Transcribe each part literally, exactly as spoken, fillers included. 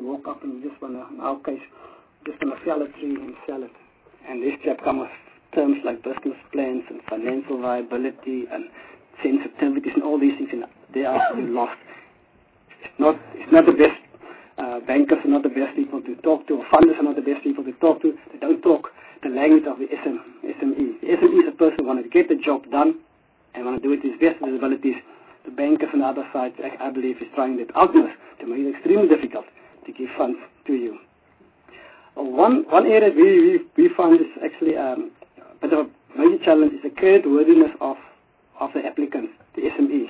walk up and you just want to, in our case, just want to fell a tree and sell it. And this chap comes with terms like business plans and financial viability and sensitivities and all these things, and they are absolutely lost. It's not, it's not the best. Uh, bankers are not the best people to talk to, or funders are not the best people to talk to. They don't talk the language of the S M E. The S M E is a person who wants to get the job done and want to do it to his best of his abilities. The bankers on the other side, I, I believe, is trying their utmost to make it extremely difficult to give funds to you. Uh, one one area we, we, we found is actually um, a bit of a major challenge is the credit worthiness of, of the applicants, the S M Es.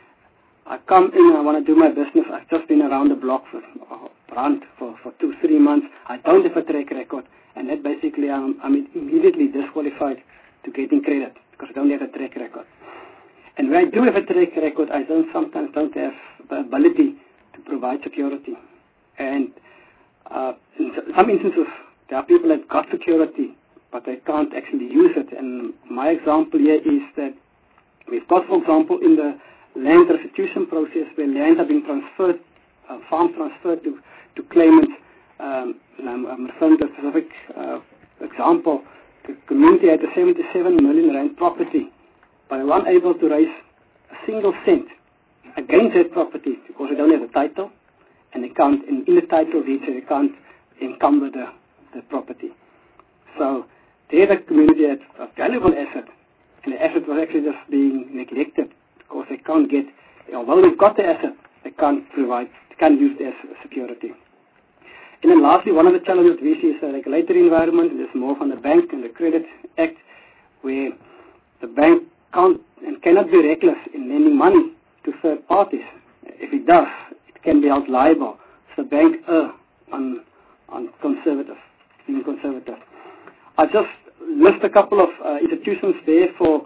I come in and I want to do my business. I've just been around the block for around for, for two, three months. I don't have a track record, and that basically I'm, I'm immediately disqualified to getting credit because I don't have a track record. And when I do have a track record, I don't sometimes don't have the ability to provide security. And uh, in some instances, there are people that got security, but they can't actually use it. And my example here is that we've got, for example, in the land restitution process where lands have been transferred, uh, farms transferred to, to claimants. Um, and I'm, I'm referring to a specific uh, example. The community had a seventy-seven million rand property, but they weren't able to raise a single cent against that property because they don't have the title, and they can't, in, in the title deed, so they can't encumber the, the property. So there the community had a valuable asset, and the asset was actually just being neglected. Because they can't get, although they've got the asset, they can't provide, they can't use it as security. And then lastly, one of the challenges we see is the regulatory environment. There's more from the Bank and the Credit Act, where the bank can't and cannot be reckless in lending money to third parties. If it does, it can be held liable. So the bank err on, on conservative, being conservative. I just list a couple of uh, institutions there for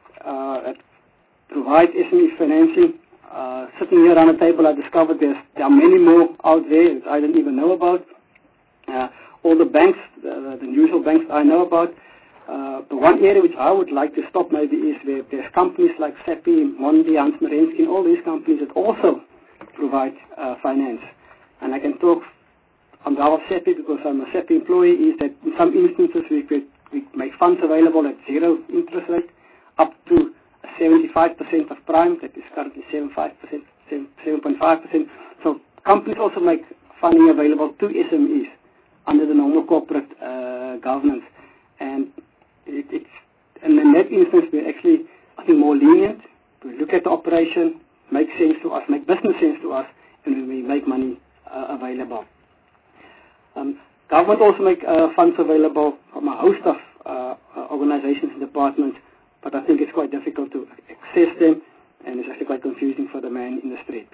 uh, provide S M E financing. Uh, sitting here around the table, I discovered there's, there are many more out there that I didn't even know about. Uh, all the banks, the, the usual banks I know about. Uh, the one area which I would like to stop maybe is where there's companies like SAPI, Mondi, Hans Merensky, and all these companies that also provide uh, finance. And I can talk on behalf of SAPI because I'm a SAPI employee, is that in some instances we, could, we make funds available at zero interest rate up to seventy-five percent of prime, that is currently seven point five percent, seven point five percent. So companies also make funding available to S M Es under the normal corporate uh, governance. And it, it's, and in that instance, we're actually, I think, more lenient. We look at the operation, make sense to us, make business sense to us, and we make money uh, available. Um, government also make uh, funds available from a host of uh, organizations and departments, but I think it's quite difficult to access them, and it's actually quite confusing for the man in the street.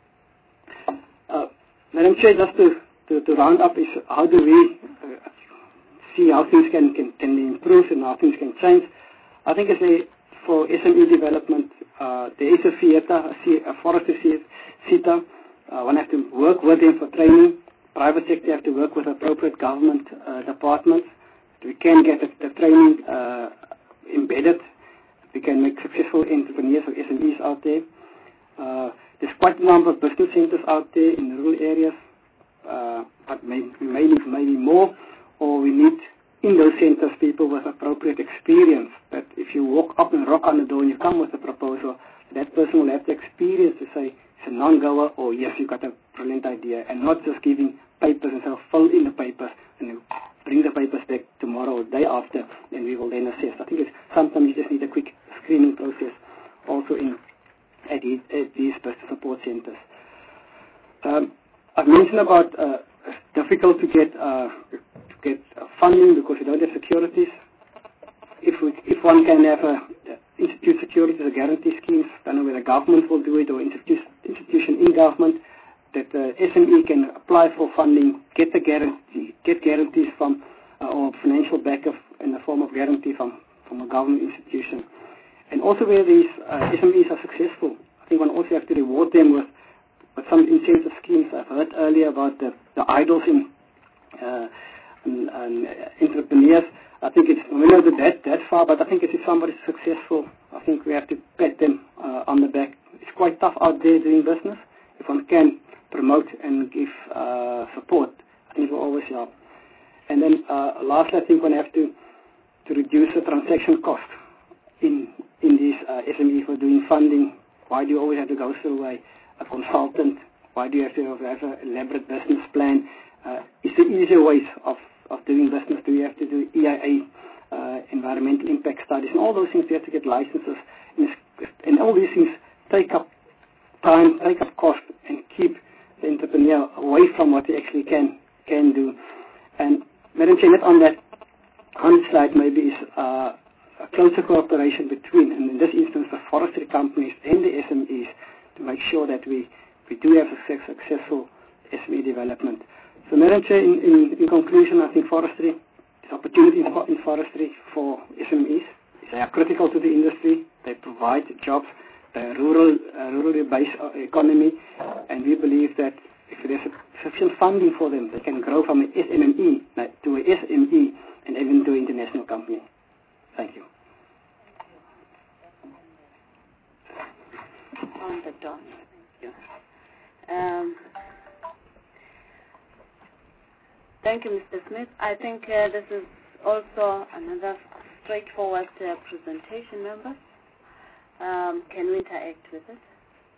Uh, Madam Chair, just to, to, to round up, is how do we uh, see how things can, can, can be improved and how things can change. I think as a, for S M E development, uh, there is a FIETA, a, a forestry CETA. Uh, one has to work with them for training. Private sector have to work with appropriate government uh, departments. We can get the, the training uh, embedded. We can make successful entrepreneurs or S M Es out there. Uh, there's quite a number of business centers out there in the rural areas, uh, but maybe, maybe, maybe more, or we need in those centers people with appropriate experience, that if you walk up and knock on the door and you come with a proposal, that person will have the experience to say it's a non-goer or yes, you've got a brilliant idea, and not just giving papers and sort of fill in the papers and you bring the papers back tomorrow or the day after, and we will then assess. I think it's, sometimes you just need a quick screening process also in at these, at these business support centers. Um, I've mentioned about uh, it's difficult to get uh, to get uh, funding because we don't have securities. If we, if one can have a uh, institute securities or guarantee schemes, I don't know whether government will do it or institu institution in government, that the uh, S M E can apply for funding, get the guarantee, get guarantees from uh, or financial backup in the form of guarantee from, from a government institution. And also where these uh, S M Es are successful, I think one also has to reward them with, with some incentive schemes. I've heard earlier about the, the idols in uh, and, and entrepreneurs. I think it's, we know that that far, but I think if somebody's successful, I think we have to pat them uh, on the back. It's quite tough out there doing business. If one can promote and give uh, support, I think it will always help. And then uh, lastly, I think we have to, to reduce the transaction cost in in these uh, S M Es for doing funding. Why do you always have to go through a, a consultant? Why do you have to have, have an elaborate business plan? Uh, is there easier ways of, of doing business? Do you have to do E I A, uh, environmental impact studies, and all those things? You have to get licenses, and, and all these things take up time, take up cost, and keep the entrepreneur away from what he actually can can do. And Madam Chair, on that one slide maybe is uh, a closer cooperation between, and in this instance, the forestry companies and the S M Es to make sure that we, we do have a success, successful S M E development. So, Madam Chair, in, in, in conclusion, I think forestry is opportunity in, in forestry for S M Es. They are critical to the industry. They provide jobs. They're a rural, uh, rurally based economy, and we believe that if there's sufficient funding for them, they can grow from an S M M E to a S M E and even to an international company. Thank you. On the dot. Thank you. Um, thank you, Mister Smith. I think uh, this is also another straightforward uh, presentation, members. Um, can we interact with it?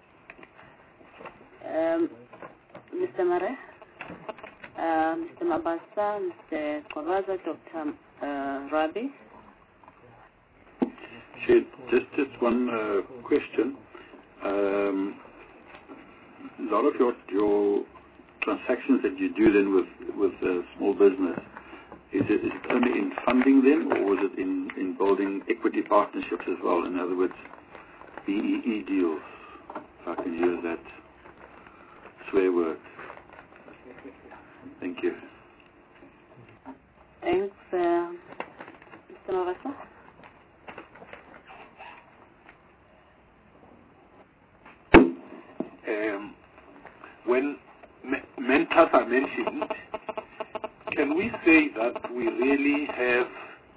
Um, Mister Mare, uh, Mister Mabasa, Mister Kovaza, Doctor Uh, Rabi. Just, just one uh, question. Um, a lot of your your transactions that you do then with with uh, small business, is it is it only in funding them, or is it in in building equity partnerships as well? In other words, B E E deals, if I can use that swear word. Thank you. Thanks, uh, Mister Mavasa. Um, when me mentors are mentioned, can we say that we really have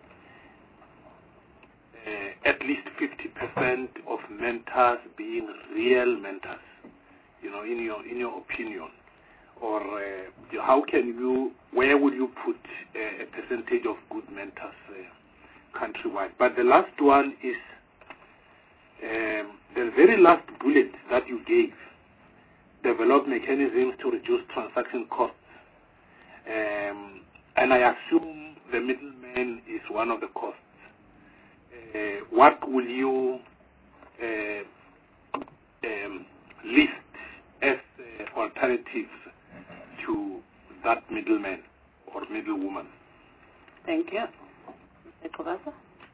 uh, at least fifty percent of mentors being real mentors? You know, in your in your opinion, or uh, how can you? Where would you put uh, a percentage of good mentors uh, countrywide? But the last one is um, the very last bullet that you gave. Develop mechanisms to reduce transaction costs. Um, and I assume the middleman is one of the costs. Uh, what will you uh, um, list as uh, alternatives to that middleman or middlewoman? Thank you. Mister Kovaza.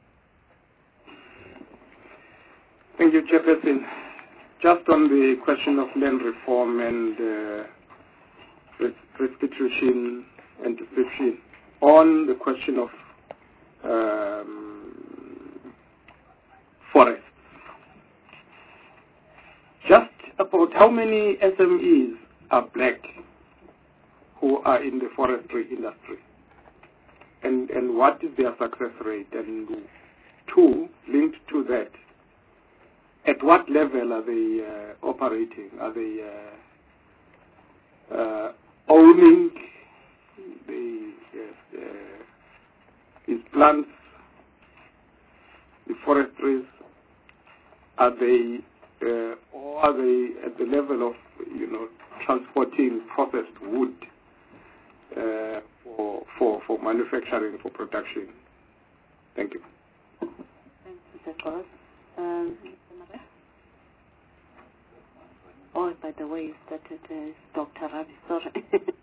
Thank you, Chairperson. Just on the question of land reform and uh, restitution and description, on the question of um, forests, just about how many S M Es are black who are in the forestry industry, and, and what is their success rate? And two, linked to that, at what level are they uh, operating? Are they uh, uh, owning the uh, uh, these plants, the forestries? Are they uh, or are they at the level of you know transporting processed wood uh, for for for manufacturing, for production? Thank you. Thanks, Mister Kovaza. Um, Oh, by the way, you started uh, Doctor Rabi, sorry.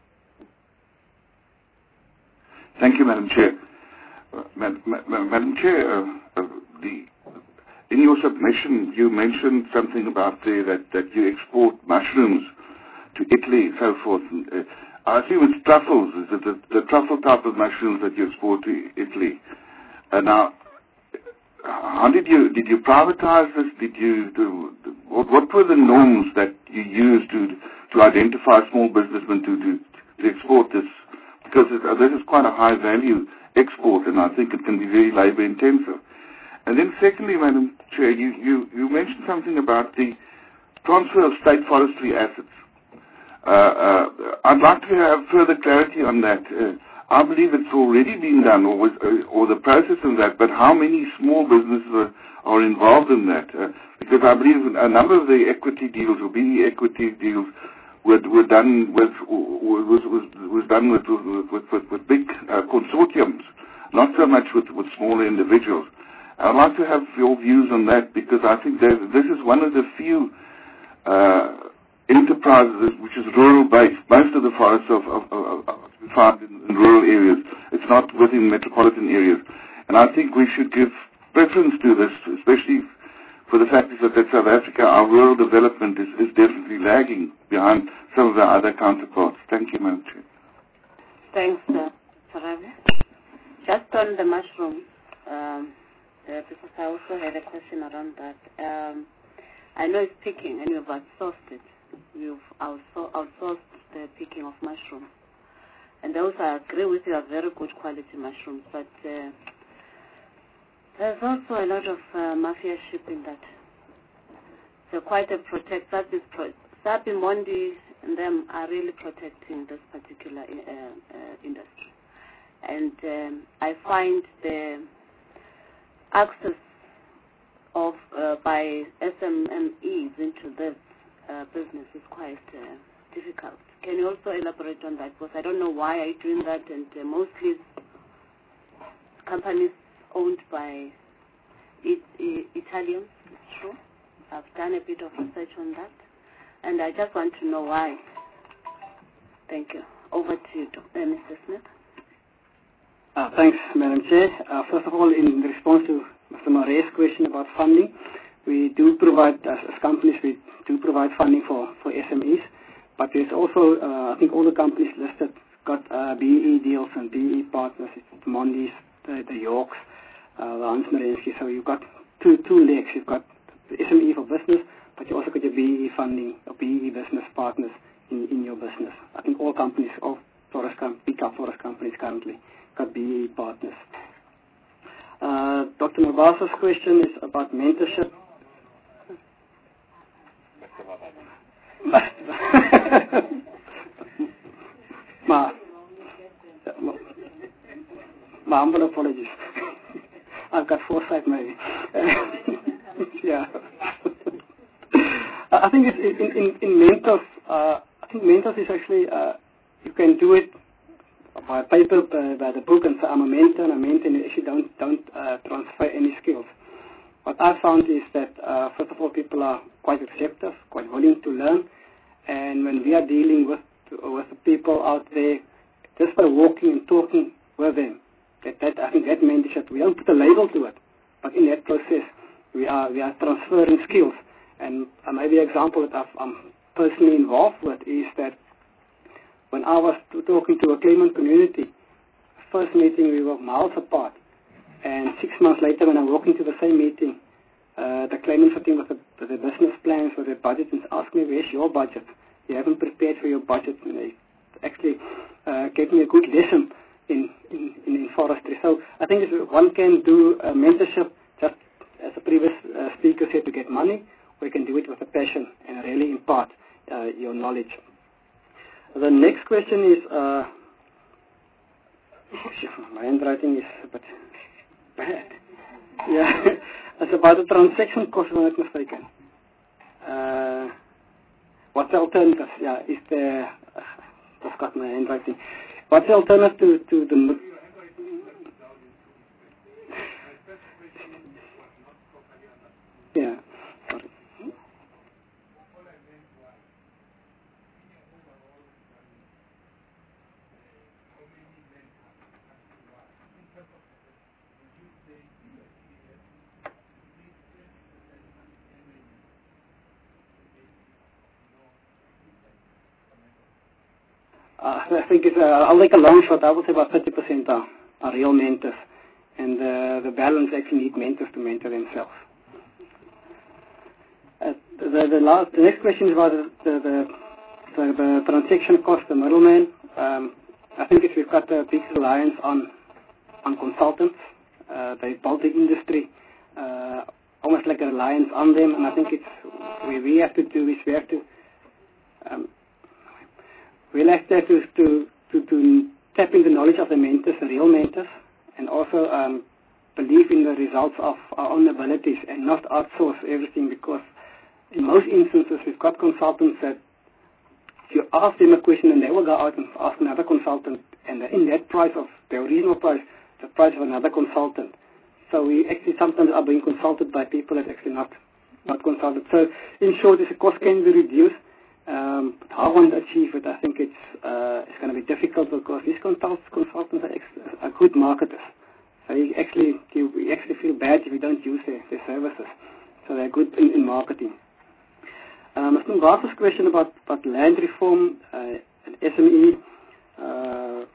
Thank you, Madam Chair. Uh, Madam, Madam Chair, uh, uh, the, in your submission, you mentioned something about the, that, that you export mushrooms to Italy and so forth. And, uh, I assume it's truffles, is it the, the truffle type of mushrooms that you export to Italy? Uh, now, how did you did you privatize this? Did you do, what, what were the norms that you used to to identify small businessmen to to, to export this? Because it, uh, this is quite a high value export, and I think it can be very labor intensive. And then, secondly, Madam Chair, you, you, you mentioned something about the transfer of state forestry assets. Uh, uh, I'd like to have further clarity on that. Uh, I believe it's already been done, or, was, uh, or the process of that, but how many small businesses are, are involved in that? Uh, because I believe a number of the equity deals, or B E equity deals, were, were done with was was was done with with with, with, with big uh, consortiums, not so much with, with smaller individuals. I'd like to have your views on that, because I think that this is one of the few uh, enterprises which is rural-based. Most of the forests are, are, are, are found in, in rural areas. It's not within metropolitan areas. And I think we should give preference to this, especially for the fact that, that South Africa, our rural development is, is definitely lagging behind some of our other counterparts. Thank you, Madam Chair. Thanks, uh, Sarave. Just on the mushrooms, um, uh, because I also had a question around that. Um, I know it's picking, and you've outsourced it. You've also outsourced the picking of mushrooms. And those, I agree with you, are very good quality mushrooms. But uh, there's also a lot of uh, mafia shipping that. So quite a protect. Sapi Mondi and them are really protecting this particular uh, uh, industry. And um, I find the access of uh, by S M Es into this uh, business is quite uh, difficult. Can you also elaborate on that? Because I don't know why are you doing that, and uh, mostly companies owned by it, it, Italians, it's true. I've done a bit of research on that, and I just want to know why. Thank you. Over to you, Doctor Mister Smith. Uh, thanks, Madam Chair. Uh, first of all, in response to Mister Moraes' question about funding, we do provide, as, as companies, we do provide funding for, for S M Es, but there's also, uh, I think all the companies listed got uh, B E E deals and B E E partners, it's the Mondis, the, the Yorks, uh, the Hans Marensky, so you've got two, two legs. You've got the S M E for business, but you also got your B E E funding, or B E E business partners in, in your business. I think all companies, all forest com- big forest companies currently got B E E partners. Uh, Doctor Mabasa's question is about mentorship. my, my humble apologies. I've got foresight, maybe. yeah. I think it's in, in, in mentors, uh, I think mentors is actually, uh, you can do it by paper, uh, by the book, and say, I'm a mentor, and a mentor, and you actually don't, don't uh, transfer any skills. What I found is that, uh, first of all, people are quite receptive, quite willing to learn, and when we are dealing with with the people out there, just by walking and talking with them, that, that I think that mentorship, we don't put a label to it, but in that process, we are we are transferring skills. And uh, maybe an example that I've, I'm personally involved with is that when I was talking to a claimant community, first meeting we were miles apart, and six months later when I walk into the same meeting, uh, the claimant sitting with the, with the business plans, with their budget, and asked me, where's your budget? You haven't prepared for your budget. And they actually uh, gave me a good lesson in, in, in forestry. So I think if one can do a mentorship, just as the previous uh, speaker said, to get money, or you can do it with a passion and really impart uh, your knowledge. The next question is, uh, my handwriting is a bit bad. Yeah, it's about the transaction cost, if I'm not mistaken. Uh, what's the alternative? Yeah, is there, uh, I've got my handwriting. What's the alternative to, to the... Yeah, sorry. Uh, I think it's, uh, I'll make a long shot. I would say about thirty percent are, are real mentors, and uh, the balance actually need mentors to mentor themselves. Uh, the, the, last, the next question is about the, the, the, the, the transaction cost, the middleman. Um, I think if we've got a big reliance on on consultants, uh, they built the industry uh, almost like a reliance on them, and I think it's what we have to do is we have to um, we'll have to, to, to, to tap into the knowledge of the mentors, the real mentors, and also um, believe in the results of our own abilities and not outsource everything, because in most instances we've got consultants that if you ask them a question and they will go out and ask another consultant, and in that price of the original price, the price of another consultant. So we actually sometimes are being consulted by people that actually not not consulted. So in short, the cost can be reduced. Um, but how one achieve it, I think it's uh, it's going to be difficult, because these consult consultants are, ex- are good marketers. So you actually you, you actually feel bad if you don't use their, their services. So they're good in, in marketing. Um, I think Vasa's question about, about land reform uh, and S M E, uh,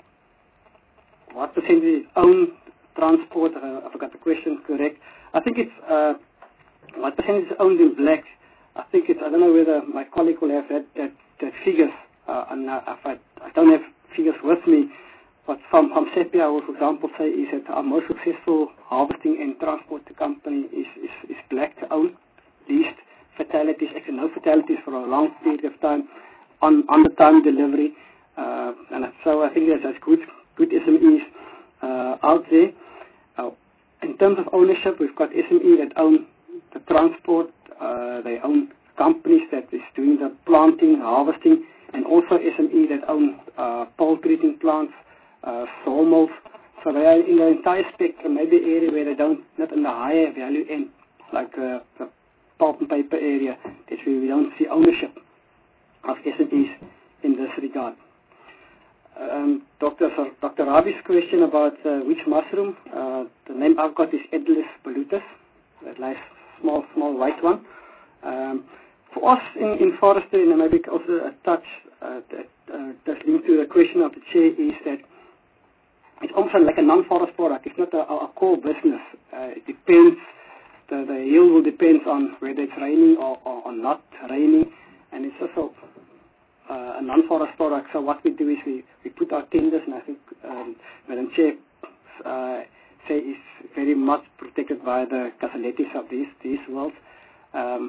what percentage own transport, uh, I forgot the question correct. I think it's, uh, what percentage is owned in black. I think it's, I don't know whether my colleague will have that, that, that figures, uh, and uh, if I, I don't have figures with me, but from, from SEPI, I will, for example, say is that our most successful harvesting and transport company is, is, is black to own, least fatalities, actually no fatalities for a long period of time, on, on the time delivery, uh, and so I think that's, that's good, good S M Es uh, out there. Uh, in terms of ownership, we've got S M E that own the transport, uh, they own companies that is doing the planting, harvesting, and also S M E that own uh, pulp treating plants, uh, sawmills. So they are in the entire spectrum, maybe area where they don't, not in the higher value end, like uh, the pulp and paper area, that we don't see ownership of S M Es in this regard. Um, Doctor Sir, Doctor Ravi's question about uh, which mushroom, uh, the name I've got is Edilus volutus, that nice small, small white one. Um, for us in, in forestry, and maybe also a touch uh, that uh, that's linked to the question of the chair, is that it's also like a non-forest product. It's not a, a core business. Uh, it depends. The, the yield will depend on whether it's raining or, or, or not raining, and it's also uh, a non-forest product. So what we do is we, we put our tenders, and I think um, Madam Chair uh, say is very much protected by the Casaletis of these these worlds. Um,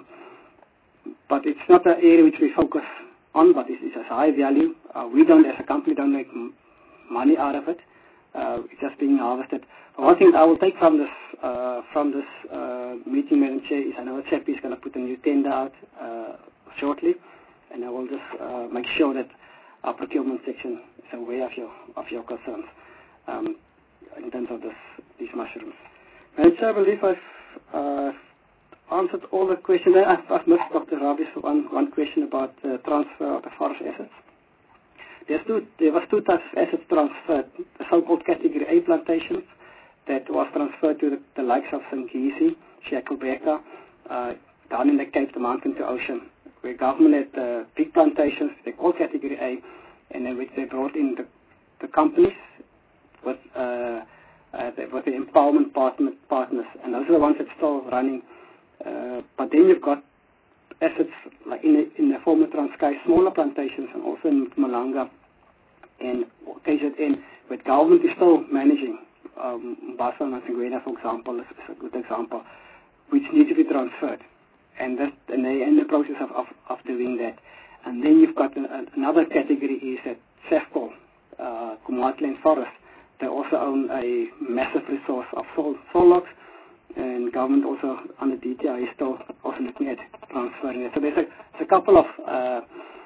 but it's not an area which we focus on, but it's, it's a high value. Uh, we don't, as a company, don't make m- money out of it. Uh, it's just being harvested. But one thing that I will take from this uh, from this uh, meeting, Madam Chair, is I know SEPI is going to put a new tender out uh, shortly, and I will just uh, make sure that our procurement section is aware of your of your concerns um, in terms of this, these mushrooms. Madam Chair, I believe I've uh, answered all the questions. I've, I've missed Doctor Ravi's one one question about the transfer of the forest assets. There's two, there was two types of assets transferred, the so-called Category A plantations that was transferred to the, the likes of Singisi, Shacklebecker, uh, down in the Cape, the mountain to ocean, where government had uh, big plantations, they called Category A, and then which they brought in the, the companies with, uh, uh, the, with the empowerment partner, partners, and those are the ones that are still running. Uh, but then you've got assets like in the, in the former Transkei, smaller plantations, and also in Malanga and K Z N, where government is still managing. Um, Basa and Matsingwena, for example, is, is a good example, which need to be transferred. And, that, and they're in the process of, of, of doing that. And then you've got a, a, another category is that SAFCOL, uh, Kumatland Forest. They also own a massive resource of soil, soil logs, and government also under D T I is still also looking at transferring it. So there's a, there's a couple of uh,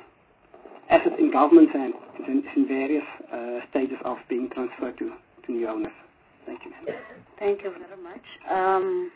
assets in government's hands in, in various uh, stages of being transferred to, to new owners. Thank you. Thank you very much. Um,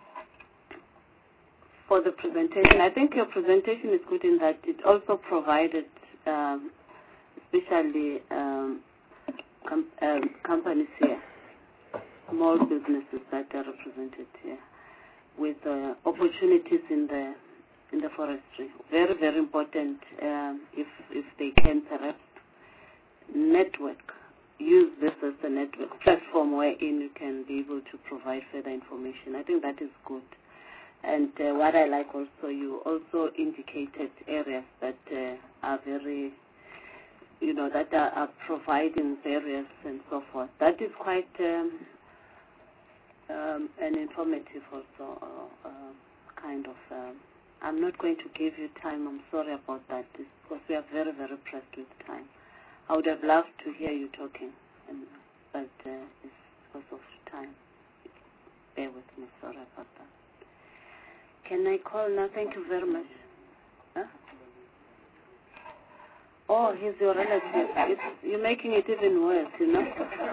for the presentation, I think your presentation is good in that it also provided, um, especially um, com- uh, companies here, small businesses that are represented here, with uh, opportunities in the in the forestry. Very, very important. Um, if if they can perhaps network, use this as a network platform wherein you can be able to provide further information. I think that is good. And uh, what I like also, you also indicated areas that uh, are very, you know, that are, are providing various and so forth. That is quite um, um, an informative also uh, uh, kind of um, I'm not going to give you time. I'm sorry about that. It's because we are very, very pressed with time. I would have loved to hear you talking, and, but uh, it's because of time. Bear with me. Sorry about that. Can I call now? Thank you very much. Huh? Oh, he's your relative. It's, you're making it even worse, you know?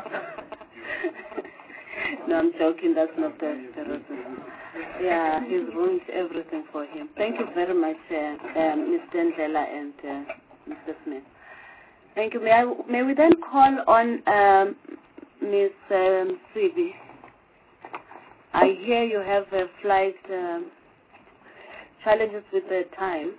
No, I'm joking. That's not the, the reason. Yeah, he's ruined everything for him. Thank you very much, uh, um, Mister Ndlela and uh, Mister Smith. Thank you. May, I, may we then call on um, Miz Um, Sibi? I hear you have a flight um, challenges with the time.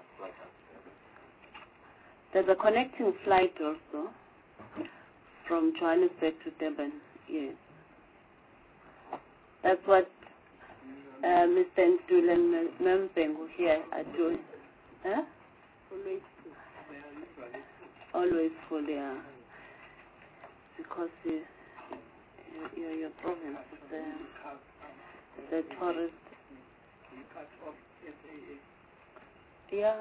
There's a connecting flight also from Johannesburg to Durban. Yes. That's what uh, Mister Ntuli and Mempengu here are doing. Huh? Always full. Always full, yeah. Because uh, your, your province is the, the tourist. Yeah.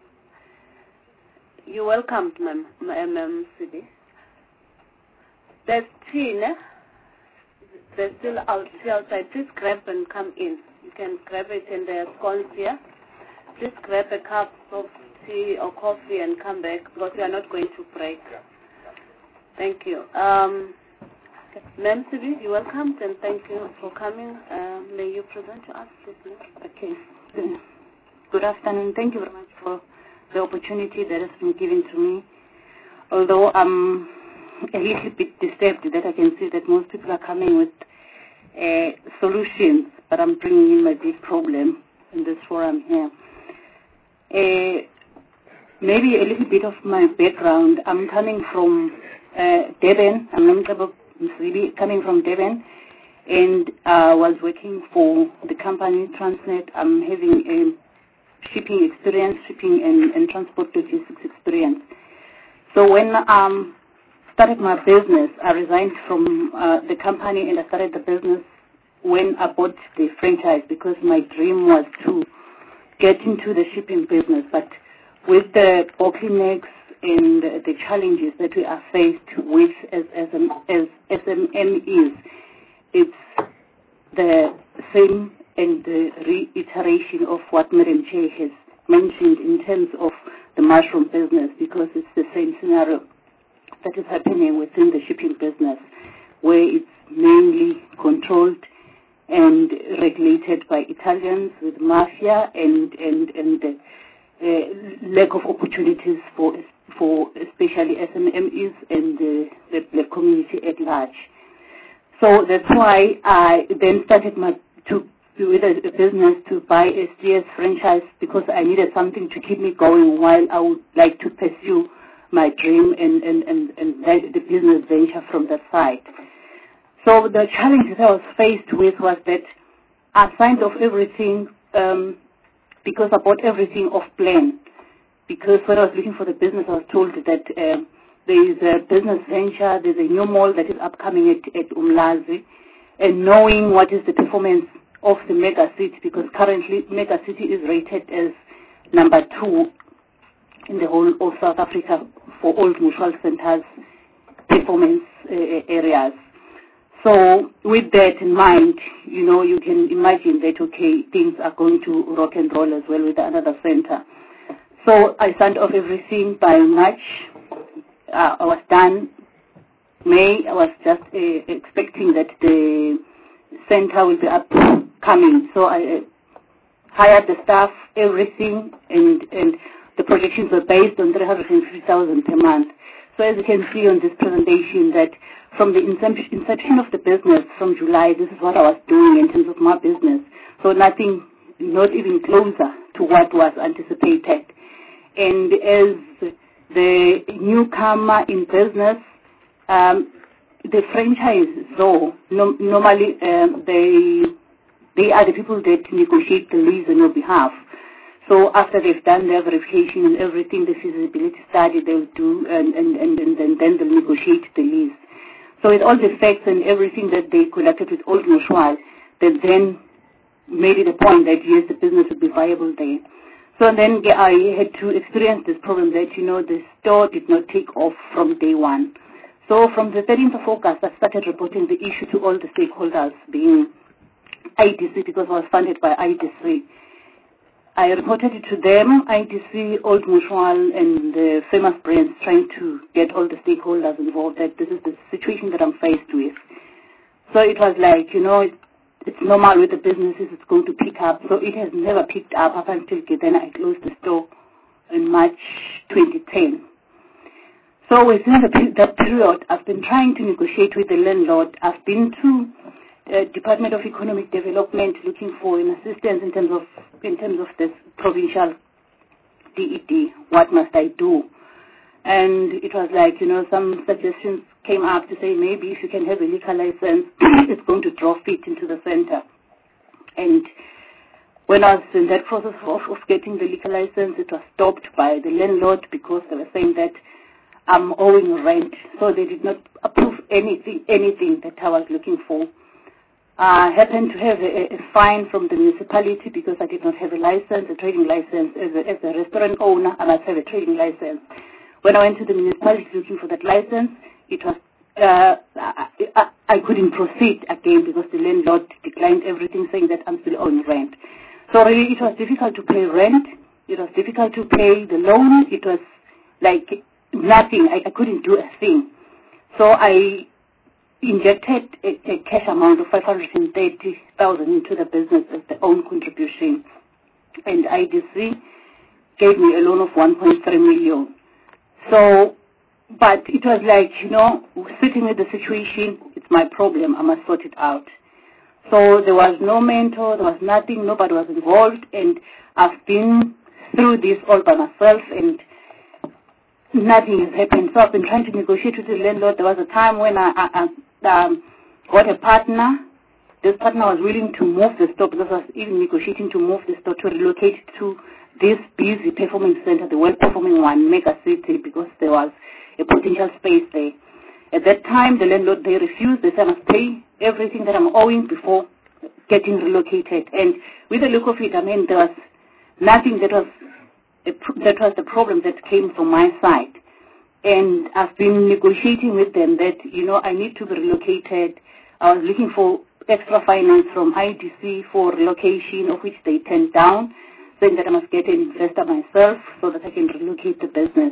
You're welcome, ma'am, ma'am, Sidi. There's tea, ne? They're still out, outside. Please grab and come in. You can grab it in the scones here. Please grab a cup of tea or coffee and come back because we are not going to break. Thank you. Um, Ma'am Sibi, you're welcome and thank you for coming. Uh, may you present to us, please? Okay. Good afternoon. Thank you very much for the opportunity that has been given to me. Although I'm a little bit disturbed that I can see that most people are coming with uh, solutions, but I'm bringing in my big problem in this forum here. Uh, maybe a little bit of my background. I'm coming from uh, Durban. I'm coming from Durban, and I uh, was working for the company Transnet. I'm having a shipping experience, shipping and, and transport logistics experience. So when I um, started my business, I resigned from uh, the company and I started the business when I bought the franchise because my dream was to get into the shipping business. But with the bottlenecks and the challenges that we are faced with as, as, as S M Es, it's the same and the reiteration of what Madam Chair has mentioned in terms of the mushroom business, because it's the same scenario that is happening within the shipping business, where it's mainly controlled and regulated by Italians with mafia and and and the uh, lack of opportunities for for especially S M Es and the, the, the community at large. So that's why I then started my to with a, a business to buy S G S franchise, because I needed something to keep me going while I would like to pursue my dream and, and, and, and the business venture from that side. So the challenge that I was faced with was that I signed off everything um, because I bought everything off plan. Because when I was looking for the business, I was told that uh, there is a business venture, there's a new mall that is upcoming at, at Umlazi, and knowing what is the performance of the mega city, because currently mega city is rated as number two in the whole of South Africa for Old Mutual Centers performance uh, areas. So with that in mind, you know, you can imagine that, okay, things are going to rock and roll as well with another center. So I signed off everything by March. Uh, I was done. May, I was just uh, expecting that the center will be upcoming. So I uh, hired the staff, everything, and, and the projections were based on three hundred fifty thousand per month. So as you can see on this presentation, that from the inception of the business from July, this is what I was doing in terms of my business. So nothing, not even closer to what was anticipated. And as the newcomer in business, um, the franchise, though, no, normally um, they they are the people that negotiate the lease on your behalf. So after they've done their verification and everything, the feasibility study they'll do, and, and, and, and, and then they'll negotiate the lease. So with all the facts and everything that they collected with Old Mutual, they then made it a point that, yes, the business would be viable there. So then I had to experience this problem that, you know, the store did not take off from day one. So from the thirteenth of August, I started reporting the issue to all the stakeholders, being I D C, because I was funded by I D C. I reported it to them, I D C, Old Mutual, and the Famous Brands, trying to get all the stakeholders involved that this is the situation that I'm faced with. So it was like, you know, it, it's normal with the businesses, it's going to pick up. So it has never picked up up until then I closed the store in March twenty ten. So within the, that period, I've been trying to negotiate with the landlord. I've been to the Department of Economic Development looking for an assistance in terms of in terms of this provincial D E D. What must I do? And it was like, you know, some suggestions came up to say maybe if you can have a liquor license, it's going to draw feet into the center. And when I was in that process of, of getting the liquor license, it was stopped by the landlord because they were saying that I'm owing rent. So they did not approve anything, anything that I was looking for. I happened to have a, a fine from the municipality because I did not have a license, a trading license. As a, as a restaurant owner, I must have a trading license. When I went to the municipality looking for that license, it was uh, I, I, I couldn't proceed again because the landlord declined everything, saying that I'm still owing rent. So really, it was difficult to pay rent. It was difficult to pay the loan. It was like nothing. I, I couldn't do a thing. So I injected a, a cash amount of five hundred thirty thousand into the business as the own contribution, and I D C gave me a loan of one point three million. So, but it was like, you know, sitting with the situation, it's my problem, I must sort it out. So there was no mentor, there was nothing, nobody was involved, and I've been through this all by myself, and nothing has happened. So I've been trying to negotiate with the landlord. There was a time when I, I, I um, got a partner. This partner was willing to move the store because I was even negotiating to move the store to relocate to this busy performing center, the well-performing one, Mega City, because there was a potential space there. At that time, the landlord, they refused. They said I must pay everything that I'm owing before getting relocated. And with the look of it, I mean, there was nothing that was a, that was the problem that came from my side. And I've been negotiating with them that, you know, I need to be relocated. I was looking for extra finance from I D C for relocation, of which they turned down, saying that I must get an investor myself so that I can relocate the business.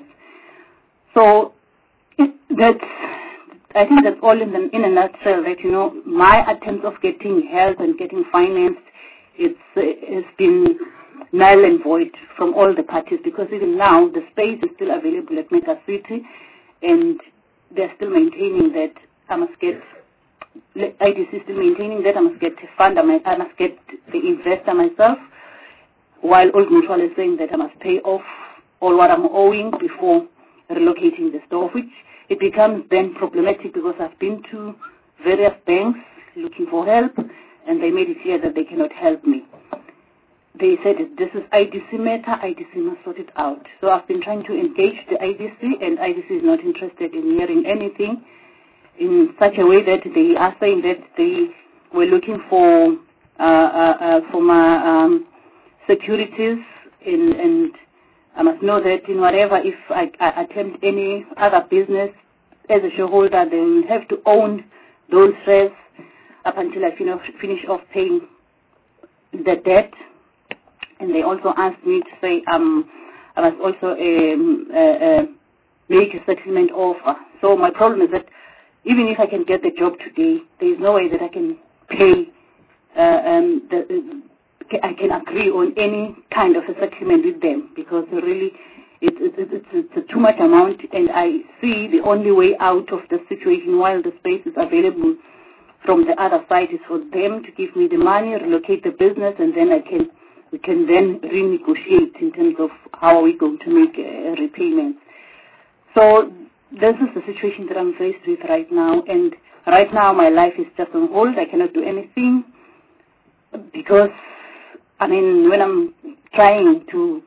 So that's, I think that's all in, the, in a nutshell, that, you know, my attempts of getting help and getting financed, it's, it's been null and void from all the parties, because even now the space is still available at Mega City, and they're still maintaining that I must get, I D C is still maintaining that I must get a fund, I must get the investor myself, while Old Mutual is saying that I must pay off all what I'm owing before relocating the store, which it becomes then problematic because I've been to various banks looking for help, and they made it clear that they cannot help me. They said this is I D C matter, I D C must sort it out. So I've been trying to engage the I D C, and I D C is not interested in hearing anything in such a way that they are saying that they were looking for uh, uh, uh, for my um, securities, in, and I must know that in whatever, if I, I attempt any other business as a shareholder, they will have to own those shares up until I finish, finish off paying the debt. And they also asked me to say um, I must also um, uh, uh, make a settlement offer. So my problem is that even if I can get the job today, there is no way that I can pay uh, um, the, I can agree on any kind of a settlement with them, because really it, it, it, it's, it's a too much amount, and I see the only way out of the situation while the space is available from the other side is for them to give me the money, relocate the business, and then I can we can then renegotiate in terms of how are we going to make uh, repayments. So this is the situation that I'm faced with right now, and right now my life is just on hold. I cannot do anything because, I mean, when I'm trying to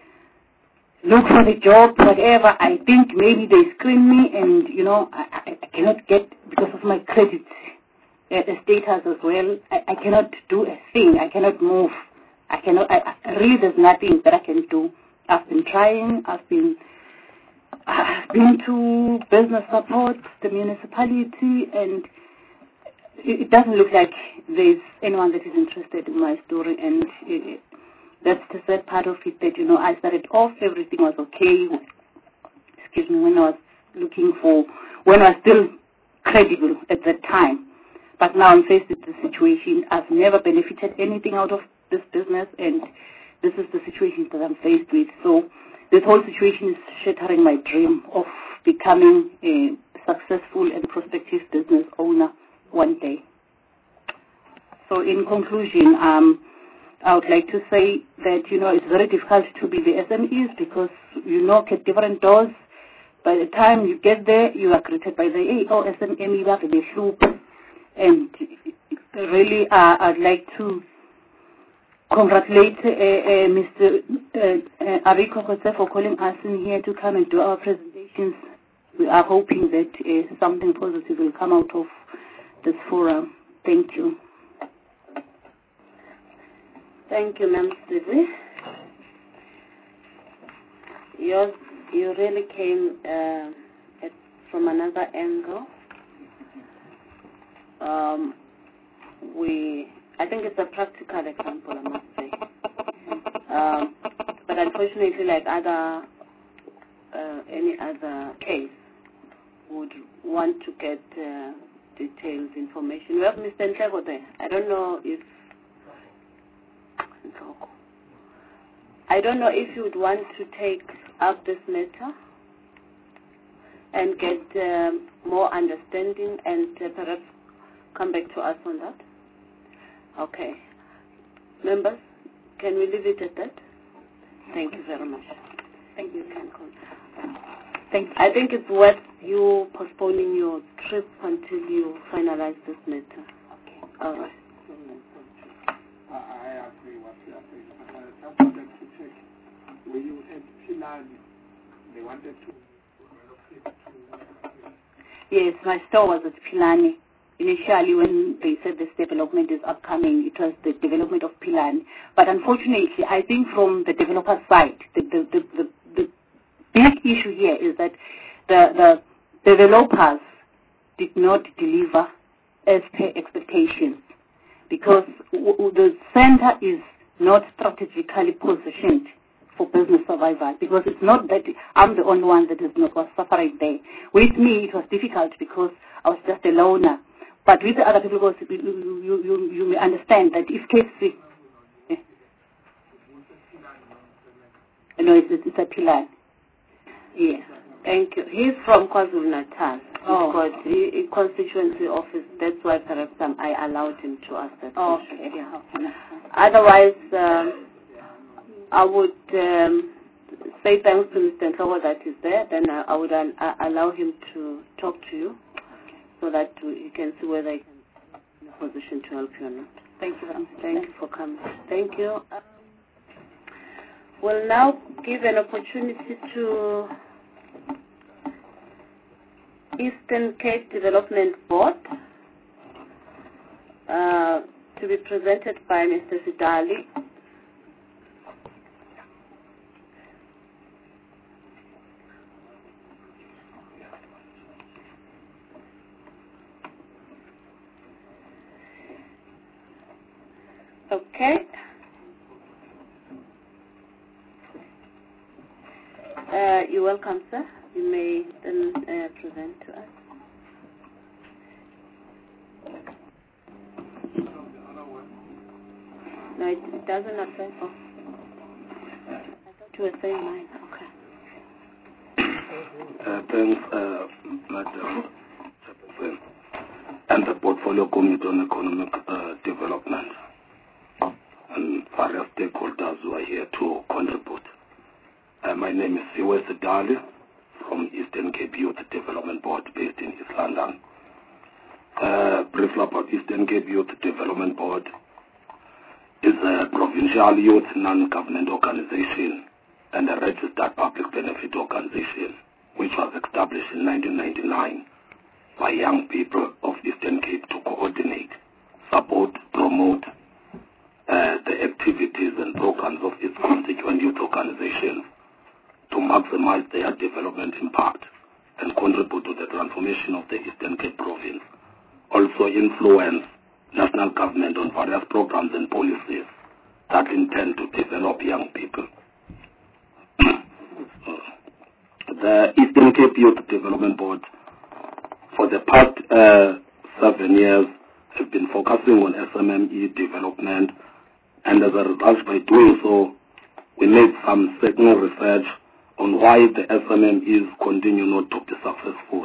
look for the job, whatever, I think maybe they screen me, and, you know, I, I cannot get, because of my credit a, a status as well. I, I cannot do a thing. I cannot move. I cannot. I, I, really, there's nothing that I can do. I've been trying. I've been. I've been to business support, the municipality, and it, it doesn't look like there's anyone that is interested in my story. And it, that's the sad part of it. That you know, I started off. Everything was okay. Excuse me. When I was looking for, when I was still credible at that time. But now I'm faced with the situation. I've never benefited anything out of this business, and this is the situation that I'm faced with. So this whole situation is shattering my dream of becoming a successful and prospective business owner one day. So in conclusion, um, I would like to say that, you know, it's very difficult to be the S M Es because you knock at different doors. By the time you get there, you are greeted by the hey, oh, S M E, the sloop. And really, uh, I'd like to congratulate uh, uh, Mister Uh, uh, Ariko Jose for calling us in here to come and do our presentations. We are hoping that uh, something positive will come out of this forum. Thank you. Thank you, Ma'am Stevie. Yours, you really came uh, at, from another angle. Um, we, I think it's a practical example, I must say. Um, but unfortunately, like other, uh, any other case, would want to get uh, details, information. We have Mister Ntlego there. I don't know if I don't know if you would want to take up this matter and get um, more understanding and uh, perhaps come back to us on that. Okay. Members, can we leave it at that? Thank you very much. Thank you. Can Thank you. I think it's worth you postponing your trip until you finalize this matter. Okay. All right. I agree what you are saying. But I just wanted to check. When you had Pilani, they wanted to relocate to... Yes, my store was at Pilani. Initially, when they said this development is upcoming, it was the development of Pilani. But unfortunately, I think from the developer side, the, the, the, the, the big issue here is that the, the developers did not deliver as per expectations, because w w the center is not strategically positioned for business survival, because it's not that I'm the only one that is not was suffering there. With me, it was difficult because I was just a loner. But with the other people, because you, you, you, you may understand that if K C... Eh, no, it's, it's a Pilani. Yes, thank you. He's from KwaZulu-Natal. Oh. He's got a constituency office. That's why perhaps um, I allowed him to ask that oh, question. okay. Yeah. Otherwise, um, I would um, say thanks to Mister Ntlego that is there. Then I, I would uh, allow him to talk to you so that you can see whether he can be in a position to help you or not. Thank you very much. Thank you for coming. Thank you. Um, we'll now give an opportunity to Eastern Cape Development Board uh, to be presented by Mister Sidali. Okay. Uh, you're welcome, sir. You may then uh, present to us. No, it, it doesn't affect. Oh. I thought you were saying mine. Okay. Uh, thanks, uh, Madam Chairperson, and the Portfolio Committee on Economic uh, Development, and various stakeholders who are here to contribute. Uh, my name is Siwe Sidali from Eastern Cape Youth Development Board based in East London. Uh, briefly about Eastern Cape Youth Development Board is a provincial youth non-government organization and a registered public benefit organization which was established in nineteen ninety-nine by young people of Eastern Cape to coordinate, support, promote uh, the activities and programs of its constituent youth organizations to maximize their development impact and contribute to the transformation of the Eastern Cape province. Also influence national government on various programs and policies that intend to develop young people. The Eastern Cape Youth Development Board for the past uh, seven years have been focusing on S M M E development, and as a result, by doing so, we made some certain research on why the S M M Es continue not to be successful.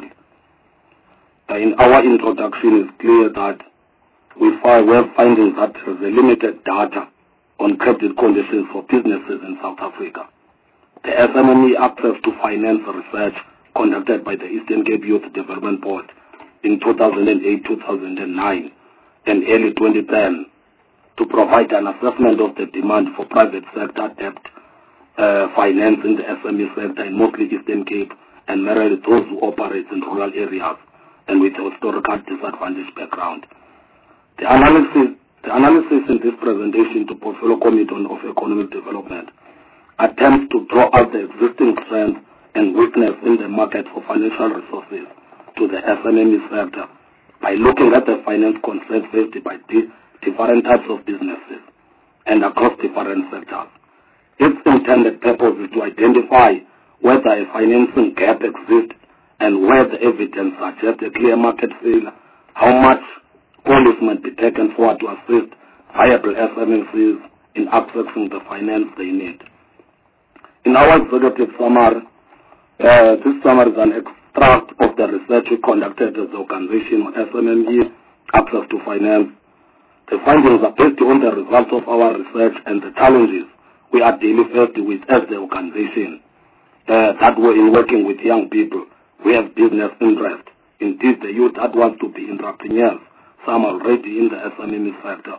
Uh, in our introduction, it's clear that we find, we're finding that there's a limited data on credit conditions for businesses in South Africa. The S M M E access to finance research conducted by the Eastern Cape Youth Development Board in two thousand eight to two thousand nine and early twenty ten to provide an assessment of the demand for private sector debt uh, finance in the S M E sector in mostly Eastern Cape and merely those who operate in rural areas and with a historical disadvantaged background. The analysis, the analysis in this presentation to Portfolio Committee of Economic Development attempts to draw out the existing strengths and weakness in the market for financial resources to the S M M E sector by looking at the finance concerns faced by the different types of businesses and across different sectors. Its intended purpose is to identify whether a financing gap exists and where the evidence suggests a clear market failure, how much policy must be taken forward to assist viable S M M Es in accessing the finance they need. In our executive summary, uh, this summary is an extract of the research we conducted as the organization on S M M E, access to finance. The findings are based on the results of our research and the challenges we are daily faced with as the organization. Uh, that we're in working with young people. We have business interest. Indeed, the youth that want to be entrepreneurs, some are already in the S M M E sector.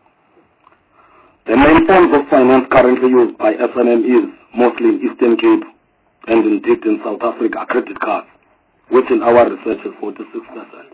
The main forms of finance currently used by S M M Es, mostly in Eastern Cape and indeed in South Africa, are credit cards, which in our research is forty-six percent.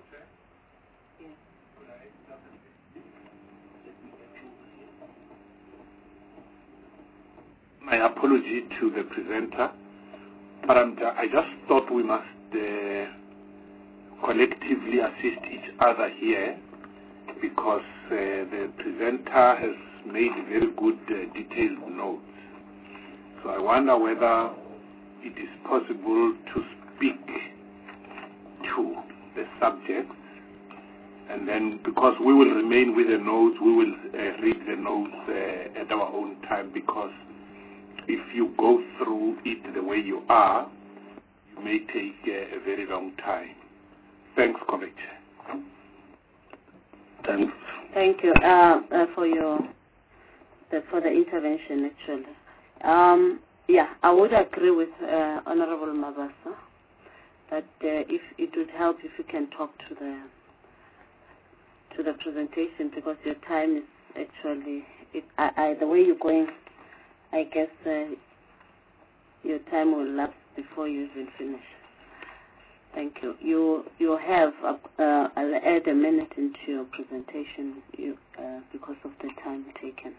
My apology to the presenter, but I'm, I just thought we must uh, collectively assist each other here because uh, the presenter has made very good uh, detailed notes. So I wonder whether it is possible to speak to the subjects, and then because we will remain with the notes, we will uh, read the notes uh, at our own time, because if you go through it the way you are, you may take uh, a very long time. Thanks, Colleague. Thanks. Thank you uh, uh, for your the, for the intervention. Actually, um, yeah, I would agree with uh, Honorable Mabasa that uh, if it would help if you can talk to the to the presentation, because your time is actually it, I, I, the way you're going. I guess uh, your time will lapse before you even finish. Thank you. You you have uh, uh, I'll add a minute into your presentation you, uh, because of the time taken.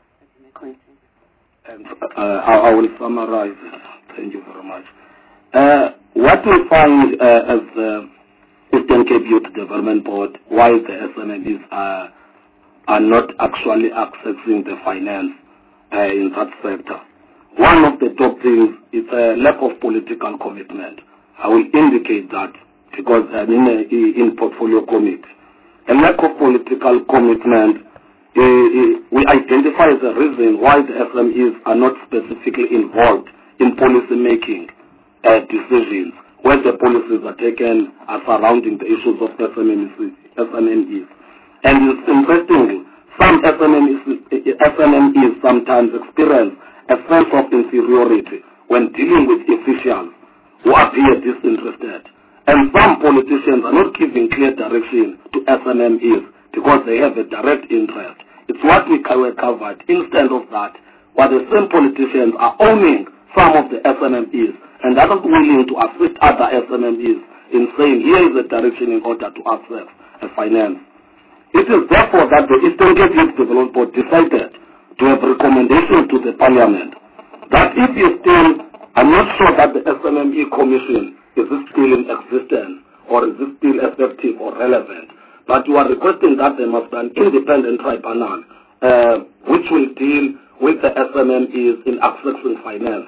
And uh, I, I will summarize it. Thank you very much. Uh, what we find uh, as the Eastern Cape Youth Development Board, why the S M M Es are are not actually accessing the finance Uh, in that sector. One of the top things is a lack of political commitment. I will indicate that because I'm in, a, in portfolio committee. A lack of political commitment, uh, we identify as a reason why the S M Es are not specifically involved in policy making uh, decisions, where the policies are taken are surrounding the issues of S M M Es. S M M Es. And it's interesting, some S M M Es, S M M Es sometimes experience a sense of inferiority when dealing with officials who appear disinterested. And some politicians are not giving clear direction to S M M Es because they have a direct interest. It's what we covered. Instead of that, what the same politicians are owning some of the S M M Es and are not willing to assist other S M M Es in saying here is the direction in order to access finance. It is therefore that the Eastern Cape Youth Development Board decided to have recommendation to the Parliament that if you still, I'm not sure that the S M M E Commission is still in existence or is it still effective or relevant, but you are requesting that there must be an independent tribunal uh, which will deal with the S M M Es in accessing finance.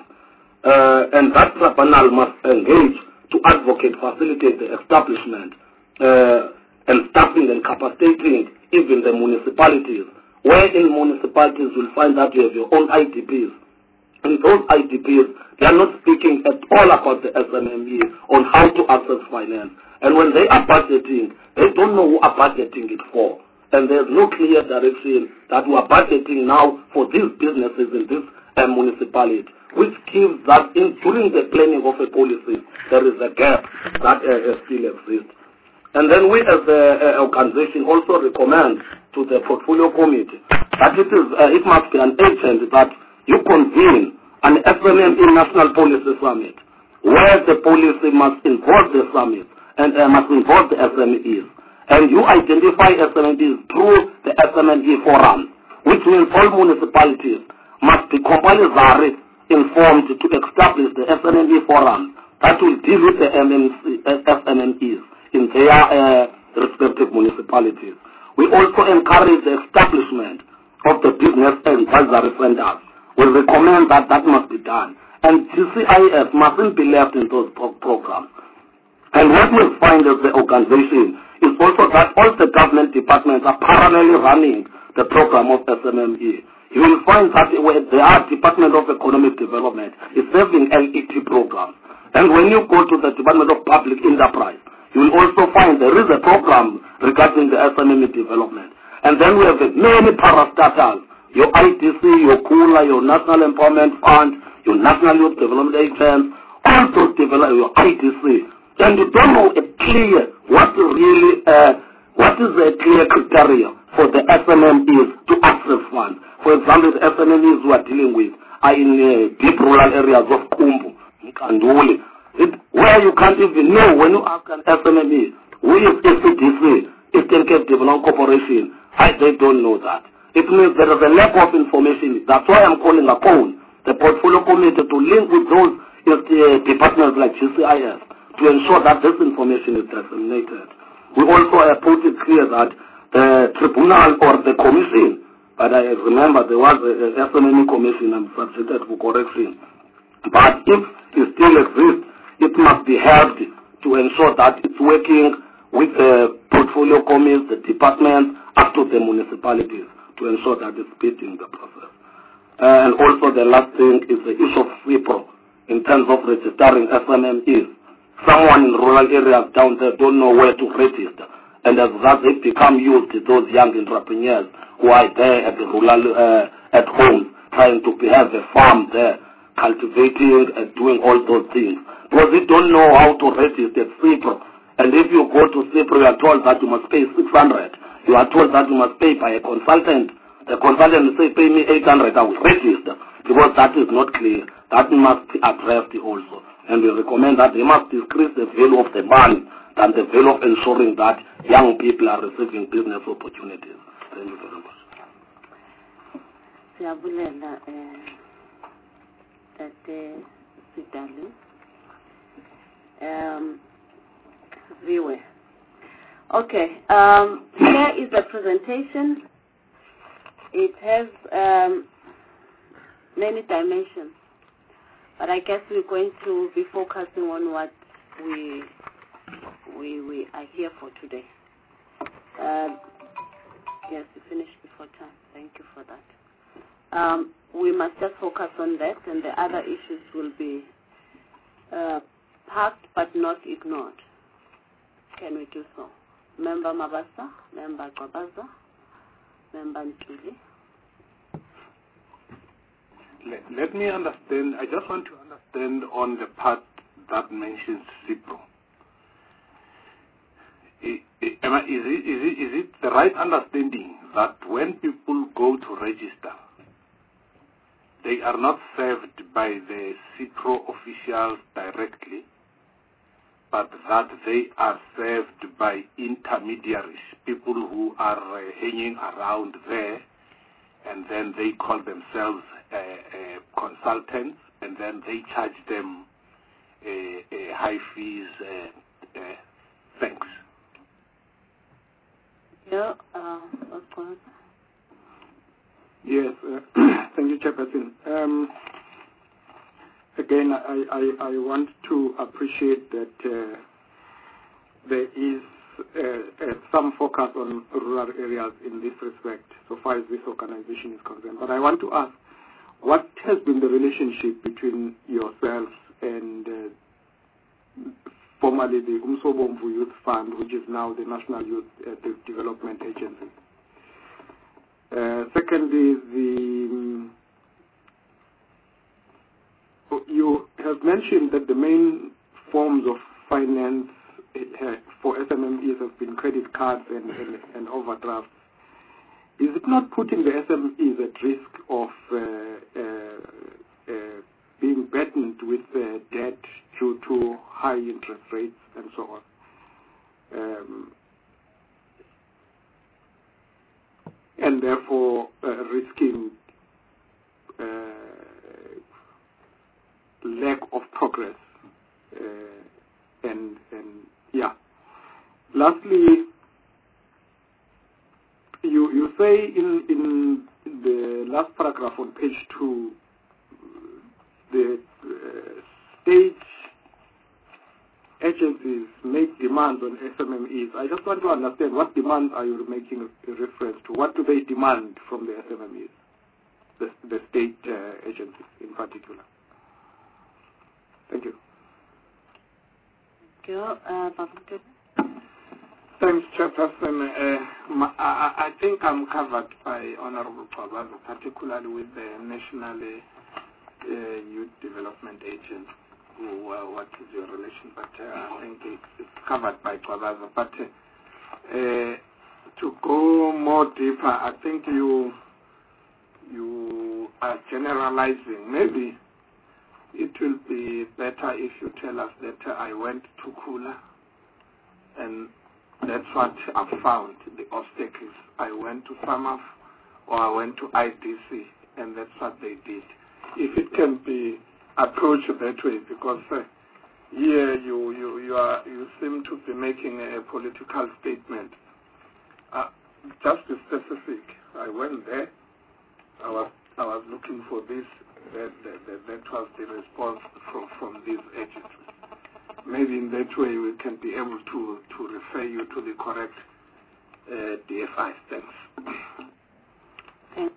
Uh, and that tribunal must engage to advocate, facilitate the establishment uh, and staffing and capacitating even the municipalities, where in municipalities you'll find that you have your own I D Ps. And those I D Ps, they are not speaking at all about the S M M E on how to access finance. And when they are budgeting, they don't know who are budgeting it for. And there's no clear direction that we are budgeting now for these businesses in this uh, municipality, which gives that in, during the planning of a policy, there is a gap that uh, still exists. And then we as an organization also recommend to the portfolio committee that it, is, uh, it must be an agent that you convene an S M M E National Policy Summit, where the policy must involve the summit and uh, must involve the S M Es. And you identify S M Es through the S M M E Forum, which means all municipalities must be compulsorily informed to establish the S M M E Forum that will deal with the S M M Es in their uh, respective municipalities. We also encourage the establishment of the business advisory centers. We recommend that that must be done. And G C I S mustn't be left in those pro programs. And what we find as the organization is also that all the government departments are parallelly running the program of S M M E. You will find that where there are Department of Economic Development is having L E T programs. And when you go to the Department of Public Enterprise, you will also find there is a program regarding the S M M E development. And then we have many parastatals, your I T C, your KULA, your National Empowerment Fund, your National Youth Development Agents, all those develop your I T C. And you don't know a clear, what really, uh, what is the clear criteria for the S M M Es to access funds. For example, the S M M Es we are dealing with are in uh, deep rural areas of Kumbu, Kanduli, It, where you can't even know when you ask an S M M E, who is S C D C, Eastern Cape Development Corporation, I, they don't know that. It means there is a lack of information. That's why I'm calling upon the portfolio committee to link with those uh, departments like G C I S to ensure that this information is disseminated. We also uh, put it clear that the tribunal or the commission, but I remember there was a, a S M M E commission and subjected for correction. But if it still exists, it must be helped to ensure that it's working with the portfolio committees, the departments, up to the municipalities to ensure that it's speeding the process. And also the last thing is the issue of SIPRO in terms of registering S M M Es. Someone in rural areas down there don't know where to register. And as that they become used to those young entrepreneurs who are there at the rural, uh, at home, trying to have a farm there, cultivating and doing all those things. Because they don't know how to register SIPRO. And if you go to SIPRO, you are told that you must pay six hundred. You are told that you must pay by a consultant. The consultant will say, pay me eight hundred, I will register. Because that is not clear. That must be addressed also. And we recommend that they must decrease the value of the money than the value of ensuring that young people are receiving business opportunities. Thank you very much. Siyabulela eh Tate Sidali. Um viewer. Okay, um here is the presentation. It has um many dimensions. But I guess we're going to be focusing on what we we we are here for today. Uh, yes, we finished before time. Thank you for that. Um, we must just focus on that, and the other issues will be uh, parked but not ignored. Can we do so? Member Mabasa, Member Gwabaza, Member Ntuli. Let, let me understand, I just want to understand on the part that mentions SIPRO. Is it, is, it, is it the right understanding that when people go to register, they are not served by the SIPRO officials directly, but that they are served by intermediaries, people who are uh, hanging around there, and then they call themselves uh, uh, consultants, and then they charge them uh, uh, high fees. Uh, uh, thanks. Yeah, uh, what's going on? Yes, uh, thank you, Chairperson. Um, again, I, I, I want to appreciate that uh, there is uh, uh, some focus on rural areas in this respect, so far as this organization is concerned. But I want to ask, what has been the relationship between yourselves and uh, formerly the Umsobomvu Youth Fund, which is now the National Youth uh, Development Agency? Uh, secondly, the, um, you have mentioned that the main forms of finance uh, for S M E s have been credit cards and, and, and overdrafts. Is it not putting the S M Es at risk of uh, uh, uh, being burdened with uh, debt due to high interest rates and so on? Um, and therefore uh, risking uh, lack of progress. Uh, and, and yeah. Lastly, you, you say in, in the last paragraph on page two, the uh, state agencies make demands on S M E s. I just want to understand, what demands are you making a reference to? What do they demand from the S M E s, the, the state uh, agencies in particular? Thank you. Thank you. Uh, Thanks, Chairperson. Uh, my, I, I think I'm covered by Honorable Kwabaza, particularly with the National uh, Youth Development Agency. Who, uh, what is your relation? But uh, I think it's, it's covered by Kwabaza. But uh, uh, to go more deeper, I think you you are generalizing. Maybe it will be better if you tell us that uh, I went to Kula, and that's what I found, the obstacles. I went to SAMAF, or I went to I D C, and that's what they did. If it can be approached that way, because uh, here you, you, you, are, you seem to be making a political statement. Uh, just be specific. I went there. I was, I was looking for this. That, that, that, that was the response from, from these agencies. Maybe in that way we can be able to, to refer you to the correct uh, D F Is. Thanks. Thanks.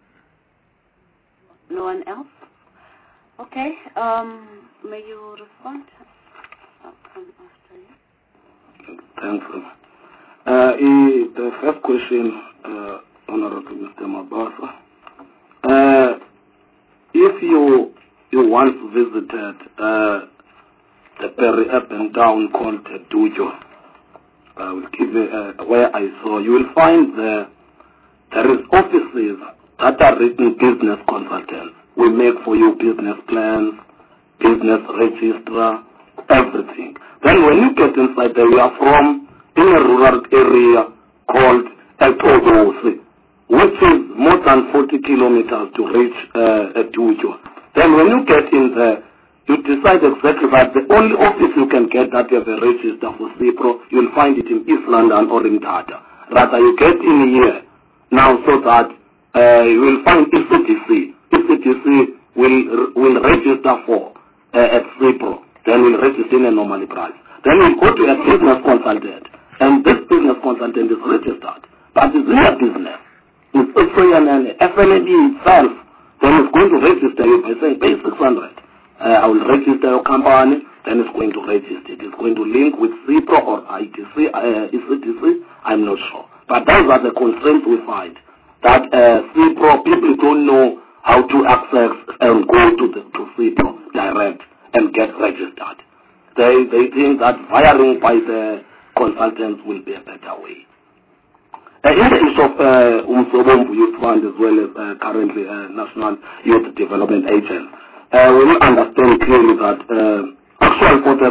No one else? Okay. Um, may you respond? I'll come after you. Thanks. Uh, in the first question, uh, Honorable Mister Mabasa, uh, if you you once visited uh, the peri-urban town called Dujo, uh, uh, where I saw, you will find the, there is offices that are written business consultants. We make for you business plans, business register, everything. Then when you get inside there, we are from in a rural area called Etodosi, which is more than forty kilometers to reach uh, Dujo. Then when you get in there, you decide exactly that the only office you can get that you have a register for CIPRO, you'll find it in East London or in Tata. Rather, you get in here now so that uh, you will find E C T C. E C T C will will register for uh, at CIPRO. Then we'll register in a normal price. Then we'll go to a business consultant, and this business consultant is registered. But it's their business. It's also an F N B itself. Then it's going to register you by saying pay six hundred. Uh, I will register your company, then it's going to register it. It's going to link with CIPRO or I T C, uh, E C T C, I'm not sure. But those are the constraints we find. That uh, CIPRO, people don't know how to access and go to the to CIPRO direct and get registered. They they think that hiring by the consultants will be a better way. Uh, in the issue of uh, Umsobomvu Youth Fund as well as uh, currently uh, National Youth Development Agency, Uh, we will understand clearly that uh, actually for the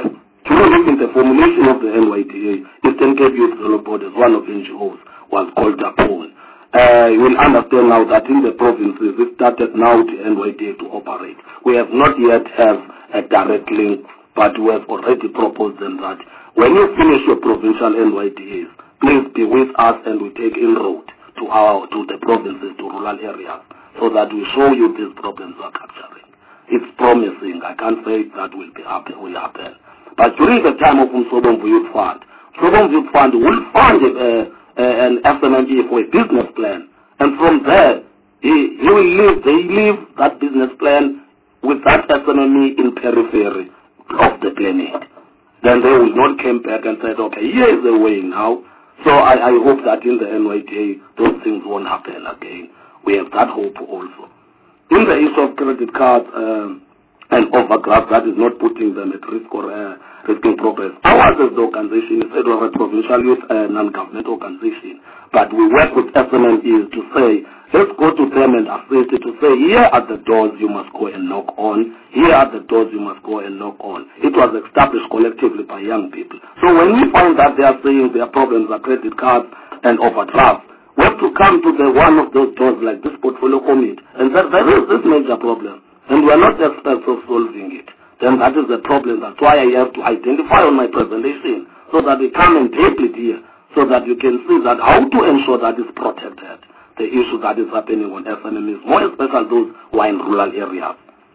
During the formulation of the N Y D A, Eastern Cape Youth Development Board, as one of the N G Os, was called upon. Uh, you will understand now that in the provinces, it started now the N Y D A to operate. We have not yet have a direct link, but we have already proposed them that when you finish your provincial N Y D As, please be with us and we take inroad to our to the provinces, to rural areas, so that we show you these problems are capturing. It's promising. I can't say that will be happen, will happen. But during the time of Umsobomvu Youth Fund, Umsobomvu Youth Fund will fund uh, uh, an S M E for a business plan. And from there, he, he will leave, they leave that business plan with that S M E in periphery of the planet. Then they will not come back and say, okay, here is the way now. So I, I hope that in the N Y D A, those things won't happen again. We have that hope also. In the issue of credit cards, um, and overdraft, that is not putting them at risk or uh, risking progress. Ours as the organization is a provincial youth uh, non-government organization, but we work with S M Es to say, let's go to them and assist it to say, here are the doors you must go and knock on, here are the doors you must go and knock on. It was established collectively by young people. So when we find that they are saying their problems are credit cards and overdraft, we have to come to the one of those doors like this portfolio committee and say, there is this major problem. And we are not experts of solving it. Then that is the problem. That's why I have to identify on my presentation so that we come and tape it here so that you can see that how to ensure that it's protected, the issue that is happening on S M Es, more especially those who are in rural areas.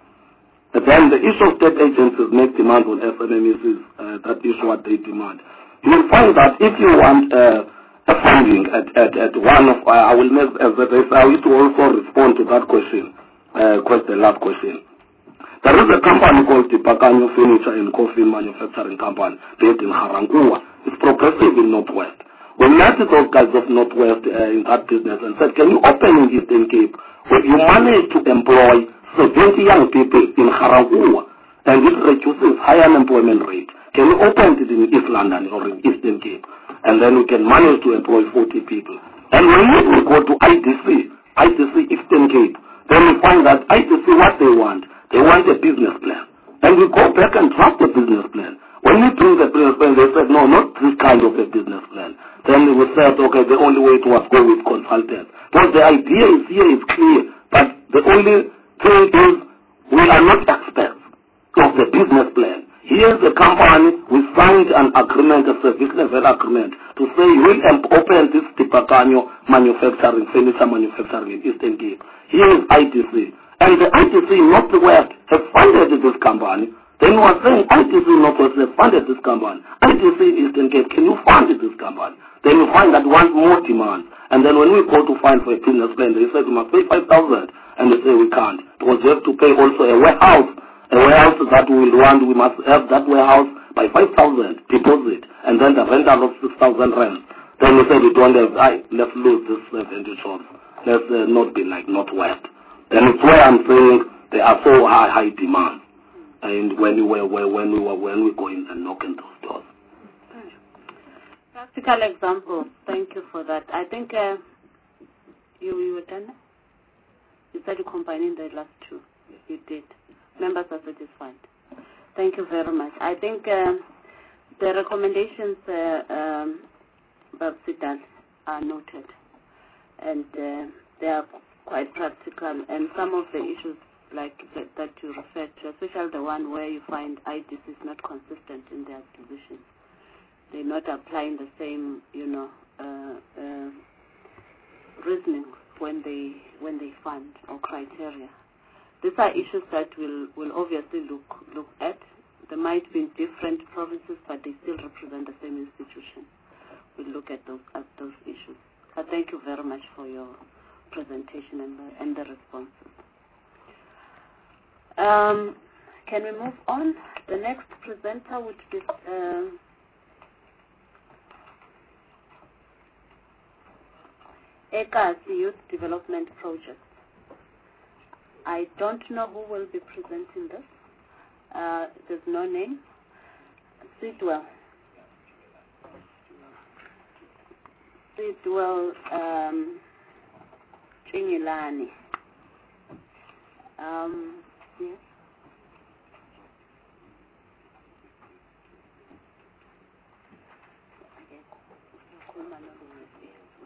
And then the issue of state agencies make demand on S M Es is uh, that issue what they demand. You will find that if you want uh, a funding at, at, at one of, uh, I will make, as I will also respond to that question. Uh, question, last question. There is a company called the Tipakanyo Furniture and Coffin Manufacturing Company based in Haranguwa. It's progressive in Northwest. We met those guys of Northwest uh, in that business and said, can you open in Eastern Cape where you manage to employ seventy young people in Haranguwa and it reduces high unemployment rate? Can you open it in East London or in Eastern Cape? And then we can manage to employ forty people. And when we go to I D C, I D C Eastern Cape, then we find that I D C what they want. They want a business plan. And we go back and draft the business plan. When we bring the business plan, they said, no, not this kind of a business plan. Then we said, okay, the only way to was go with consultants. But the idea is here is clear. But the only thing is we are not experts of the business plan. Here's the company, we signed an agreement, a service level agreement, to say we'll open this Tipakanyo manufacturing, furniture manufacturing in Eastern Cape. Here is I T C. And the I T C Northwest have funded this company. Then we are saying I T C Northwest have funded this company. I T C Eastern Cape, can you fund this company? Then you find that one more demand. And then when we go to find for a business plan, they say you must pay five thousand. And they say we can't. Because we have to pay also a warehouse. A warehouse that we will want, we must have that warehouse by five thousand deposit, and then the rental of six thousand rent. Then we say we don't have, I, let's lose this seventy jobs. Let's uh, not be like Northwest. Then it's where I'm saying there are so high, high demand. And when we were, when we were, when we go in and knock on those doors. Practical example. Thank you for that. I think uh, you, you were done. You said you combining the last two. You did. Members are satisfied. Thank you very much. I think uh, the recommendations uh, um, by Sidan are noted, and uh, they are quite practical. And some of the issues like that, that you referred to, especially the one where you find I D C is not consistent in their positions. They're not applying the same, you know, uh, uh, reasoning when they when they fund or criteria. These are issues that we'll, we'll obviously look, look at. They might be in different provinces, but they still represent the same institution. We'll look at those, at those issues. But thank you very much for your presentation and the, and the responses. Um, can we move on? The next presenter would be uh, EKASI Youth Development Project. I don't know who will be presenting this. Uh, there's no name. Sidwell. Sidwell um, Chingilani. Um, yes.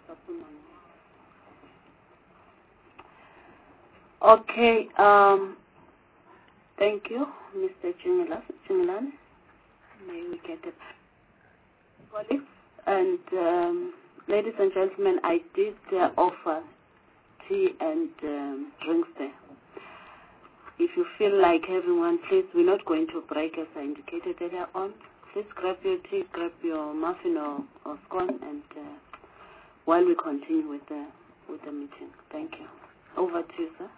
Okay. Um, thank you, Mister Chingilane. May we get it. Colleagues and um, ladies and gentlemen, I did uh, offer tea and um, drinks there. If you feel like having one, please, we're not going to break as I indicated earlier on. Please grab your tea, grab your muffin or, or scone, and uh, while we continue with the, with the meeting. Thank you. Over to you, sir.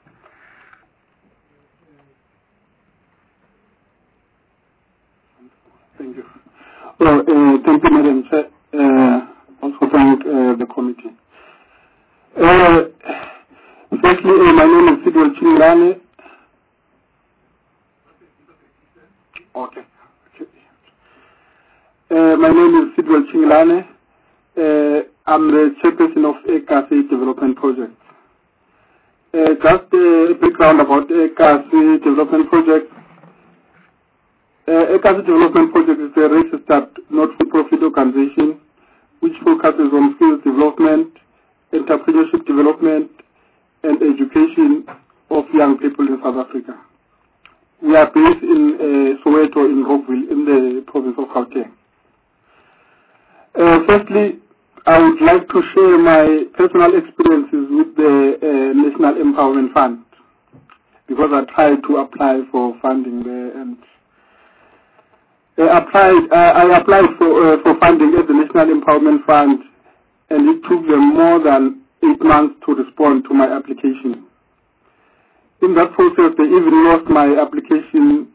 Thank you. Well, uh, thank you, Madam Chair. Uh, also thank uh, the committee. Uh, firstly, uh, my name is Sidwell Chingilane. Okay. okay. Uh, my name is Sidwell Chingilane. Uh, I'm the chairperson of ECASI Development Project. Uh, just a background about ECASI Development Project. Uh, ECASI Development Project is a registered not-for-profit organization which focuses on skills development, entrepreneurship development, and education of young people in South Africa. We are based in uh, Soweto in Rockville in the province of Gauteng. Uh, firstly, I would like to share my personal experiences with the uh, National Empowerment Fund because I tried to apply for funding there and I applied, uh, I applied for, uh, for funding at the National Empowerment Fund, and it took them more than eight months to respond to my application. In that process, they even lost my application,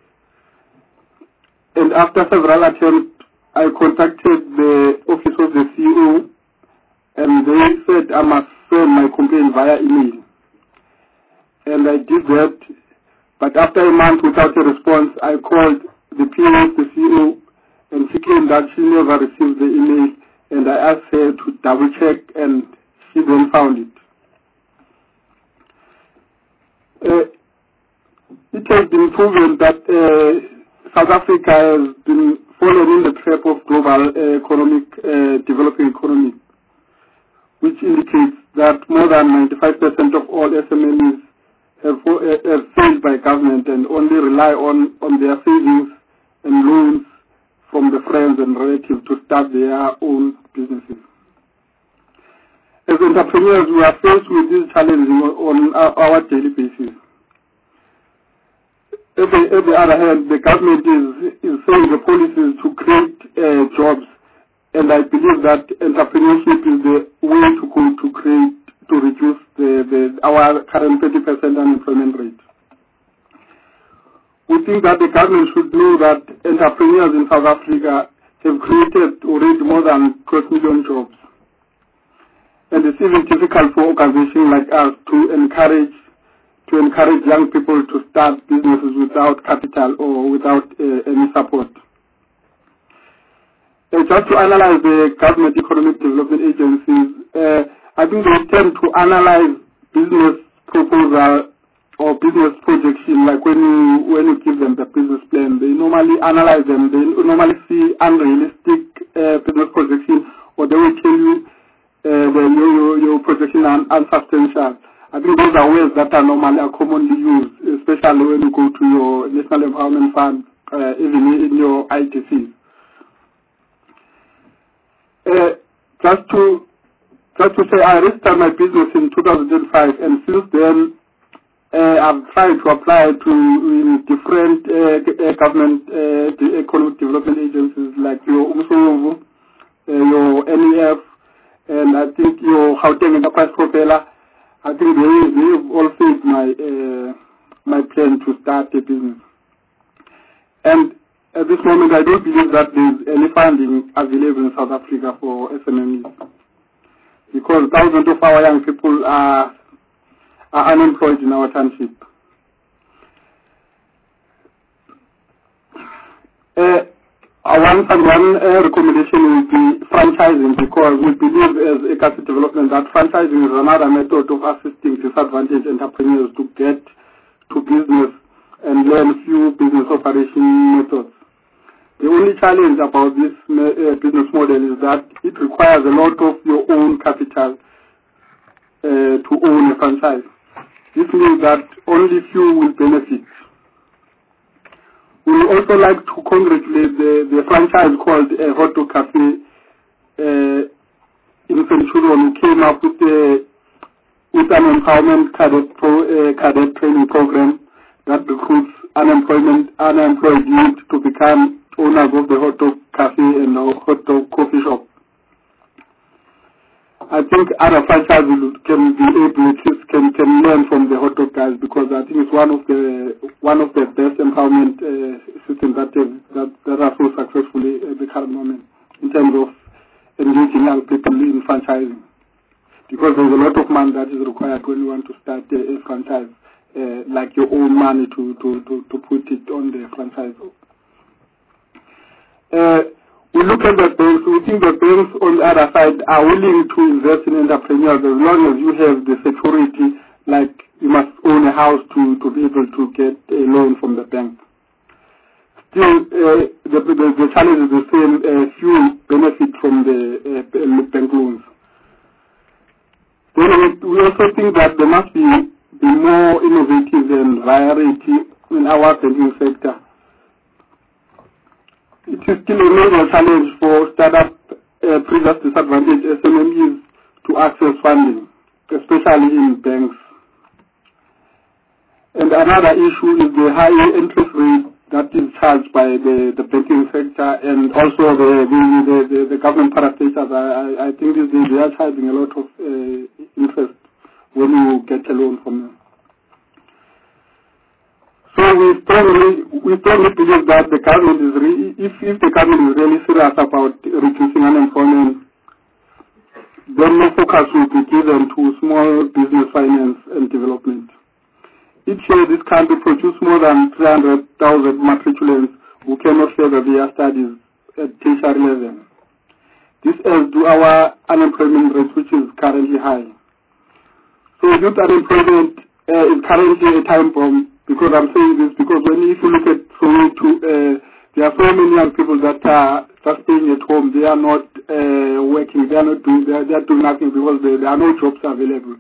and after several attempts, I contacted the office of the C E O, and they said I must send my complaint via email. And I did that, but after a month without a response, I called the P A of the C E O, and she claimed that she never received the email, and I asked her to double check, and she then found it. Uh, it has been proven that uh, South Africa has been fallen in the trap of global uh, economic uh, developing economy, which indicates that more than ninety-five percent of all S M Es have, uh, have failed by government and only rely on, on their savings and loans from the friends and relatives to start their own businesses. As entrepreneurs, we are faced with these challenges on our, our daily basis. At the, at the other hand, the government is, is saying the policies to create uh, jobs, and I believe that entrepreneurship is the way to go to create, to reduce the, the, our current twenty percent unemployment rate. We think that the government should know that entrepreneurs in South Africa have created already more than twelve million jobs. And it's even difficult for organizations like us to encourage to encourage young people to start businesses without capital or without uh, any support. Uh, just to analyze the government economic development agencies, uh, I think they tend to analyze business proposal or business projection, like when you when you give them the business plan, they normally analyze them. They normally see unrealistic uh, business projection, or they will tell you uh, the, your, your projection are unsubstantial. I think those are words that are normally are commonly used, especially when you go to your National Empowerment Fund, uh, even in your I T Cs. Uh, just to just to say, I registered my business in two thousand five, and since then uh, I've tried to apply to in different uh, government uh, the economic development agencies like your Umsovu, uh, your N E F, and I think your Gauteng Enterprise Propeller. I think they they've all faced my uh, my plan to start a business. And at this moment, I don't believe that there's any funding available in South Africa for S M Es, because thousands of our young people are are unemployed in our township. Uh, one one uh, recommendation will be franchising, because we believe as ECASI development that franchising is another method of assisting disadvantaged entrepreneurs to get to business and learn few business operation methods. The only challenge about this uh, business model is that it requires a lot of your own capital uh, to own a franchise. This means that only few will benefit. We would also like to congratulate the, the franchise called uh, Hot Dog Cafe uh, in Centurion, who came up with, uh, with an empowerment cadet, pro, uh, cadet training program that recruits unemployment, unemployed youth to become owners of the hot dog cafe and the hot dog coffee shop. I think other franchises can be able to can, can learn from the hot dog guys, because I think it's one of the one of the best empowerment uh, systems that, that that are so successful at the current moment in terms of engaging young people in franchising. Because there's a lot of money that is required when you want to start a, a franchise, uh, like your own money to, to, to, to put it on the franchise. Uh, we look at the banks, we think the banks on the other side are willing to invest in entrepreneurs as long as you have the security, like you must own a house to, to be able to get a loan from the bank. Still, uh, the, the, the challenge is the same, uh, few benefit from the uh, bank loans. Then we also think that there must be, be more innovative and variety in our banking sector. It is still a major challenge for startup uh, previous disadvantaged S M Es to access funding, especially in banks. And another issue is the high interest rate that is charged by the, the banking sector, and also the the, the, the, the government parastatals. I, I think this, they are charging a lot of uh, interest when you get a loan from them. So we strongly, we strongly believe that the government is, re, if, if the government is really serious about reducing unemployment, then more focus will be given to small business finance and development. Each year this country produces more than three hundred thousand matriculants who cannot further their studies at tertiary level. This adds to our unemployment rate, which is currently high. So youth unemployment uh, is currently a time bomb. Because I'm saying this because when if you look at Soweto, uh, there are so many young people that are just staying at home. They are not uh, working. They are not doing. They are, they are doing nothing because there, there are no jobs available.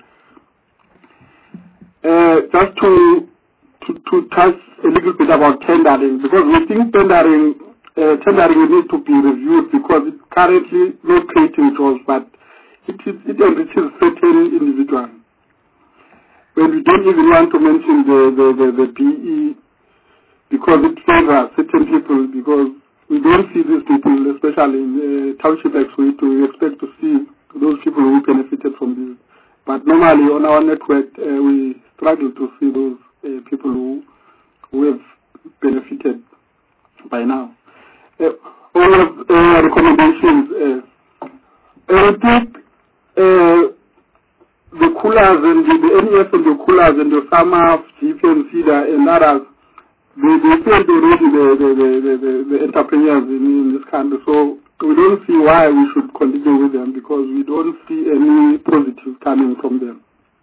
Uh, just to, to to touch a little bit about tendering, because we think tendering uh, tendering needs to be reviewed because it's currently not creating jobs, but it is, it enriches certain individuals. When we don't even want to mention the, the, the, the P E, because it favors certain people, because we don't see these people, especially in uh, township expo, we expect to see those people who benefited from this. But normally on our network, uh, we struggle to see those uh, people who, who have benefited by now. Uh, all of uh, recommendations, uh, I think uh, the coolers and the, the N E F and the coolers and the farmer, G P and CEDA and others, they, they failed already the, the, the, the, the entrepreneurs in, in this country. So we don't see why we should continue with them, because we don't see any positive coming from them.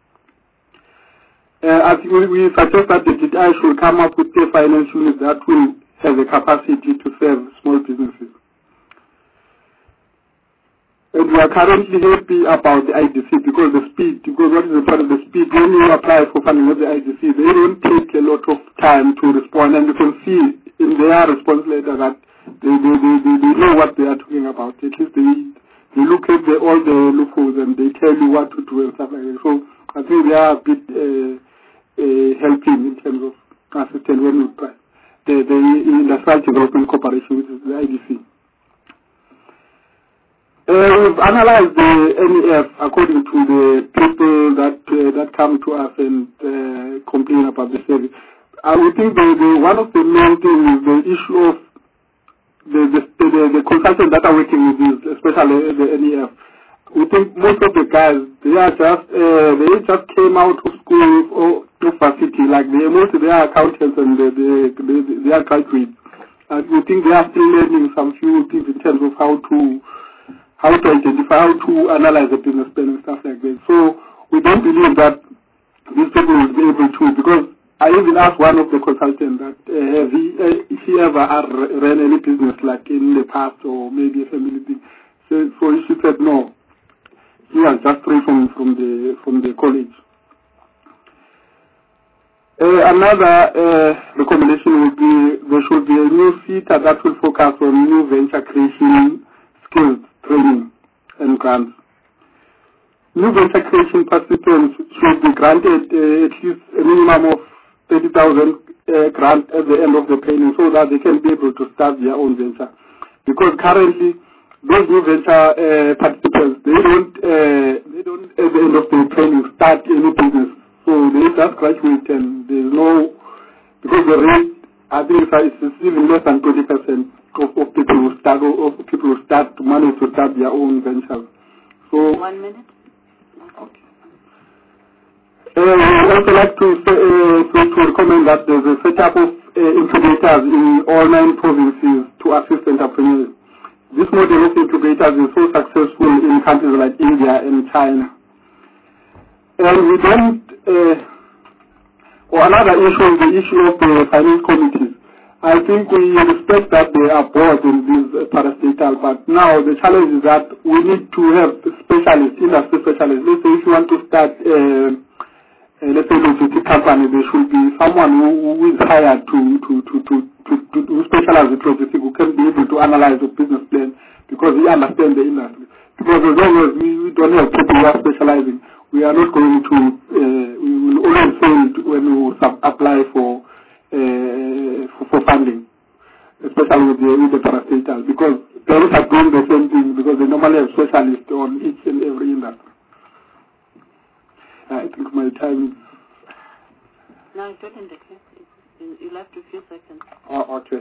Uh, I think we, we suggest that the D T I should come up with a financial unit that will have the capacity to serve small businesses. And we are currently happy about the I D C because the speed, because what is the part of the speed? When you apply for funding with the I D C, they don't take a lot of time to respond, and you can see in their response letter that they, they, they, they, they know what they are talking about. At least they, they look at the, all the loopholes and they tell you what to do and stuff like that. So I think they are a bit uh, uh, helping in terms of assistance when we apply. The, the Industrial Development Corporation, which is the I D C. Uh, we've analyzed the N E F according to the people that uh, that come to us and uh, complain about the service. I would think the, the, one of the main things is the issue of the the, the, the consultants that are working with this, especially the N E F. We think most of the guys, they are just uh, they just came out of school or university, like they mostly they are accountants and they they, they, they are graduates. And we think they are still learning some few things in terms of how to how to identify, how to analyze the business plan and stuff like that. So we don't believe that these people will be able to, because I even asked one of the consultants that uh, have he, uh, if he ever had ran any business like in the past or maybe a family thing. So, so she said no. He was just straight from, from the from the college. Uh, another uh, recommendation would be there should be a new SETA that will focus on new venture creation skills training and grants. New venture creation participants should be granted uh, at least a minimum of thirty thousand uh, grant at the end of the training so that they can be able to start their own venture. Because currently, those new venture uh, participants, they don't, uh, they don't at the end of the training start any business. So they just graduate and there's no, because the rate, I think it's even less than twenty percent of, of people who start, of people who start to manage to start their own ventures. So one minute. Okay. Uh, I would also like to, say, uh, to, to recommend that there's a setup of uh, incubators in all nine provinces to assist entrepreneurs. This model of incubators is so successful in countries like India and China. And we don't, uh, or another issue is the issue of the finance committees. I think we respect that they are board in this uh, parastatal, but now the challenge is that we need to have specialists, industry specialists. Let's say if you want to start, uh, uh, let's say, a logistic company, there should be someone who, who is hired to, to, to, to, to, to, to specialize in logistics, who can be able to analyze the business plan because he understands the industry. Because as long as we, we don't have people who are specializing, we are not going to, uh, we will always fail when we sub- apply for Uh, for, for funding, especially with the, with the parastatal, because parents are doing the same thing because they normally have specialists on each and every industry. I think my time. No, it's not in the case. You'll have to few seconds. Oh, okay.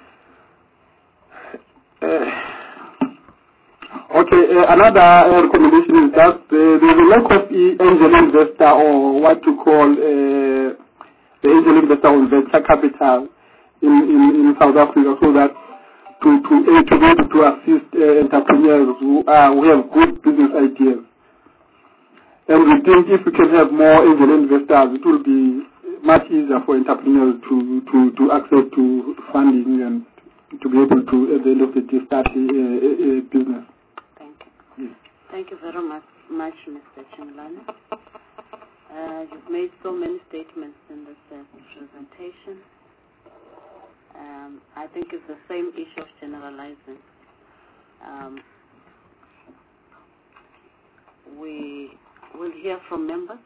Uh, okay, uh, another uh, recommendation is that uh, there is a lack of angel investor or what to call uh, the angel investor on venture capital in, in, in South Africa, so that to to, uh, to be able to assist uh, entrepreneurs who, uh, who have good business ideas. And we think if we can have more angel investors, it will be much easier for entrepreneurs to, to, to access to funding and to be able to, at the end of the day, start a, a, a business. Thank you. Yes. Thank you very much, much Mister Chimlana. Uh, you've made so many statements in this uh, presentation. Um, I think it's the same issue of generalizing. Um, we will hear from members.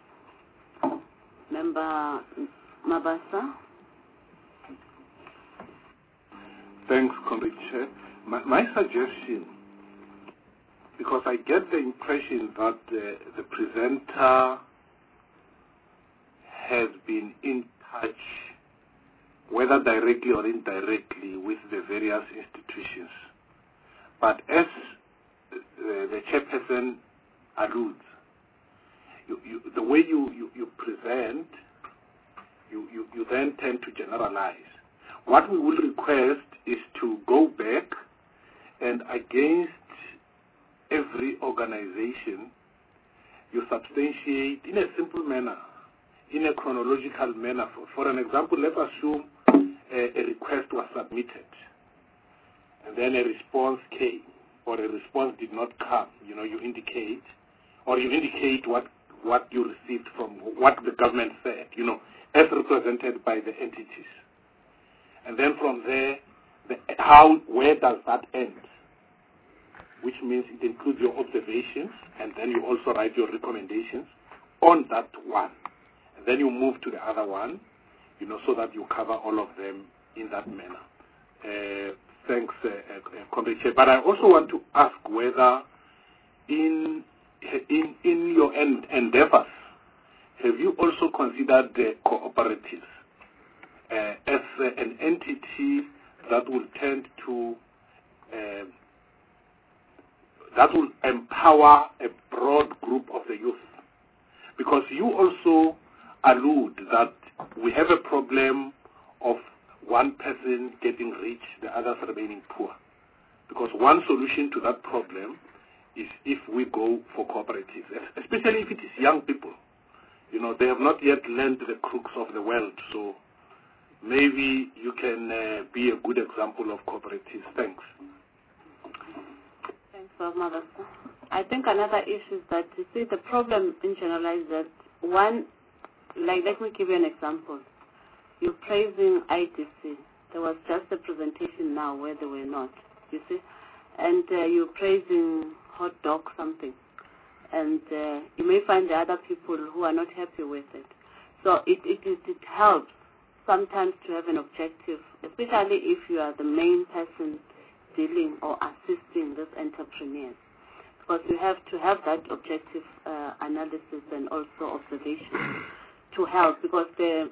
Member Mabasa. Thanks, Comrade Chair. My, my suggestion, because I get the impression that uh, the presenter has been in touch, whether directly or indirectly, with the various institutions. But as uh, the chairperson alludes, you, you, the way you, you, you present, you, you, you then tend to generalize. What we will request is to go back and against every organization, you substantiate in a simple manner, in a chronological manner. For, for an example, let's assume a, a request was submitted and then a response came or a response did not come. You know, you indicate or you indicate what, what you received from what the government said, you know, as represented by the entities. And then from there, the, how, where does that end? Which means it includes your observations, and then you also write your recommendations on that one. And then you move to the other one, you know, so that you cover all of them in that manner. Uh, thanks, uh, uh, Comrade Chair. But I also want to ask whether in in, in your en- endeavors, have you also considered the cooperatives uh, as uh, an entity that will tend to uh, that will empower a broad group of the youth? Because you also allude that we have a problem of one person getting rich, the others remaining poor. Because one solution to that problem is if we go for cooperatives, especially if it is young people. You know, they have not yet learned the crooks of the world, so maybe you can uh, be a good example of cooperatives. Thanks. Thanks, Bob Mother. I think another issue is that, you see, the problem in general is that one, like, let me give you an example. You're praising I D C. There was just a presentation now where they were not, you see, and uh, you're praising hot dog something, and uh, you may find the other people who are not happy with it. So it, it, it, it helps sometimes to have an objective, especially if you are the main person dealing or assisting these entrepreneurs, because you have to have that objective uh, analysis and also observation to help, because the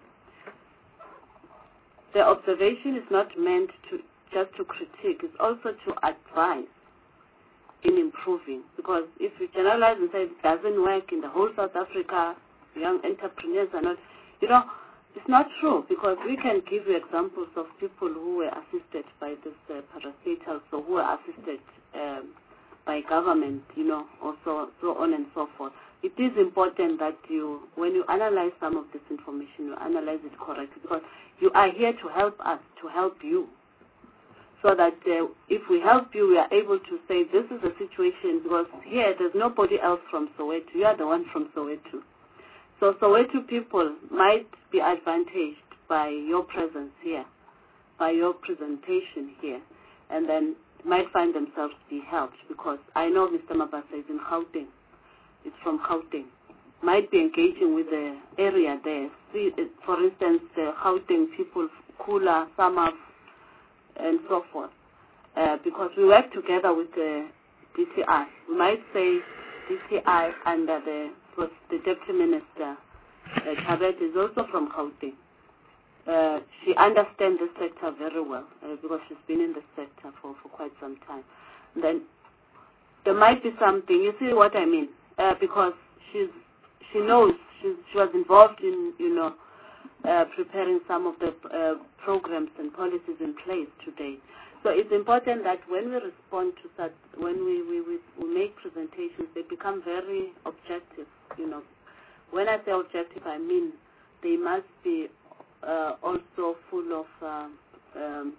the observation is not meant to just to critique, it's also to advise in improving, because if you generalize and say it doesn't work in the whole South Africa, young entrepreneurs are not, you know, it's not true, because we can give you examples of people who were assisted by this uh, parastatals, or who were assisted um, by government, you know, or so, so on and so forth. It is important that you, when you analyze some of this information, you analyze it correctly, because you are here to help us, to help you, so that uh, if we help you, we are able to say this is the situation, because here there's nobody else from Soweto. You are the one from Soweto. So Soweto people might be advantaged by your presence here, by your presentation here, and then might find themselves be helped, because I know Mister Mabasa is in Gauteng. It's from Gauteng. Might be engaging with the area there. See, for instance, the Gauteng people, Kula, Samaf, and so forth, uh, because we work together with the D C I. We might say D C I under the, the Deputy Minister, uh, Chabet, is also from Gauteng. Uh, she understands the sector very well, uh, because she's been in the sector for, for quite some time. And then there might be something, you see what I mean, uh, because she's she knows, she's, she was involved in, you know, Uh, preparing some of the uh, programs and policies in place today. So it's important that when we respond to that, when we, we, we, we make presentations, they become very objective. You know, when I say objective, I mean they must be uh, also full of um, um,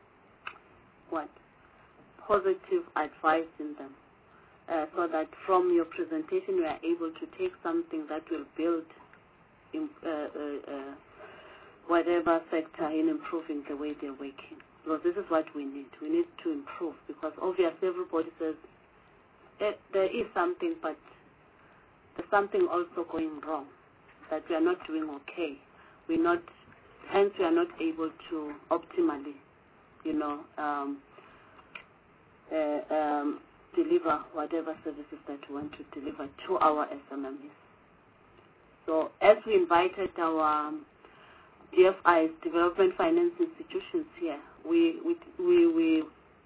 what positive advice in them, uh, so that from your presentation we are able to take something that will build in, uh, uh, uh, whatever sector in improving the way they're working. Because this is what we need. We need to improve, because obviously everybody says there, there is something, but there's something also going wrong, that we are not doing okay. We're not, hence we are not able to optimally, you know, um, uh, um, deliver whatever services that we want to deliver to our S M Es. So as we invited our um, D F Is, Development Finance Institutions, here, we we we we,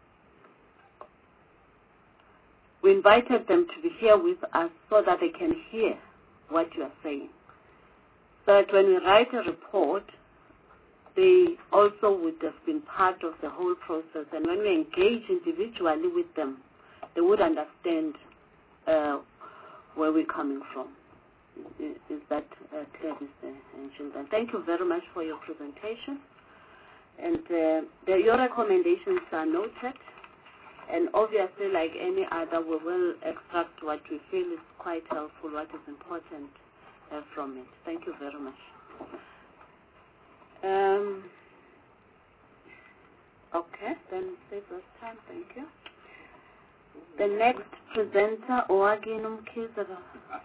we invited them to be here with us so that they can hear what you are saying. So that when we write a report, they also would have been part of the whole process. And when we engage individually with them, they would understand uh, where we're coming from. Is, is that uh, clear, Mister Children? Thank you very much for your presentation. And uh, the, your recommendations are noted. And obviously, like any other, we will extract what we feel is quite helpful, what is important uh, from it. Thank you very much. Um, okay, then save us time. Thank you. The next presenter, Oagin Umkizaba.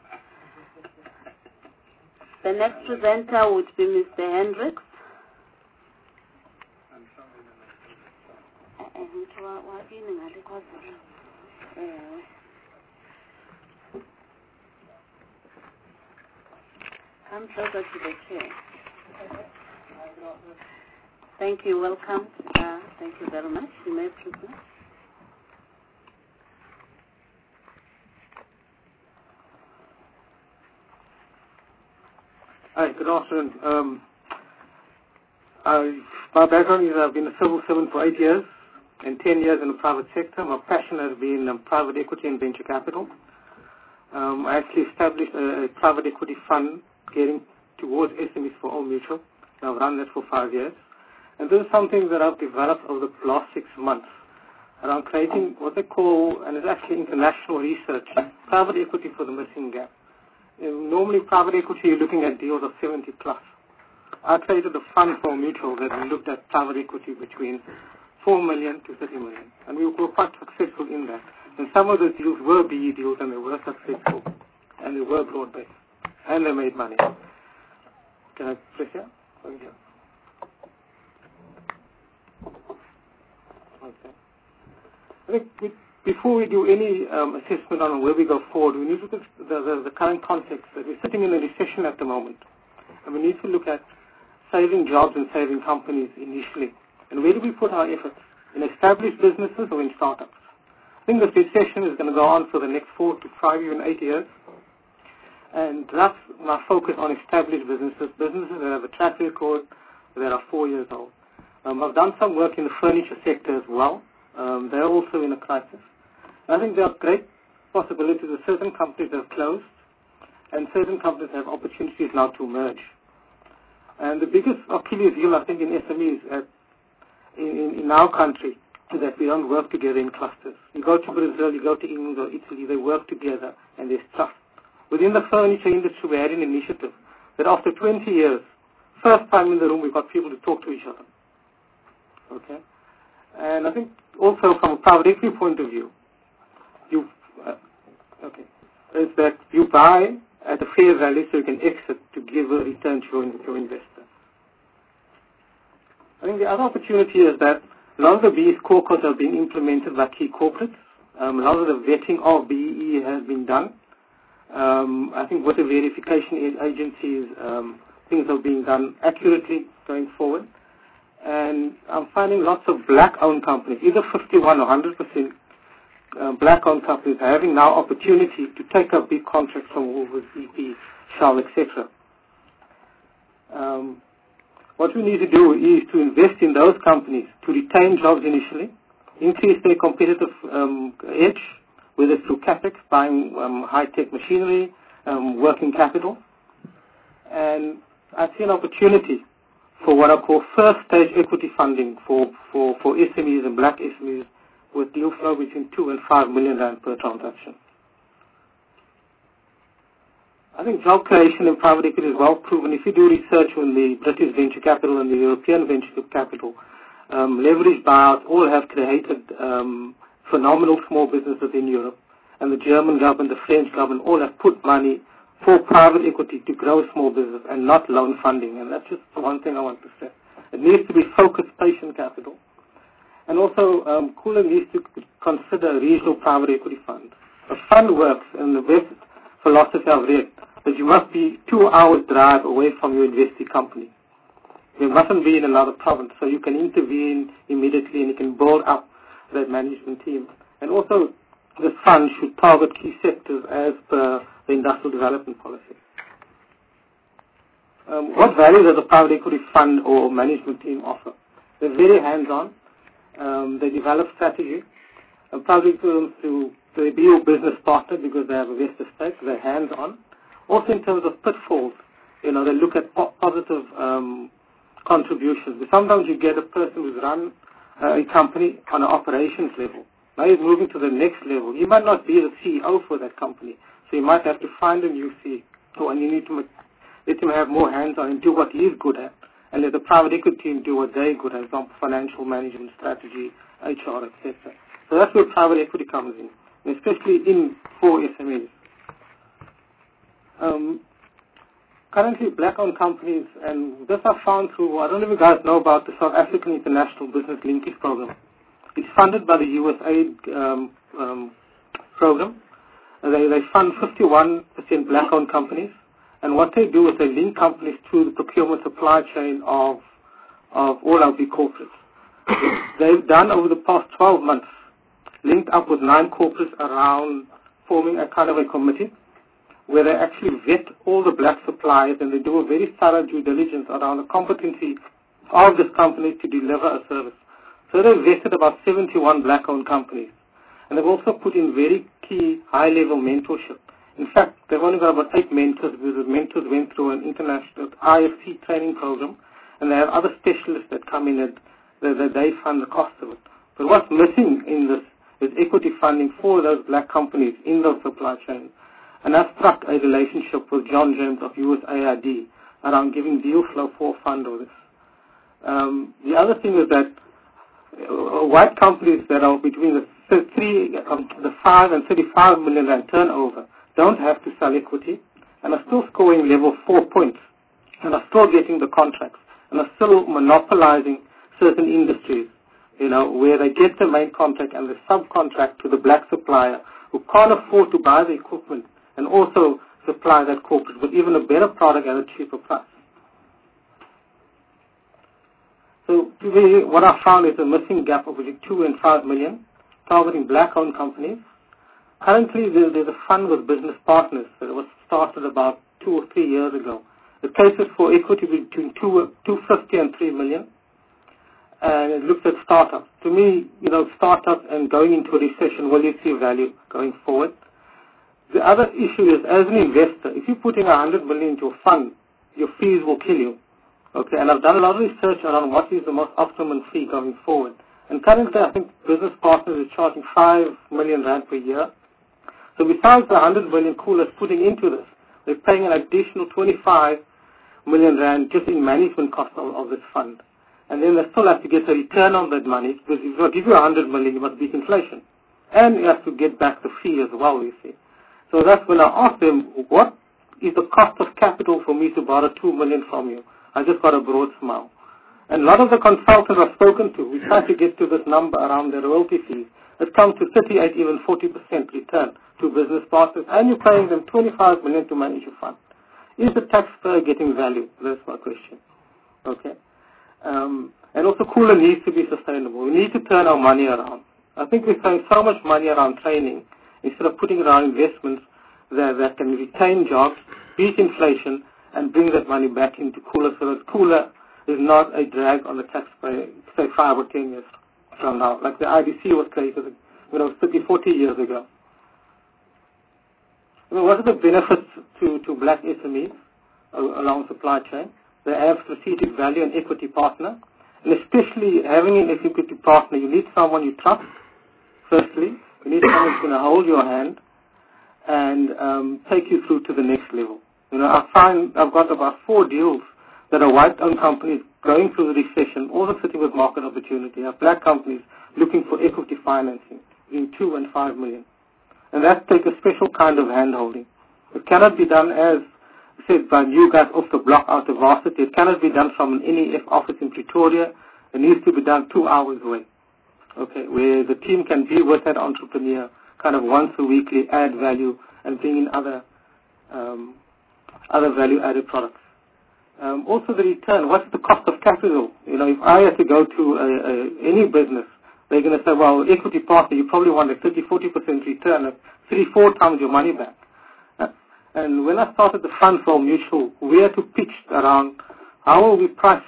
The next presenter would be Mister Hendricks. Come closer to the chair. Thank you. Welcome. Uh, thank you very much. You may present. Hi, good afternoon. Um, I, my background is I've been a civil servant for eight years and ten years in the private sector. My passion has been um, private equity and venture capital. Um, I actually established a, a private equity fund getting towards S M Es for Old Mutual. I've run that for five years. And this is something that I've developed over the last six months around creating what they call, and it's actually international research, private equity for the missing gap. And normally private equity, you're looking at deals of seventy plus. I created a fund for Mutual that looked at private equity between four million to thirty million. And we were quite successful in that. And some of those deals were B E deals and they were successful. And they were broad-based. And they made money. Can I press here? Okay. Okay. I think we, before we do any um, assessment on where we go forward, we need to look at the, the, the current context that we're sitting in a recession at the moment. And we need to look at saving jobs and saving companies initially. And where do we put our efforts? In established businesses or in startups? I think this recession is going to go on for the next four to five, even eight years. And that's my focus on established businesses, businesses that have a track record that are four years old. Um, I've done some work in the furniture sector as well. Um, they're also in a crisis. And I think there are great possibilities that certain companies have closed and certain companies have opportunities now to merge. And the biggest Achilles heel, I think, in S M Es at, in, in our country is that we don't work together in clusters. You go to Brazil, you go to England or Italy, they work together and there's trust. Within the furniture industry, we had an initiative that after twenty years, first time in the room, we've got people to talk to each other. Okay? And I think also from a private equity point of view, you, uh, okay, is that you buy at a fair value so you can exit to give a return to your, your investor. I think the other opportunity is that a lot of the B E scorecards are being implemented by key corporates. Um, a lot of the vetting of B E E has been done. Um, I think with the verification agencies, um, things are being done accurately going forward. And I'm finding lots of black-owned companies, either fifty-one or one hundred percent uh, black-owned companies, are having now opportunity to take up big contracts from Woolworths, E P, Shell, et cetera. Um, what we need to do is to invest in those companies to retain jobs initially, increase their competitive um, edge, whether through CapEx, buying um, high-tech machinery, um, working capital. And I see an opportunity for what I call first-stage equity funding for, for, for S M Es and black S M Es with deal flow between two and five million rand per transaction. I think job creation in private equity is well proven. If you do research on the British venture capital and the European venture capital, um, leveraged buyouts all have created um, phenomenal small businesses in Europe. And the German government, the French government, all have put money for private equity to grow small business and not loan funding. And that's just one thing I want to say. It needs to be focused patient capital. And also, um, Kula needs to consider regional private equity funds. A fund works, and the best philosophy I've read, that you must be two hours drive away from your invested company. You mustn't be in another province, so you can intervene immediately and you can build up that management team. And also, this fund should target key sectors as per the industrial development policy. Um, what value does a private equity fund or management team offer? They're very hands-on. Um, they develop strategy. And private equity to they be your business partner because they have a vested stake. They're hands-on. Also in terms of pitfalls, you know, they look at po- positive um, contributions. Sometimes you get a person who's run uh, a company on an operations level. Now he's moving to the next level. He might not be the C E O for that company. So you might have to find a new C E O, and you need to make, let him have more hands-on and do what he's good at, and let the private equity team do what they're good at, example, financial management, strategy, H R, et cetera. So that's where private equity comes in, and especially in for S M Es. Um, currently, black-owned companies, and this I found through, I don't know if you guys know about the South African International Business Linkage Program. It's funded by the U S A I D um, um, program. They, they fund fifty-one percent black-owned companies, and what they do is they link companies to the procurement supply chain of of all our big corporates. They've done over the past twelve months, linked up with nine corporates around forming a kind of a committee where they actually vet all the black suppliers and they do a very thorough due diligence around the competency of this company to deliver a service. So they've vetted about seventy-one black-owned companies. And they've also put in very key high-level mentorship In fact, they've only got about eight mentors because the mentors went through an international I F C training program, and they have other specialists that come in and that, that they fund the cost of it. But what's missing in this is equity funding for those black companies in those supply chains. And I've struck a relationship with John James of U S A I D around giving deal flow for fund of this. Um, the other thing is that uh, white companies that are between the three, um, the five and thirty-five million rand turnover don't have to sell equity and are still scoring level four points and are still getting the contracts and are still monopolizing certain industries, you know, where they get the main contract and they subcontract to the black supplier who can't afford to buy the equipment and also supply that corporate with even a better product at a cheaper price. So to me, what I found is a missing gap of between two and five million, targeting black-owned companies. Currently, there, there's a fund with business partners that was started about two or three years ago. It caters for equity between two, two fifty and three million, and it looks at startups. To me, you know, startups and going into a recession, will you see value going forward? The other issue is, as an investor, if you're putting a hundred million into a fund, your fees will kill you. Okay, and I've done a lot of research around what is the most optimum fee going forward. And currently, I think business partners is charging five million rand per year. So besides the hundred million coolers putting into this, they're paying an additional twenty-five million rand just in management cost of, of this fund. And then they still have to get a return on that money, because if I give you a hundred million, you must beat inflation, and you have to get back the fee as well. You see. So that's when I asked them, what is the cost of capital for me to borrow two million from you? I just got a broad smile. And a lot of the consultants I've spoken to, we try to get to this number around the royalty fees. It comes to thirty-eight, even forty percent return to business partners, and you're paying them twenty-five million to manage your fund. Is the taxpayer getting value? That's my question. Okay. Um, and also, Kula needs to be sustainable. We need to turn our money around. I think we're throwing so much money around training instead of putting around investments that, that can retain jobs, beat inflation, and bring that money back into Kula so that Kula is not a drag on the taxpayer, say, five or ten years from now, like the I B C was created, you know, thirty, forty years ago. I mean, what are the benefits to, to black S M Es along supply chain? They have strategic value and equity partner. And especially having an equity partner, you need someone you trust, firstly. You need someone who's going to hold your hand and um, take you through to the next level. You know, I find I've got about four deals that are white-owned companies going through the recession, also sitting with market opportunity. I have black companies looking for equity financing in two and five million. And that takes a special kind of hand-holding. It cannot be done, as said by you guys off the block out of varsity. It cannot be done from an N E F office in Pretoria. It needs to be done two hours away. Okay, where the team can be with that entrepreneur kind of once a weekly, add value, and bring in other um, other value-added products. Um, also the return, what's the cost of capital? You know, if I had to go to a, a, any business, they're going to say, well, equity partner, you probably want a thirty, forty percent return, of three, four times your money back. Uh, and when I started the fund for mutual, we had to pitch around how will we price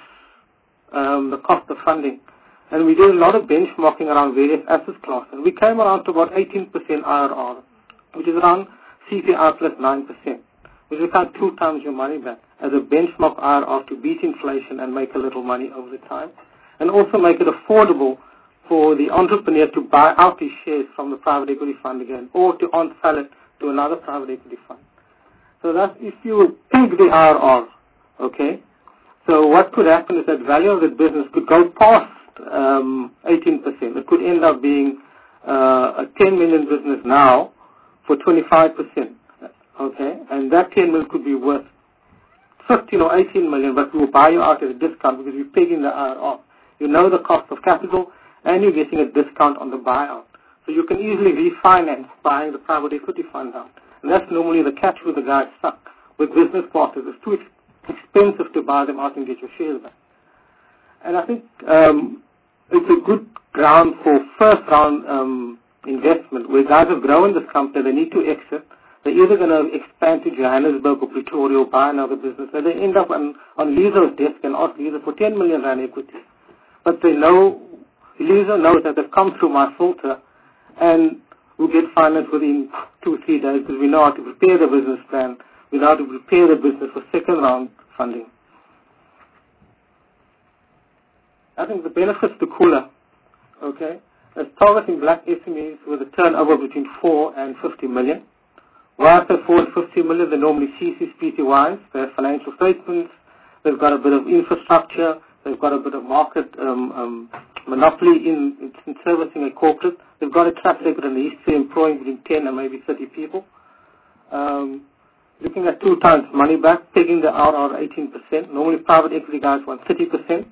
um, the cost of funding. And we did a lot of benchmarking around various asset classes. We came around to about eighteen percent I R R, which is around C P I plus nine percent, which is kind of two times your money back as a benchmark I R R to beat inflation and make a little money over the time. And also make it affordable for the entrepreneur to buy out his shares from the private equity fund again, or to on-sell it to another private equity fund. So that's if you take the I R R, okay? So what could happen is that value of the business could go past um, eighteen percent. It could end up being uh, a ten million business now for twenty-five percent, okay? And that ten million could be worth fifteen or eighteen million, but we will buy you out at a discount because you're taking the I R R. You know the cost of capital, and you're getting a discount on the buyout. So you can easily refinance buying the private equity fund out. And that's normally the catch with the guys stuck. With business partners, it's too ex- expensive to buy them out and get your shares back. And I think um, it's a good ground for first round um, investment, where guys have grown this company, they need to exit. They're either going to expand to Johannesburg or Pretoria or buy another business, and they end up on, on Lizo's desk and ask Lizo for ten million rand equity. But they know, Lizo knows that they've come through my filter, and who get finance within two, three days because we know how to prepare the business plan. We know how to prepare the business for second round funding. I think the benefits to Kula, okay, is targeting black S M Es with a turnover between four and fifty million. Why I say four and fifty million? They're normally C Cs, P T Ys, they have financial statements, they've got a bit of infrastructure, they've got a bit of market um, um, monopoly in, in servicing a corporate. They've got a track record in the history employing between ten and maybe thirty people. Um, looking at two times money back, taking the R R eighteen percent. Normally private equity guys want thirty percent.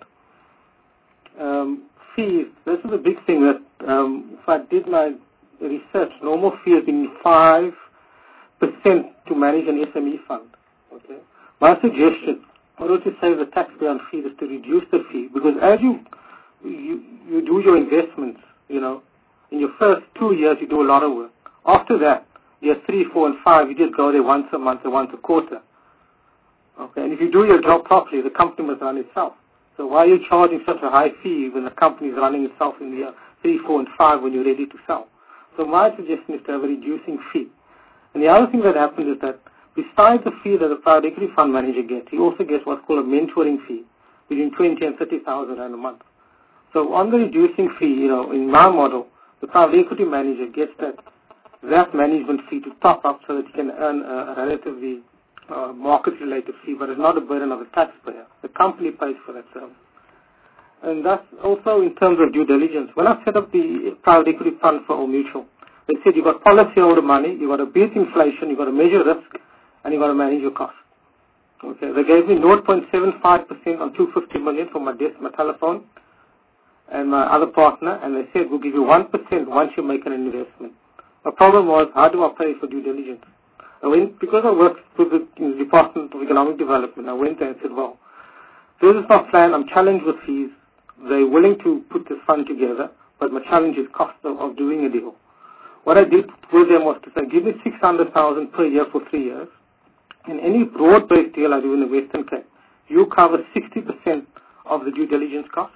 Um, fees, this is a big thing that um, if I did my research, normal fee has been five percent to manage an S M E fund. Okay. My suggestion, in order to save the taxpayer on fees, is to reduce the fee, because as you, you you do your investments, you know, in your first two years you do a lot of work. After that, year three, four, and five, you just go there once a month or once a quarter. Okay. And if you do your job properly, the company must run itself. So why are you charging such a high fee when the company is running itself in year three, four, and five when you're ready to sell? So my suggestion is to have a reducing fee. And the other thing that happens is that besides the fee that the private equity fund manager gets, he also gets what's called a mentoring fee between twenty and thirty thousand rand a month. So on the reducing fee, you know, in my model, the private equity manager gets that that management fee to top up so that he can earn a, a relatively uh, market-related fee, but it's not a burden of the taxpayer. The company pays for that service. And that's also in terms of due diligence. When I set up the private equity fund for Old Mutual, they said you've got policyholder money, you've got to beat inflation, you've got to measure risk, and you've got to manage your costs. Okay, they gave me zero point seven five percent on two hundred fifty million for my desk, my telephone, and my other partner, and they said we'll give you one percent once you make an investment. The problem was, how do I pay for due diligence? I went, because I worked with the, in the Department of Economic Development, I went there and said, well, this is my plan, I'm challenged with fees, they're willing to put this fund together, but my challenge is cost of, of doing a deal. What I did with them was to say, give me six hundred thousand per year for three years, and any broad-based deal I do in the Western Cape, you cover sixty percent of the due diligence cost.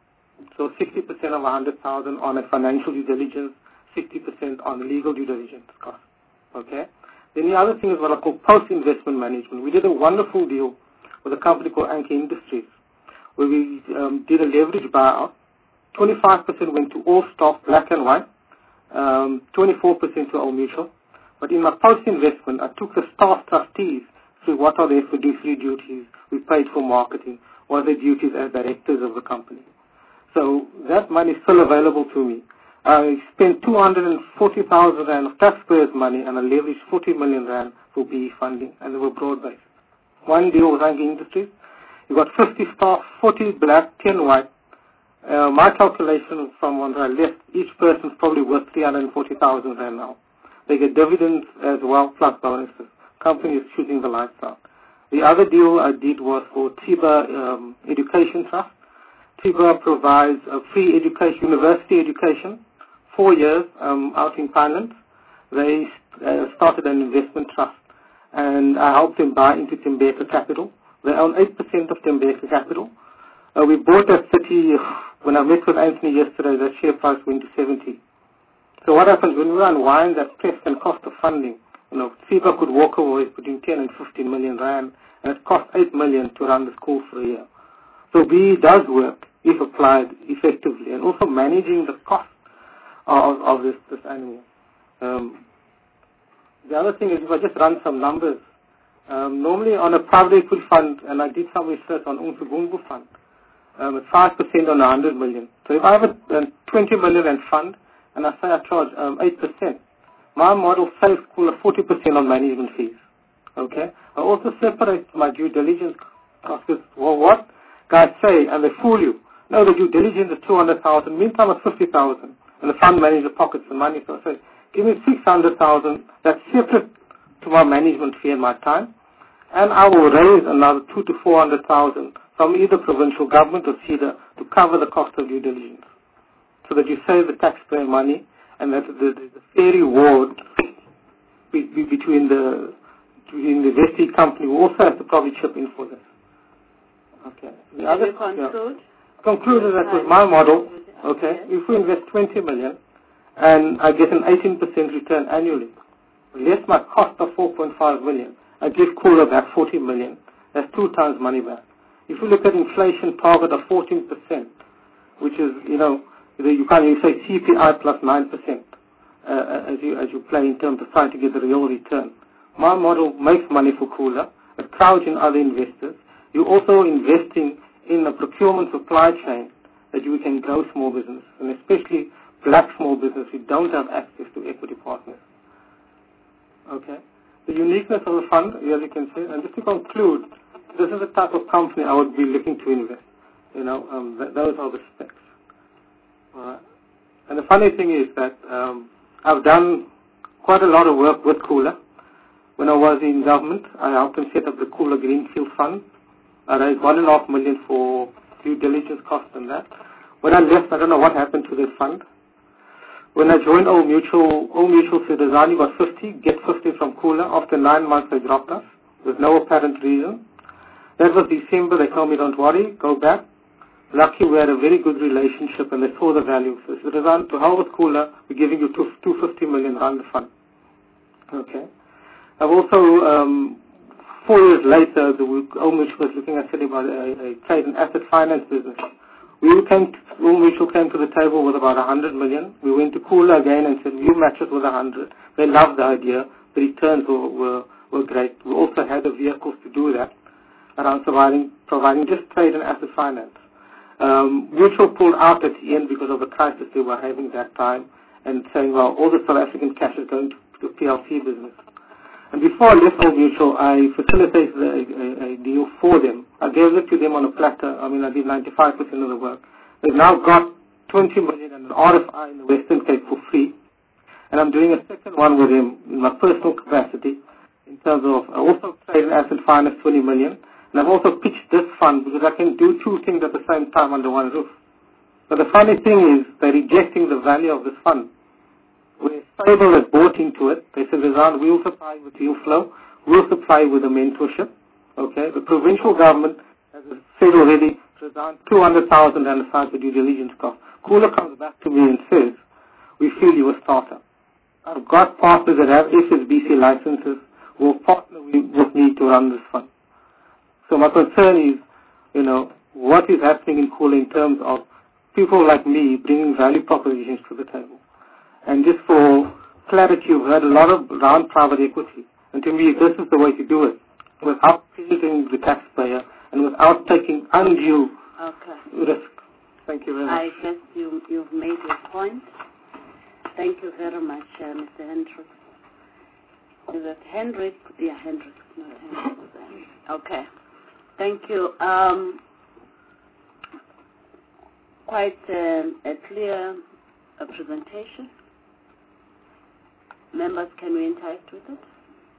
So sixty percent of one hundred thousand on a financial due diligence, sixty percent on the legal due diligence cost. Okay? Then the other thing is what I call post-investment management. We did a wonderful deal with a company called Anchor Industries, where we um, did a leverage buyout. twenty-five percent went to all stock, black and white. Um, twenty-four percent to Old Mutual. But in my post-investment, I took the staff trustees through what are their fiduciary duties. We paid for marketing. What are their duties as directors of the company? So that money is still available to me. I spent two hundred forty thousand rand of taxpayers' money and I leveraged forty million rand for B E funding, and they were broad-based. One deal was Anchor Industries. You got fifty staff, forty black, ten white. Uh, my calculation from when I left, each person is probably worth three hundred forty thousand rand now. They get dividends as well, plus bonuses. Company is shooting the lights out. The other deal I did was for Tiba um, Education Trust. Tiba provides a free education, university education, four years um, out in Thailand. They uh, started an investment trust, and I helped them buy into Tembeka Capital. They own eight percent of Tembeka Capital. Uh, we bought that thirty, when I met with Anthony yesterday, that share price went to seventy. So what happens when we unwind that stress and cost of funding? You know, Tiba could walk away between ten and fifteen million rand, and it cost eight million to run the school for a year. So B E does work if applied effectively, and also managing the cost of, of this, this animal. Um, the other thing is, if I just run some numbers, um, normally on a private equity fund, and I did some research on Umfugumbu fund, um, it's five percent on one hundred million. So if I have a, a twenty million rand fund, and I say I charge um, eight percent, my model saves forty percent on management fees. Okay? I also separate my due diligence costs. Well, what guys say, and they fool you. No, the due diligence is two hundred thousand, meantime it's fifty thousand, and the fund manager pockets the money. So I say, give me six hundred thousand, that's separate to my management fee and my time, and I will raise another two to four hundred thousand from either provincial government or C E D A to cover the cost of due diligence, so that you save the taxpayer money, and that the, the, the fair reward be, be between the between the vested company who also has to probably chip in for this. Okay. The Did other, you conclude? Yeah. Concluded that with my model, okay, if we invest twenty million and I get an eighteen percent return annually. Less my cost of four point five million, I give Kula back forty million. That's two times money back. If you look at inflation target of fourteen percent, which is, you know, you can't even say C P I plus nine percent uh, as you as you play in terms of trying to get the real return. My model makes money for Kula. It crowds in other investors. You're also investing in a procurement supply chain that you can grow small business, and especially black small business who don't have access to equity partners. Okay. The uniqueness of the fund, as you can see, and just to conclude, this is the type of company I would be looking to invest. You know, um, th- those are the specs. All right. And the funny thing is that um, I've done quite a lot of work with Kula. When I was in government, I helped them set up the Kula Greenfield Fund. I raised one and a half million for due diligence costs and that. When I left, I don't know what happened to that fund. When I joined Old Mutual, Old Mutual said, Azani got fifty, get fifty from Kula. After nine months, they dropped us with no apparent reason. That was December. They told me, don't worry, go back. Lucky we had a very good relationship and they saw the value. So they said, Azani, to hell with Kula, we're giving you two hundred fifty million rand the fund. Okay. I've also, um, four years later, the Old Mutual was looking at setting about a, a trade and asset finance business. We came, Old Mutual came to the table with about one hundred million. We went to Kula again and said, you match it with one hundred. They loved the idea. The returns were, were, were great. We also had the vehicles to do that around providing, providing just trade and asset finance. Um, Mutual pulled out at the end because of the crisis they were having at that time and saying, well, all the South African cash is going to the P L C business. And before I left Old Mutual, I facilitated a, a, a deal for them. I gave it to them on a platter. I mean, I did ninety-five percent of the work. They've now got twenty million and an R F I in the Western Cape for free. And I'm doing a second one with them in my personal capacity in terms of I also trade and asset finance twenty million. And I've also pitched this fund because I can do two things at the same time under one roof. But the funny thing is they're rejecting the value of this fund. Where Stable has bought into it, they said, Rizal, we'll supply with deal flow, we'll supply with a mentorship. Okay, the provincial government has said already, Rizal, two hundred thousand and aside for due diligence cost. Kula comes back to me and says, we feel you're a startup. I've got partners that have S S B C licenses who will partner with me to run this fund. So my concern is, you know, what is happening in Kula in terms of people like me bringing value propositions to the table. And just for clarity, you've heard a lot of around private equity. And to me, this is the way to do it, without pleasing the taxpayer and without taking undue okay. risk. Thank you very much. I guess you, you've made your point. Thank you very much, uh, Mister Hendricks. Is it Hendricks? Yeah, Hendricks. Not Hendricks. Okay. Thank you. Um, quite um, a clear uh, presentation. Members, can we interact with it?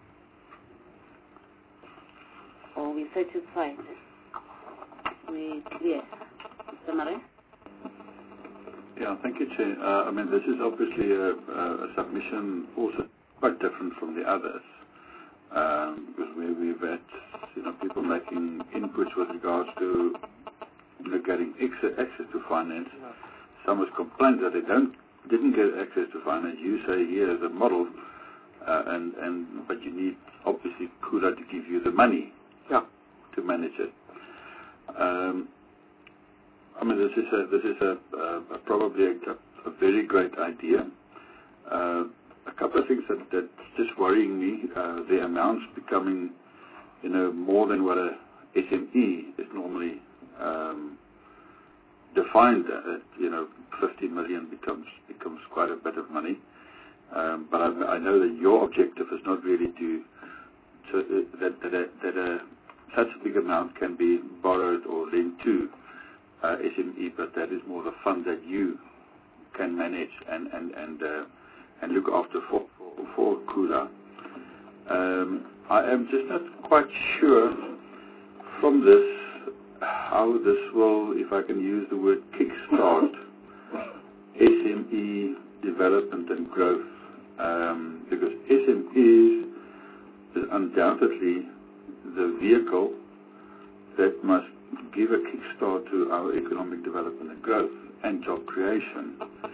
Or we satisfied? We clear? Mister Murray? Yeah, thank you, Chair. Uh, I mean, this is obviously a, a submission also quite different from the others, um, because we, we've had, you know, people making inputs with regards to, you know, getting access, access to finance. Some has complained that they don't didn't get access to finance. You say here is a model, uh, and and but you need obviously Kula to give you the money, yeah, to manage it. Um, I mean, this is a this is a, a, a probably a, a very great idea. Uh, a couple of things that that's just worrying me: uh, the amounts becoming, you know, more than what a S M E is normally um, defined at. You know, fifty million becomes becomes quite a bit of money. Um, but I, I know that your objective is not really to, to uh, that that, a, that a, such a big amount can be borrowed or lent to uh, S M E, but that is more the fund that you can manage and and and uh, and look after for for, for Kula. Um, I am just not quite sure from this how this will, if I can use the word, kickstart S M E development and growth, um, because S M Es is undoubtedly the vehicle that must give a kickstart to our economic development and growth and job creation.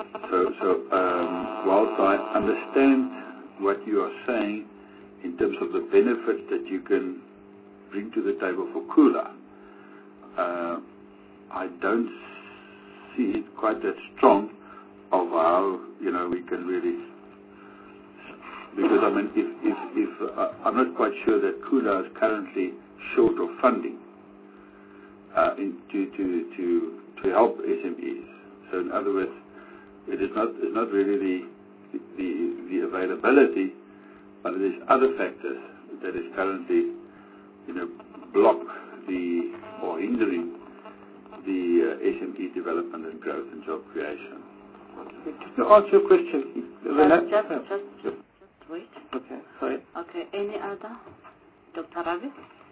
So, so um, whilst I understand what you are saying in terms of the benefits that you can bring to the table for Kula, uh, I don't see it quite that strong of how, you know, we can really, because I mean, if, if, if uh, I'm not quite sure that Kula is currently short of funding uh, in, to, to, to, to help S M Es. So in other words, it is not, it's not really the, the, the availability, but it is other factors that is currently, you know, block the, or hindering the uh, S M E development and growth and job creation. Just to answer your question, just, just, just, just, just wait. Okay, sorry. Okay, any other? Doctor Ravi?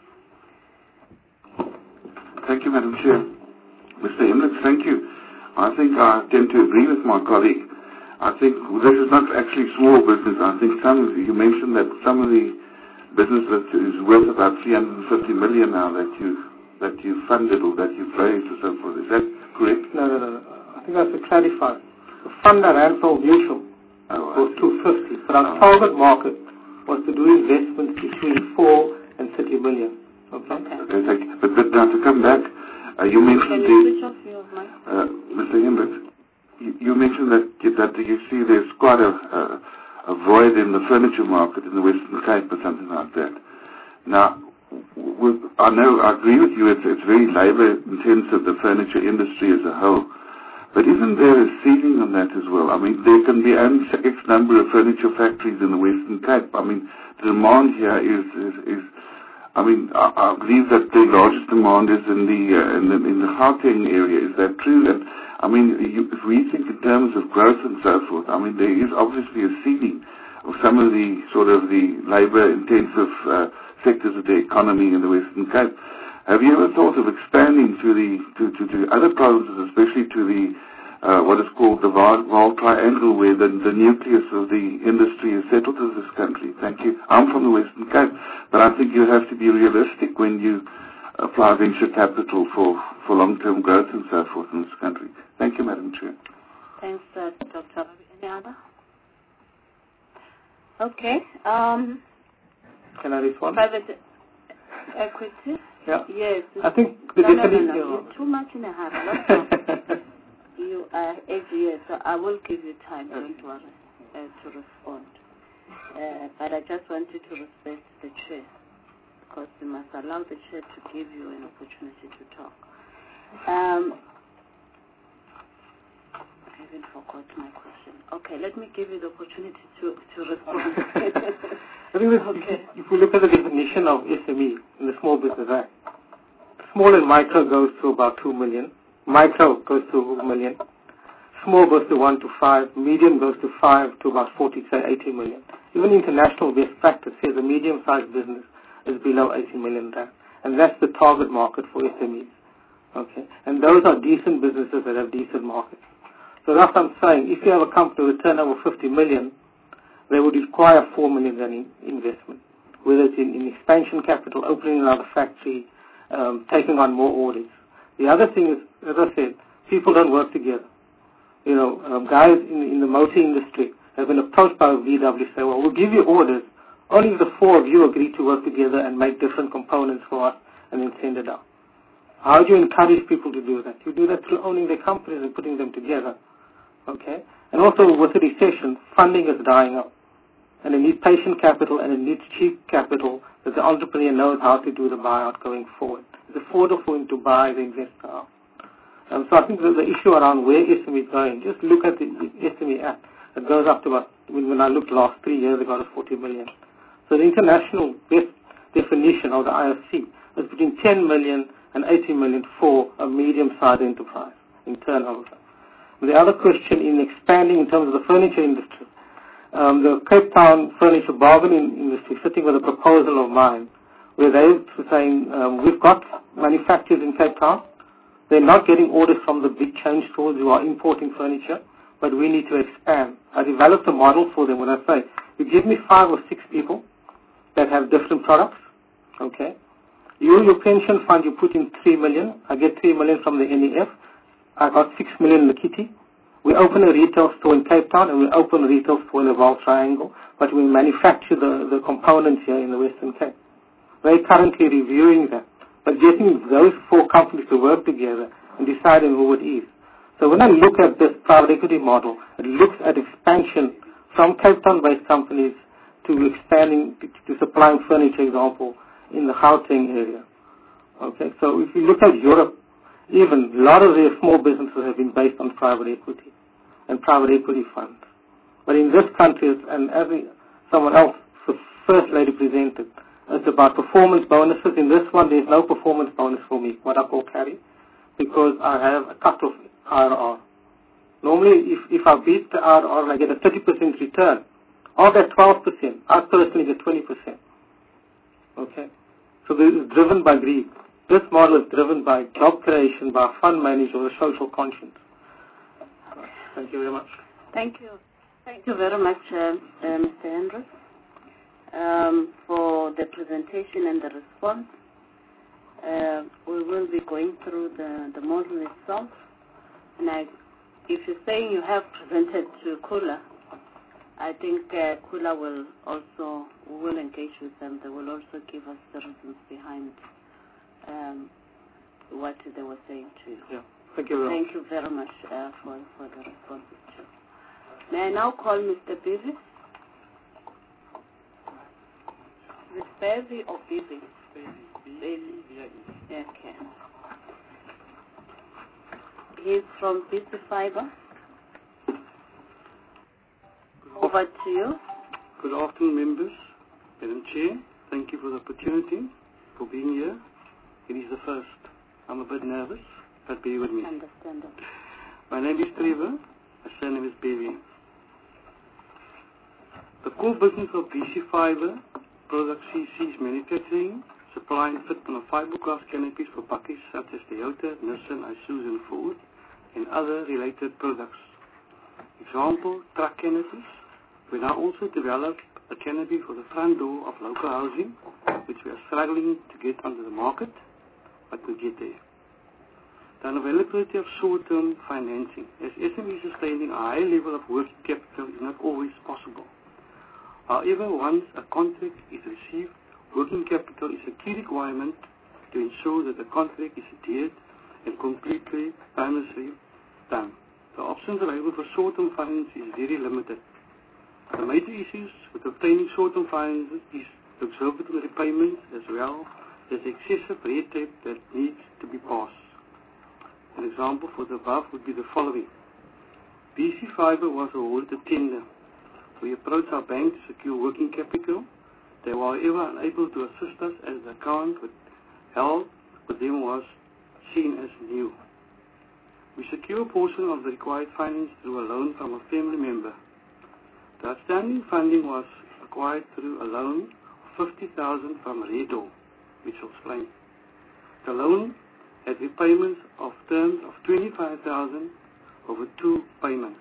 Thank you, Madam Chair. Mister Hendricks, thank you. I think I tend to agree with my colleague. I think this is not actually small business. I think some of you mentioned that some of the business that is worth about three hundred fifty million now that you that you funded or that you've raised or so forth. Is that correct? No, no, no. I think I have to clarify. The fund that ran for Mutual oh, was two hundred fifty, but our oh. target market was to do investments between four and thirty million. Okay. Okay, thank you. But, but now to come back, uh, you mentioned Can you switch off your mic? Uh, Mister Hendricks, you, you mentioned that that you see there's quite a, a, a void in the furniture market in the Western Cape or something like that. Now, with, I know, I agree with you, it's, it's very labour intensive, the furniture industry as a whole. But isn't there a ceiling on that as well? I mean, there can be only X number of furniture factories in the Western Cape. I mean, the demand here is, is, is I mean, I, I believe that the largest demand is in the, uh, in the, in the Gauteng area. Is that true? And, I mean, you, if we think in terms of growth and so forth, I mean, there is obviously a ceiling of some of the sort of the labour-intensive uh, sectors of the economy in the Western Cape. Have you ever thought of expanding to the to, to, to other provinces, especially to the uh, what is called the Vaal Triangle, where the, the nucleus of the industry is settled in this country? Thank you. I'm from the Western Cape, but I think you have to be realistic when you apply venture capital for, for long-term growth and so forth in this country. Thank you, Madam Chair. Thanks, uh, Doctor Ravi. Any other? Okay. Um, Can I respond? private equity? Yeah. Yes. I think the no, no, no, definition... no. You're too much in a hurry. You are eight years, so I will give you time, don't worry, uh, to respond. Uh, but I just want you to respect the chair, because you must allow the chair to give you an opportunity to talk. Um, I haven't forgot my question. Okay, let me give you the opportunity to, to respond. I think that okay. If we look at the definition of S M E in the Small Business Act, small and micro goes to about two million. Micro goes to a million. Small goes to one to five. Medium goes to five to about forty, say eighty million. Even international best practice says a medium-sized business is below eighty million rand, and that's the target market for S M Es. Okay, and those are decent businesses that have decent markets. So that's what I'm saying. If you have a company with a turnover of fifty million, they would require four million rand in investment, whether it's in, in expansion capital, opening another factory, um, taking on more orders. The other thing is, as I said, people don't work together. You know, um, guys in, in the motor industry have been approached by V W, say, well, we'll give you orders, only if the four of you agree to work together and make different components for us and then send it out. How do you encourage people to do that? You do that through owning their companies and putting them together. Okay? And also with the recession, funding is dying up. And it needs patient capital and it needs cheap capital that the entrepreneur knows how to do the buyout going forward. It's affordable for him to buy the investor out. Um, so I think the, the issue around where S M E is going, just look at the S M E Act. It goes up to about, when I looked last three years ago, to forty million. So the international best definition of the I F C is between ten million and eighty million for a medium-sized enterprise in turnover. The other question in expanding in terms of the furniture industry, um, the Cape Town furniture bargaining industry sitting with a proposal of mine where they're saying, um, we've got manufacturers in Cape Town. They're not getting orders from the big chain stores who are importing furniture, but we need to expand. I developed a model for them when I say, you give me five or six people that have different products, okay? You, your pension fund, you put in three million. I get three million from the N E F. I got six million in the kitty. We open a retail store in Cape Town and we open a retail store in the Vaal Triangle, but we manufacture the, the components here in the Western Cape. We're currently reviewing that, but getting those four companies to work together and deciding who it is. So when I look at this private equity model, it looks at expansion from Cape Town-based companies to expanding, to, to supplying furniture, example, in the Gauteng area. Okay, so if you look at Europe, even a lot of their small businesses have been based on private equity and private equity funds. But in this country, and as someone else, the First Lady presented, it's about performance bonuses. In this one, there's no performance bonus for me, what I call carry, because I have a cut-off I R R. Normally, if, if I beat the I R R and I get a thirty percent return, of that twelve percent, I personally get twenty percent. Okay? So this is driven by greed. This model is driven by job creation, by a fund manager with a social conscience. Thank you very much. Thank you. Thank you very much, uh, uh, Mister Andrews, um, for the presentation and the response. Uh, we will be going through the, the model itself. And I, if you're saying you have presented to Kula, I think uh, Kula will also, we will engage with them. They will also give us the reasons behind um, what they were saying to you. Yeah. Thank you very Thank much. you very much uh, for, for the responses too. May I now call Mister Bivy? Miss Bivy or Bivy? Bivy. Okay. He's from B C Fiber. Over to you. Good afternoon, members. Madam Chair, thank you for the opportunity for being here. It is the first. I'm a bit nervous, but bear with me. Understandable. My name is Trevor. My surname is Baby. The core business of B C Fiber Product C C is manufacturing, supplying fitment of fiberglass canopies for buckets such as Toyota, Nissan, Isuzu, and Ford, and other related products. Example, truck canopies. We now also develop a canopy for the front door of local housing, which we are struggling to get onto the market, but we'll get there. The unavailability of short-term financing. As S M Es sustaining a high level of working capital is not always possible. However, once a contract is received, working capital is a key requirement to ensure that the contract is adhered and completely painlessly done. The options available for short-term finance is very limited. The major issues with obtaining short-term finance is the exorbitant repayments as well as the excessive red tape that needs to be passed. An example for the above would be the following. B C Fiber was awarded a tender. We approached our bank to secure working capital. They were however unable to assist us as the account held with them was seen as new. We secured a portion of the required finance through a loan from a family member. The outstanding funding was acquired through a loan of fifty thousand dollars from Redo, which I'll explain. The loan had repayments of terms of twenty-five thousand dollars over two payments.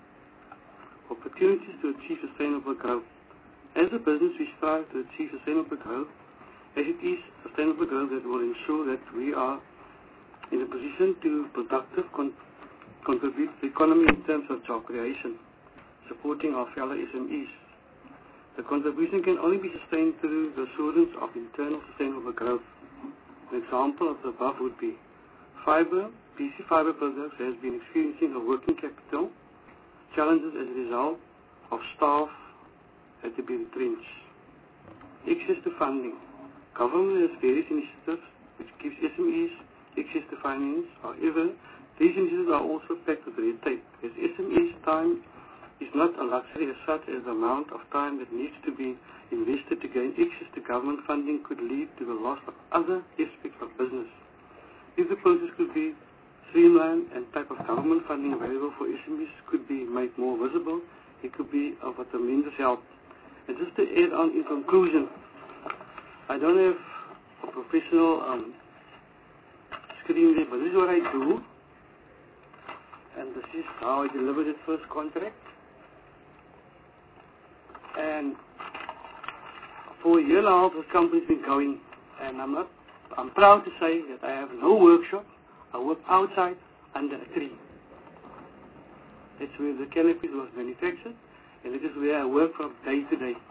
Opportunities to achieve sustainable growth. As a business, we strive to achieve sustainable growth, as it is sustainable growth that will ensure that we are in a position to productive con contribute to the economy in terms of job creation, supporting our fellow S M Es. The contribution can only be sustained through the assurance of internal sustainable growth. An example of the above would be Fiber, B C Fiber Products has been experiencing a working capital challenges as a result of staff had to be retrenched. Access to funding. Government has various initiatives which gives S M Es access to finance. However, these initiatives are also packed with red tape, as S M Es time is not a luxury as such as the amount of time that needs to be invested to gain access to government funding could lead to the loss of other aspects of business. If the process could be streamlined and type of government funding available for S M Es could be made more visible, it could be of a tremendous help. And just to add on in conclusion, I don't have a professional um, screen there, but this is what I do, and this is how I delivered the first contract. And for a year and a half, the company's been going, and I'm not, I'm proud to say that I have no workshop. I work outside under a tree. That's where the cannabis was manufactured, and it is where I work from day to day.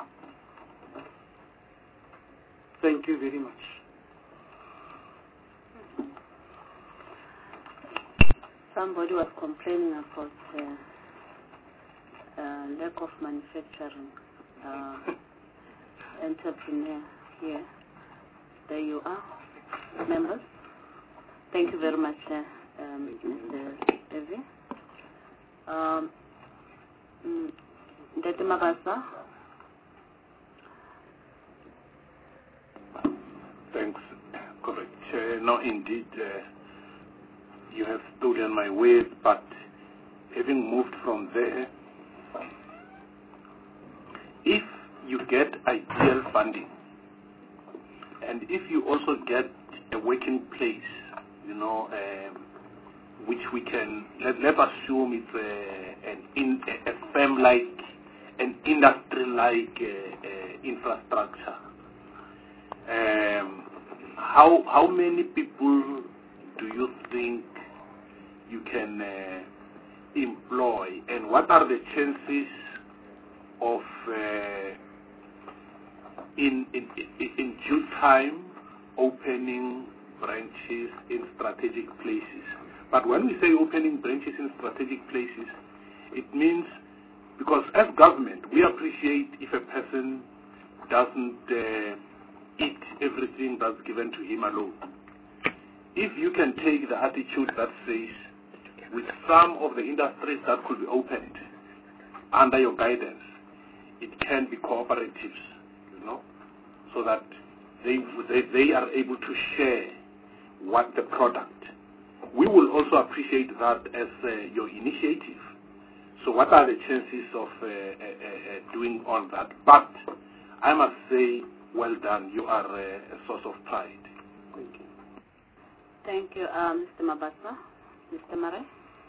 Thank you very much. Somebody was complaining about uh, uh, lack of manufacturing uh, entrepreneur here. There you are, members. Thank you very much, uh, um, Mister Evie. Um, Ndete Mabasa. Thanks, correct. Uh, no, indeed, uh, you have stolen my words, but having moved from there, if you get ideal funding, and if you also get a working place, you know, um, which we can, let, let's assume it's a, an in, a, a firm-like, an industry-like uh, uh, infrastructure. Um, how how many people do you think you can uh, employ, and what are the chances of uh, in, in in in due time opening branches in strategic places? But when we say opening branches in strategic places, it means, because as government we appreciate if a person doesn't uh, eat everything that's given to him alone. If you can take the attitude that says, with some of the industries that could be opened under your guidance, it can be cooperatives, you know, so that they they, they are able to share what the product. We will also appreciate that as uh, your initiative. So what are the chances of uh, uh, uh, doing all that? But I must say, well done. You are uh, a source of pride. Thank you. Thank you, uh, Mister Mabasa. Mister Mare.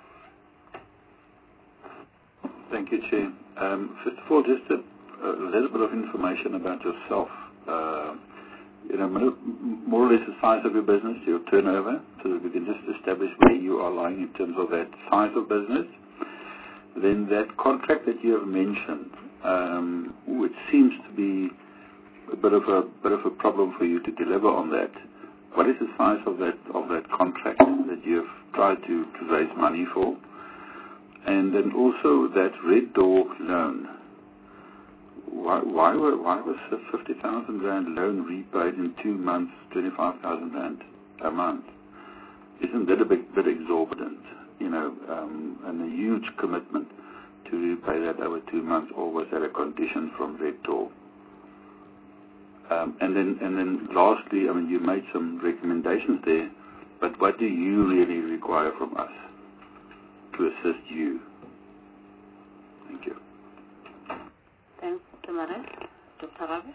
Thank you, Chair. Um, first of all, just a, a little bit of information about yourself. Uh, you know, more or less the size of your business, your turnover, so that we can just establish where you are lying in terms of that size of business. Then that contract that you have mentioned, um, which seems to be a bit of a bit of a problem for you to deliver on that. What is the size of that of that contract that you have tried to, to raise money for? And then also that Red Door loan. Why why were why was the fifty thousand rand loan repaid in two months, twenty five thousand rand a month? Isn't that a bit bit exorbitant? You know, um, and a huge commitment to repay that over two months, or was that a condition from Red Door? Um, and then and then lastly, I mean, you made some recommendations there, but what do you really require from us to assist you? Thank you. Thanks, Mister Mare. Doctor Ravi.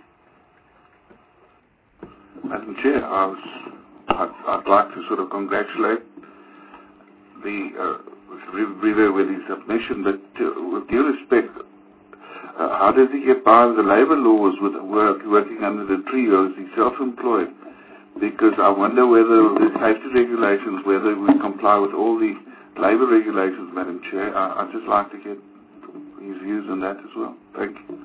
Madam Chair, I was, I'd, I'd like to sort of congratulate the uh, reviewer with his submission, but uh, with due respect, uh, how does he get by with the labour laws with work, working under the tree, or is he self-employed? Because I wonder whether the safety regulations, whether we comply with all the labour regulations, Madam Chair. I, I'd just like to get his views on that as well. Thank you.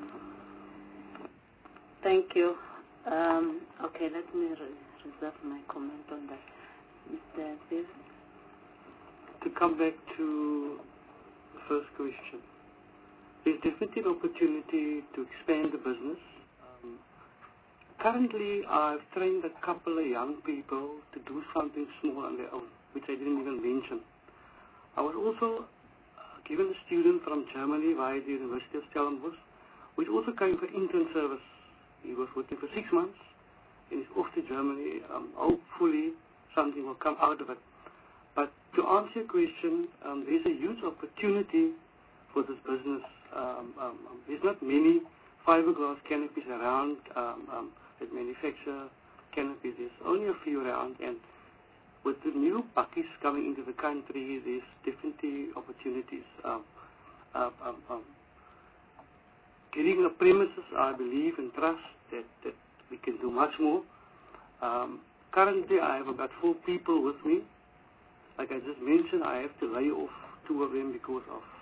Thank you. Um, okay, let me re reserve my comment on that. Mister Bill? To come back to the first question, there's definitely an opportunity to expand the business. Um, currently, I've trained a couple of young people to do something small on their own, which I didn't even mention. I was also uh, given a student from Germany via the University of Stellenbosch, which also came for intern service. He was working for six months, and he's off to Germany. Um, hopefully, something will come out of it. But to answer your question, um, there's a huge opportunity for this business. Um, um, um, there's not many fiberglass canopies around um, um, that manufacture canopies. There's only a few around, and with the new bakkies coming into the country, there's definitely opportunities. Um, um, um, um, getting a premises, I believe and trust that, that we can do much more. Um, currently, I have about four people with me. Like I just mentioned, I have to lay off two of them because of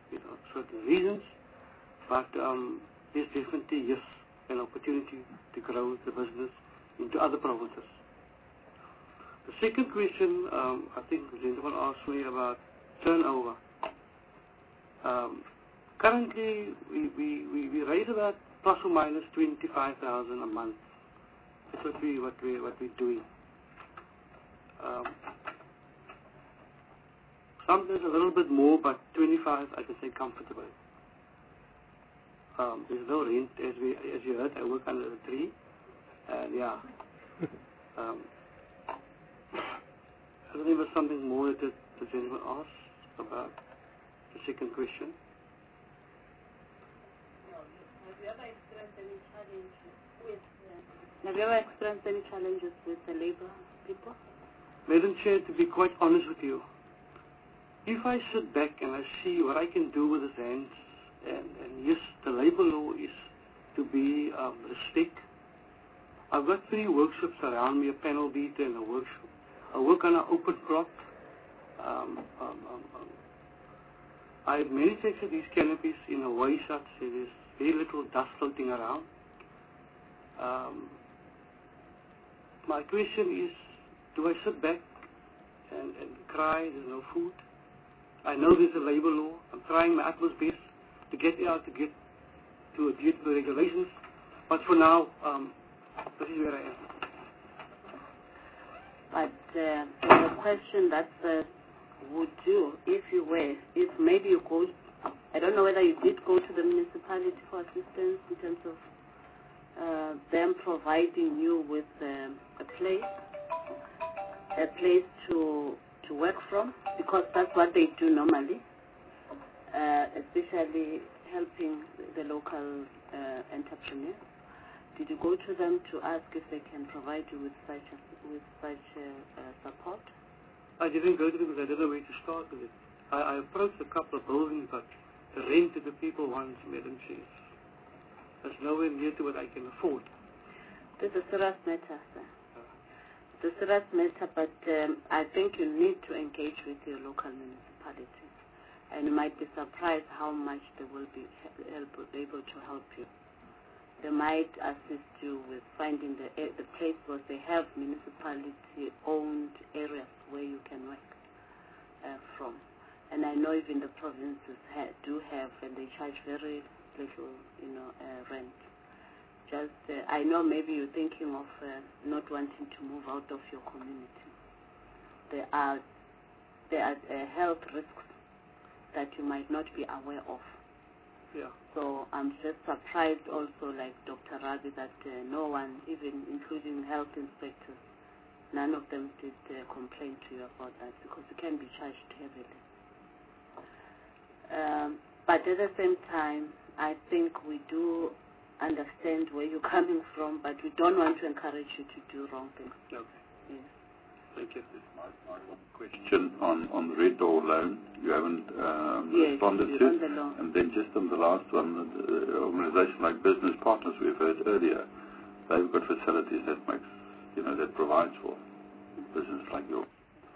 you know, certain reasons, but um, there's definitely, yes, an opportunity to grow the business into other provinces. The second question, um, I think the gentleman asked me about turnover. Um, currently, we, we, we, we raise about plus or minus twenty-five thousand a month. That's what, we, what, we, what we're doing. Um, sometimes a little bit more, but twenty-five, I can say comfortably. Um, there's no rent, as, we, as you heard, I work under the tree, and yeah. Um, I think there was something more that the gentleman asked about the second question. Have you ever experienced any challenges with uh, Have you ever experienced any challenges with the labor people? Madam Chair, to be quite honest with you, if I sit back and I see what I can do with his hands, and, and yes, the labor law is to be um, respect. I've got three workshops around me, a panel beater and a workshop. I work on an open crop. Um, um, um, um, I manufacture these canopies in a way such that there's very little dust floating around. Um, my question is, do I sit back and, and cry there's no food? I know there's a labor law. I'm trying my utmost best to get out, to get to adhere to the regulations. But for now, um, this is where I am. But uh, there's a question that says, would you, if you were, if maybe you go, I don't know whether you did go to the municipality for assistance in terms of uh, them providing you with um, a place, a place to to work from, because that's what they do normally, uh, especially helping the local uh, entrepreneurs. Did you go to them to ask if they can provide you with such a, with such a, uh, support? I didn't go to them because I didn't know where to start with it. I, I approached a couple of buildings, but the rent that the people want, Madam Chair, that's nowhere near to what I can afford. This is a serious matter, sir. It's a serious matter, but um, I think you need to engage with your local municipality, and you might be surprised how much they will be able, able to help you. They might assist you with finding the the place where they have municipality-owned areas where you can work uh, from. And I know even the provinces ha do have, and they charge very little, you know, uh, rent. Just, uh, I know maybe you're thinking of uh, not wanting to move out of your community. There are there are uh, health risks that you might not be aware of. Yeah. So I'm just surprised also, like Doctor Rabi, that uh, no one, even including health inspectors, none of them did uh, complain to you about that, because you can be charged heavily. Um, but at the same time, I think we do understand where you're coming from, but we don't want to encourage you to do wrong things. Okay. Yes. Thank you. Question on, on the Red Door loan, you haven't um, yes, responded yes, to. On the loan. And then just on the last one, the organization like Business Partners we've heard earlier, they've got facilities that makes, you know, that provides for business like yours.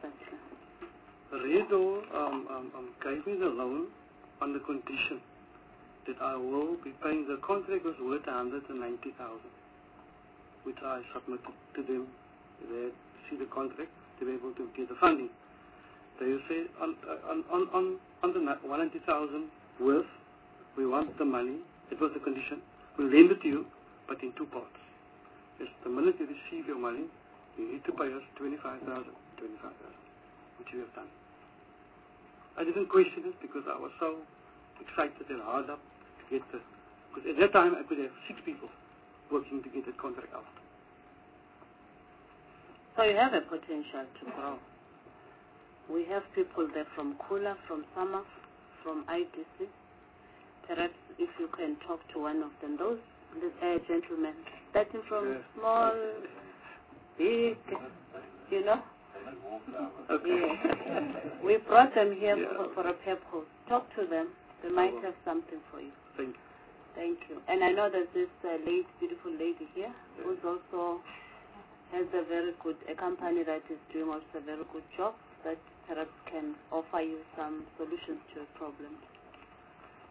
Red Door um, um, um, gave me the loan on the condition that I will be paying. The contract was worth one hundred ninety thousand, which I submitted to them. They had to see the contract to be able to get the funding. They say on on on on, on the one hundred ninety thousand worth, we want the money. It was the condition. We'll lend it to you, but in two parts. Yes, the minute you receive your money, you need to pay us twenty-five thousand, twenty-five thousand, which you have done. I didn't question it because I was so excited and hard up to get the, because at that time I could have six people working to get the contract out. So you have a potential to grow. We have people there from Kula, from Sama, from I D C. Perhaps if you can talk to one of them, those uh, gentlemen, starting from yeah. small, big, you know. Okay. Yeah. We brought them here yeah. for, for a purpose. Talk to them. They might have something for you. Thank you. Thank you. And I know there's this uh, lady, beautiful lady here, yeah. who's also has a very good, a company that is doing also a very good job that perhaps can offer you some solutions to your problem.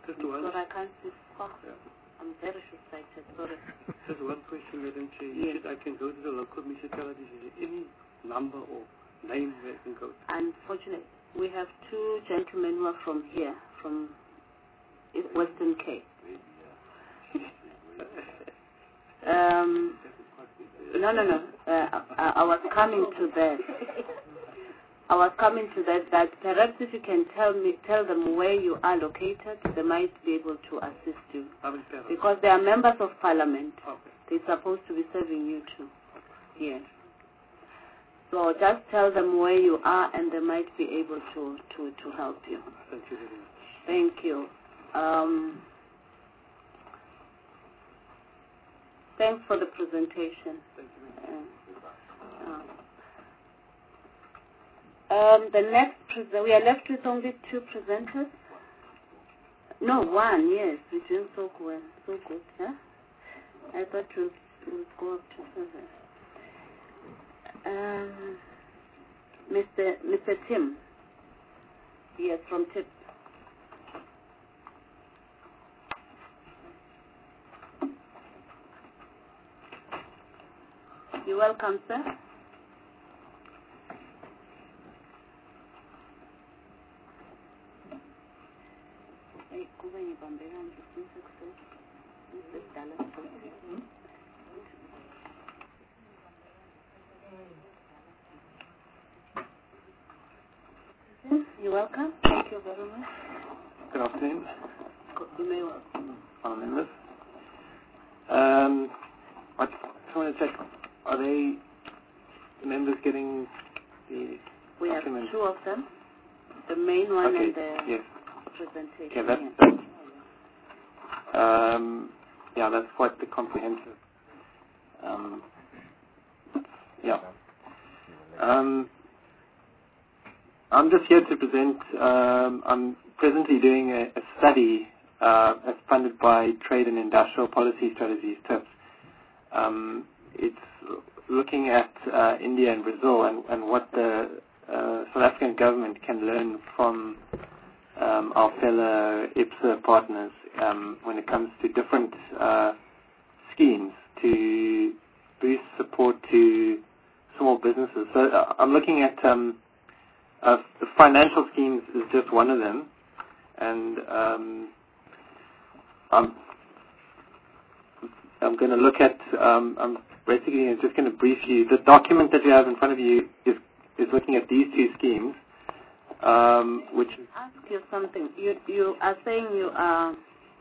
Just one. But I can't see Fox. Yeah. I'm very short-sighted, sorry. Just one question, Madam Chair. You Yes. said I can go to the local municipalities. Is there any number or name where I can go to? Unfortunately, we have two gentlemen who are from here, from Western Cape. um, no, no, no. Uh, I, I was coming to that. I was coming to that, that perhaps if you can tell me, tell them where you are located, they might be able to assist you. Because they are members of parliament. Okay. They're supposed to be serving you too. Yes. So just tell them where you are and they might be able to, to, to help you. Thank you very much. Thank you. Um, thanks for the presentation. Thank you very much. Uh, uh, Um, the next, pre- we are left with only two presenters. No, one, yes. We're doing so well, so good, huh? I thought we'll, we'll go up to seven. Um, Mister Mister Tim. Yes, from T I P. You're welcome, sir. You're welcome. Thank you very much. Good afternoon. You may welcome. Our members. Um, I just want to check, are they members getting the We have document? two of them. The main one Okay, and the yes. presentation. Okay, that's, yes. that's um, yeah, that's quite the comprehensive. Um, yeah. Um, I'm just here to present. Um, I'm presently doing a, a study uh, that's funded by Trade and Industrial Policy Strategies, T I P S. Um, it's looking at uh, India and Brazil and, and what the uh, South African government can learn from um, our fellow I P S A partners um, when it comes to different uh, schemes to boost support to small businesses. So uh, I'm looking at um, uh, the financial schemes is just one of them, and um, I'm I'm going to look at um, I'm basically just going to brief you. The document that you have in front of you is is looking at these two schemes, um, which Ask you something. You you are saying you are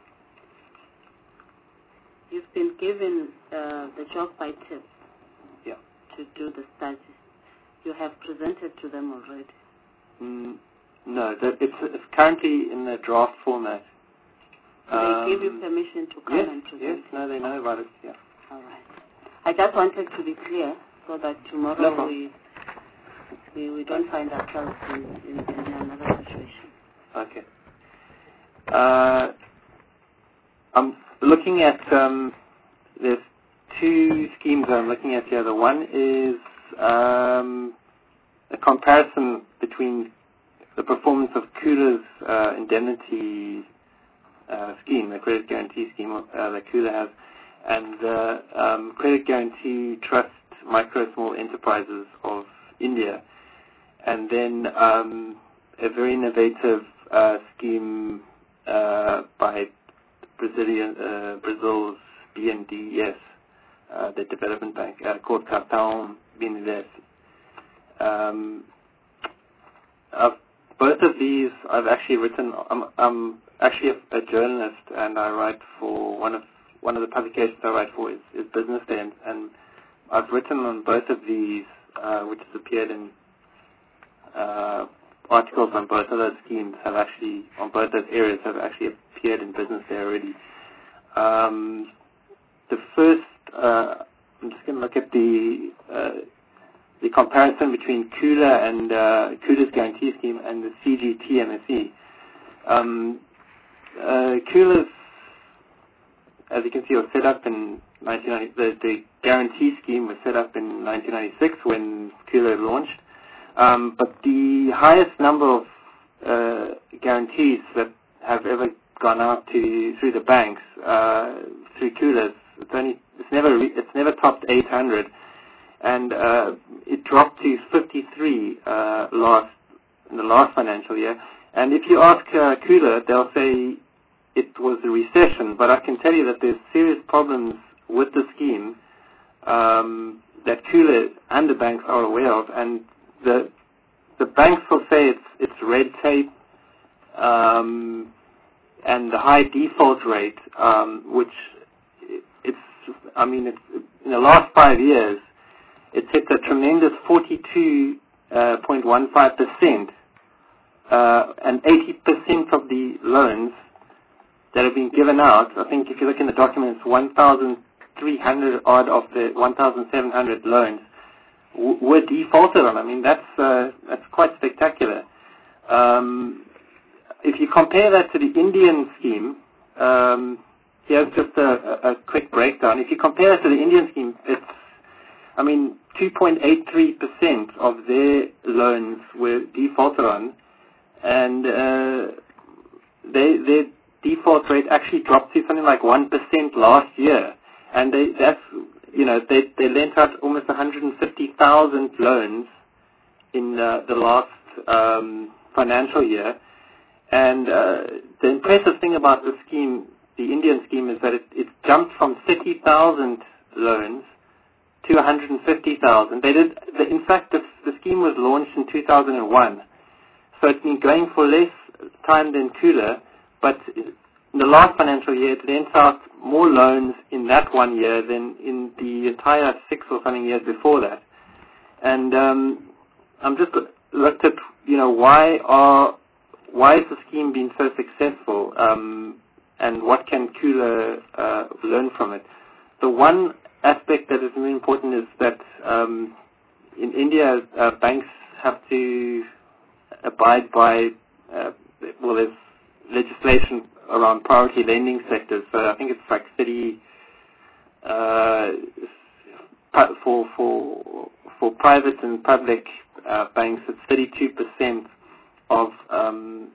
you've been given uh, the job by T I P S. Yeah. To do the study. You have presented to them already. Mm, no, that it's, it's currently in the draft format. So Um, they give you permission to come yes, and present. yes, no, they know about it. Yeah. All right. I just wanted to be clear so that tomorrow No we, we we don't find ourselves in, in, in another situation. Okay. Uh, I'm looking at um, there's two schemes I'm looking at here. The one is um, a comparison between the performance of Kula's uh, indemnity uh, scheme, the credit guarantee scheme uh, that Kula has, and the um, Credit Guarantee Trust Micro Small Enterprises of India, and then um, a very innovative uh, scheme uh, by Brazilian uh, Brazil's B N D E S, uh, the development bank, uh, called Cartão B N D E S. Um, I've, both of these I've actually written. I'm, I'm actually a, a journalist, and I write for one of one of the publications I write for is, is Business Day, and, and I've written on both of these, uh, which has appeared in uh, articles on both of those schemes have actually on both those areas have actually appeared in Business Day already. Um, the first, uh, I'm just going to look at the uh, the comparison between Kula and uh, Kula's guarantee scheme and the C G T M S E. Um, uh, Kula's, as you can see, was set up in nineteen ninety. The, the guarantee scheme was set up in nineteen ninety-six when Kula launched. Um, but the highest number of uh, guarantees that have ever gone out to through the banks uh, through Kula. It's only it's never re- it's never topped eight hundred, and uh, it dropped to fifty-three uh, last in the last financial year. And if you ask uh, Kula, they'll say it was a recession. But I can tell you that there's serious problems with the scheme um, that Kula and the banks are aware of, and the the banks will say it's it's red tape um, and the high default rate, um, which it's I mean it's, in the last five years it's hit a tremendous forty-two point one five percent, uh, and eighty percent of the loans that have been given out. I think if you look in the documents, one thousand three hundred odd of the one thousand seven hundred loans w- were defaulted on. I mean, that's uh, that's quite spectacular. Um, if you compare that to the Indian scheme, um, here's just a, a quick breakdown. If you compare it to the Indian scheme, it's, I mean, two point eight three percent of their loans were defaulted on, and uh, they, their default rate actually dropped to something like one percent last year. And they, that's, you know, they, they lent out almost one hundred fifty thousand loans in uh, the last um, financial year. And uh, the impressive thing about the scheme, the Indian scheme, is that it, it jumped from thirty thousand loans to one hundred fifty thousand. They did, the, in fact, the, the scheme was launched in two thousand one. So it's been going for less time than Kula, but in the last financial year, it lent out more loans in that one year than in the entire six or something years before that. And um, I'm just looked at, you know, why are why is the scheme being so successful, um, and what can Kula uh, learn from it? The one aspect that is really important is that um, in India, uh, banks have to abide by, uh, well, there's legislation around priority lending sectors. So I think it's like thirty uh, for for for private and public uh, banks. It's thirty-two percent of um,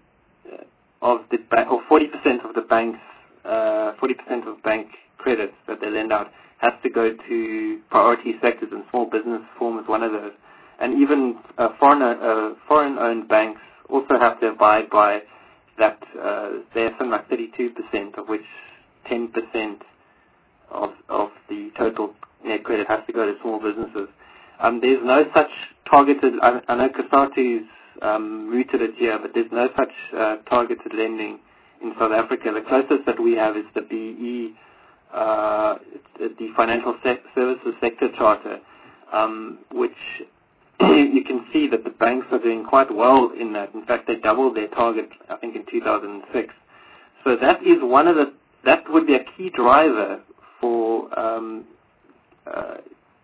of the ba- or forty percent of the banks, uh, forty percent of bank credits that they lend out has to go to priority sectors, and small business forms one of those. And even uh, foreign uh, foreign-owned banks also have to abide by that. Uh, there's something like thirty-two percent, of which ten percent of of the total net credit has to go to small businesses. Um, there's no such targeted. I, I know COSATU's um, rooted it here, but there's no such uh, targeted lending in South Africa. The closest that we have is the B E, uh, the Financial Se- Services Sector Charter, um, which you can see that the banks are doing quite well in that. In fact, they doubled their target, I think, in two thousand six. So that is one of the, that would be a key driver for, um, uh,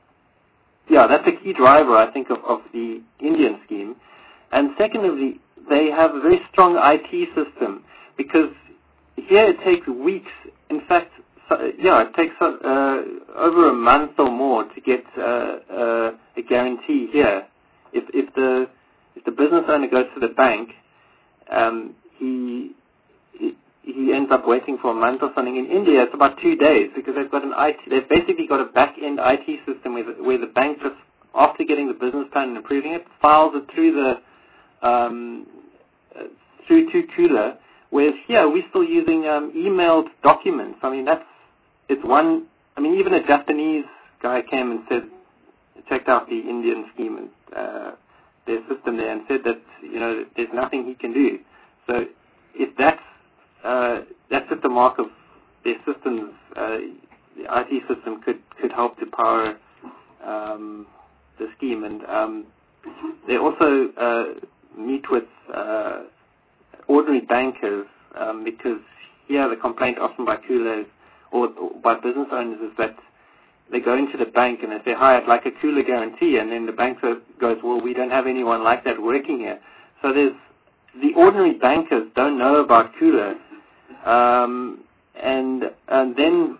yeah, that's a key driver, I think, of, of the Indian scheme. And secondly, they have a very strong I T system, because here it takes weeks. In fact, so, yeah, it takes uh, over a month or more to get uh, uh, a guarantee here. If if the if the business owner goes to the bank, um, he, he he ends up waiting for a month or something. In India, it's about two days, because they've got an I T. They've basically got a back end I T system where the, where the bank just, after getting the business plan and approving it, files it through the um, uh, through to Kula. Whereas here we're still using um, emailed documents. I mean, that's it's one. I mean, even a Japanese guy came and said, checked out the Indian scheme and uh, their system there, and said that, you know, there's nothing he can do. So if that's uh, that's just a mark of their systems, uh, the I T system could could help to power um, the scheme. And um, they also uh, meet with uh, ordinary bankers, um, because here the complaint often by Kula is, or, or by business owners, is that they go into the bank and they say, hi, I'd like a Kula guarantee, and then the bank goes, well, we don't have anyone like that working here. So there's, the ordinary bankers don't know about Kula, um, and, and then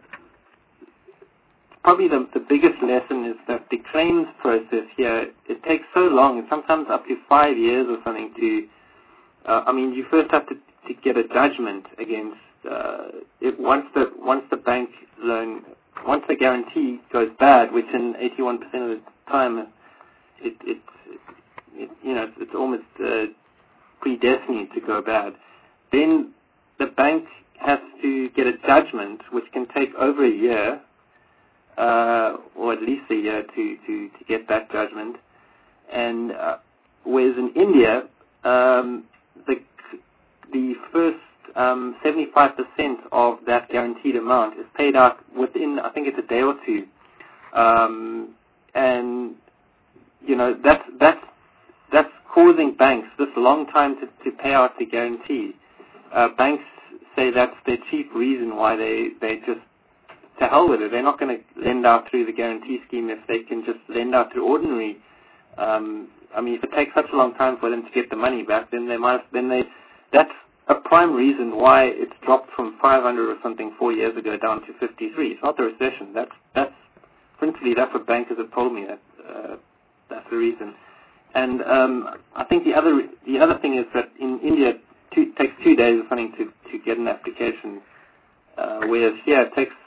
probably the, the biggest lesson is that the claims process here, it takes so long, sometimes up to five years or something to, uh, I mean, you first have to, to get a judgment against uh, it, once the once the bank loan, once the guarantee goes bad, which in eighty-one percent of the time, it it, it you know it's almost uh, predestined to go bad, then the bank has to get a judgment, which can take over a year, uh, or at least a year to, to, to get that judgment. And uh, whereas in India, um, the the first um, seventy-five percent of that guaranteed amount is paid out within, I think it's a day or two. Um, and you know that's that's that's causing banks this long time to, to pay out the guarantee. Uh, banks say that's their chief reason why they, they just, to hell with it. They're not going to lend out through the guarantee scheme if they can just lend out through ordinary. Um, I mean, if it takes such a long time for them to get the money back, then they might, then they, that's a prime reason why it's dropped from five hundred or something four years ago down to fifty-three. It's not the recession. That's, that's, principally that's what bankers have told me. That, uh, that's the reason. And um, I think the other, the other thing is that in India, Two, takes two days or something to, to get an application, uh, whereas here it takes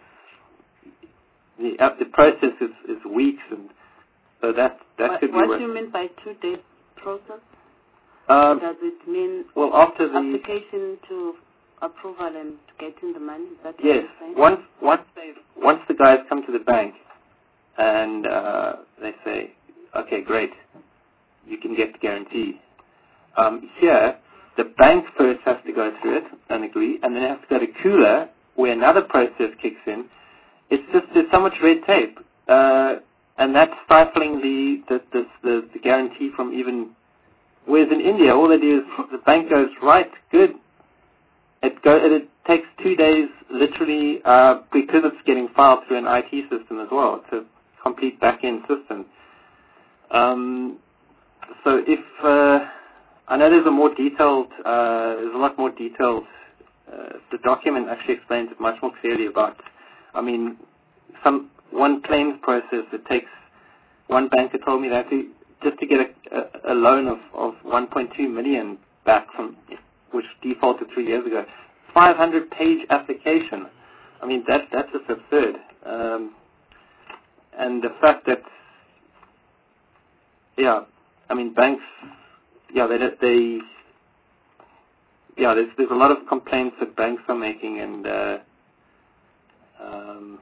the uh, the process is, is weeks, and so that that what, could be. What worth. do you mean by two days process? Um, Does it mean well after the application to approval and getting the money? Is that what yes, you're saying? once once they once the guys come to the bank and uh, they say, okay, great, you can get the guarantee. Um, here. The bank first has to go through it and agree, and then it has to go to Kula, where another process kicks in. It's just, there's so much red tape, uh, and that's stifling the the, the the the guarantee from even, whereas in India, all they do is the bank goes, right, good. It, go, it, it takes two days, literally, uh, because it's getting filed through an I T system as well. It's a complete back-end system. Um, so if... Uh, I know there's a more detailed, uh, there's a lot more detailed, uh, the document actually explains it much more clearly about, I mean, some, one claims process, it takes, one banker told me that to, just to get a, a, a loan of, of one point two million back from, which defaulted three years ago, five hundred page application. I mean, that, that's just absurd. Um, and the fact that, yeah, I mean, banks, Yeah, they, they, yeah, there's there's a lot of complaints that banks are making, and uh, um,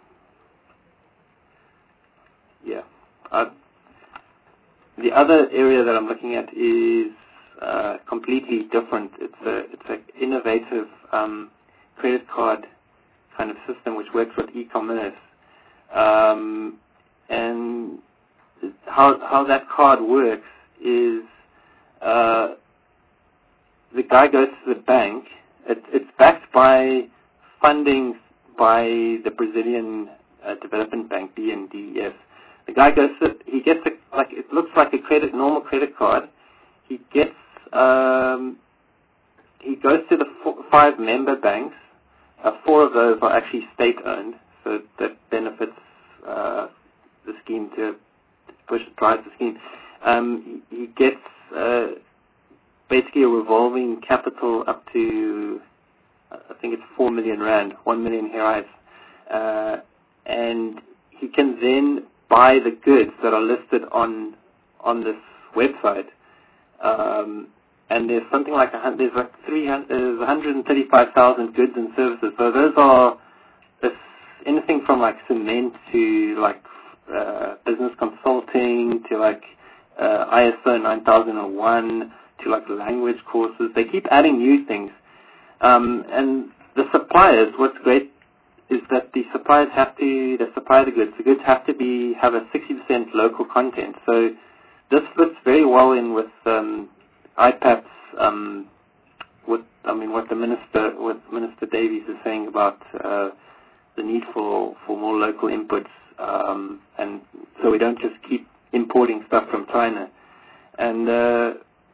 yeah, uh, the other area that I'm looking at is uh, completely different. It's a it's an innovative um, credit card kind of system which works with e-commerce, um, and how how that card works is. Uh, the guy goes to the bank. It, it's backed by funding by the Brazilian uh, Development Bank, B N D E S. The guy goes to, he gets a, like, it looks like a credit, normal credit card. He gets, um, he goes to the four, five member banks. Uh, four of those are actually state-owned, so that benefits uh, the scheme to push, drives the scheme. Um, he, he gets uh, basically a revolving capital up to, I think it's four million rand, one million reais, uh, and he can then buy the goods that are listed on on this website. Um, and there's something like a, there's like three hundred, there's one hundred thirty-five thousand goods and services. So those are this, anything from like cement to like uh, business consulting to like uh, I S O nine thousand one to like language courses. They keep adding new things. Um, and the suppliers, what's great is that the suppliers have to, they supply the goods. The goods have to be, have a sixty percent local content. So this fits very well in with um, I P A P's, um, with, I mean, what the minister, what Minister Davies is saying about uh, the need for, for more local inputs. Um, and so we don't just keep importing stuff from China. And uh,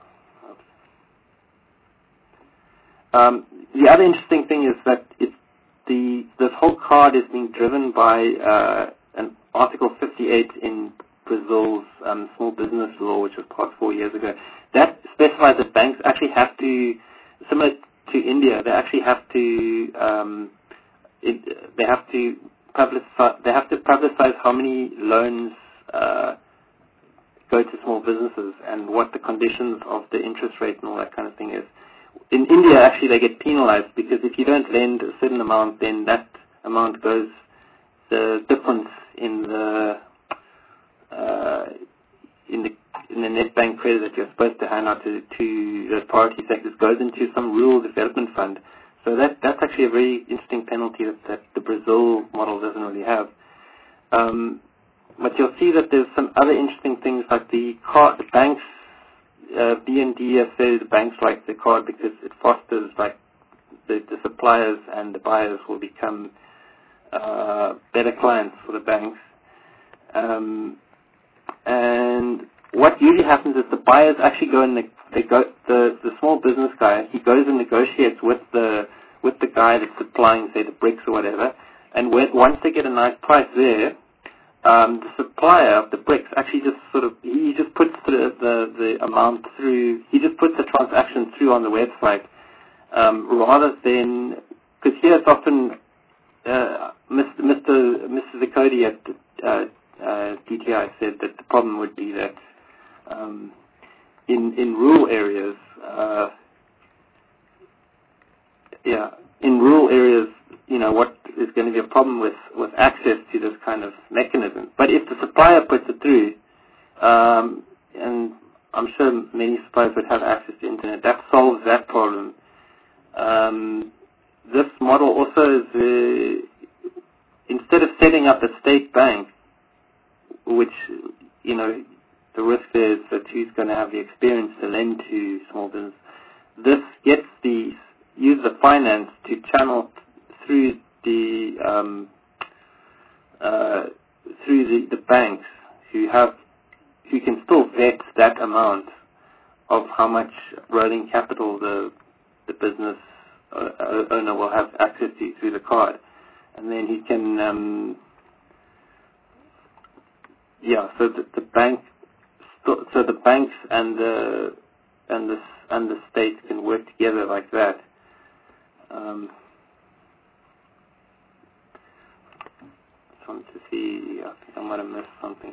um, the other interesting thing is that it's the this whole card is being driven by uh, an Article fifty-eight in Brazil's um, small business law, which was passed four years ago. That specifies that banks actually have to, similar to India, they actually have to um, it, they have to publicize they have to publicize how many loans uh, go to small businesses and what the conditions of the interest rate and all that kind of thing is. In India, actually, they get penalized because if you don't lend a certain amount, then that amount goes, the difference in the uh, in the in the net bank credit that you're supposed to hand out to, to those priority sectors goes into some rural development fund. So that that's actually a very interesting penalty that, that the Brazil model doesn't really have. Um, but you'll see that there's some other interesting things like the card, the banks, uh, B N D have said the banks like the card because it fosters like the, the suppliers and the buyers will become uh, better clients for the banks. Um, and what usually happens is the buyers actually go and they, they go the the small business guy he goes and negotiates with the with the guy that's supplying, say, the bricks or whatever, and when, once they get a nice price there, um, the supplier of the bricks actually just sort of he just puts the the, the amount through he just puts the transaction through on the website um, rather than because here it's often uh, Mister Mister Mister Zakodi at uh, uh, D T I said that the problem would be that Um, in in rural areas, uh, yeah, in rural areas, you know, what is going to be a problem with, with access to this kind of mechanism. But if the supplier puts it through, um, and I'm sure many suppliers would have access to internet, that solves that problem. Um, this model also is, uh, instead of setting up a state bank, which, you know, the risk there is that who's going to have the experience to lend to small business. This gets the use the finance to channel through the um, uh, through the, the banks who have who can still vet that amount of how much rolling capital the the business uh, owner will have access to through the card, and then he can um, yeah. So the, the bank. So the banks and the and the and the state can work together like that. Um, just wanted to see. I think I might have missed something.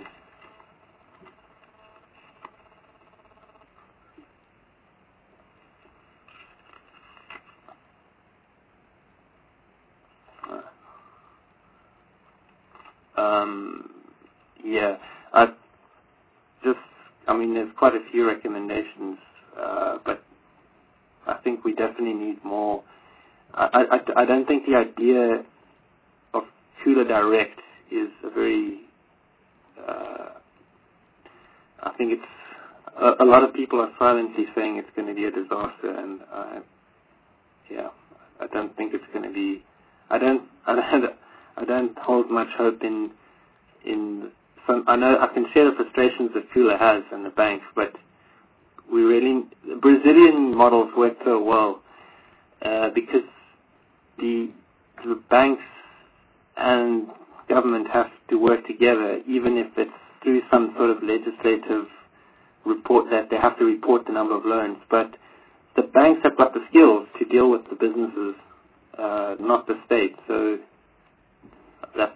Um, yeah, I just. I mean, there's quite a few recommendations, uh, but I think we definitely need more. I, I, I don't think the idea of Kula Direct is a very. Uh, I think it's a, a lot of people are silently saying it's going to be a disaster, and uh, yeah, I don't think it's going to be. I don't. I don't. I don't hold much hope in in. Some, I know I can share the frustrations that Kula has and the banks, but we really the Brazilian models work so well uh, because the the banks and government have to work together, even if it's through some sort of legislative report that they have to report the number of loans. But the banks have got the skills to deal with the businesses, uh, not the state. So that's.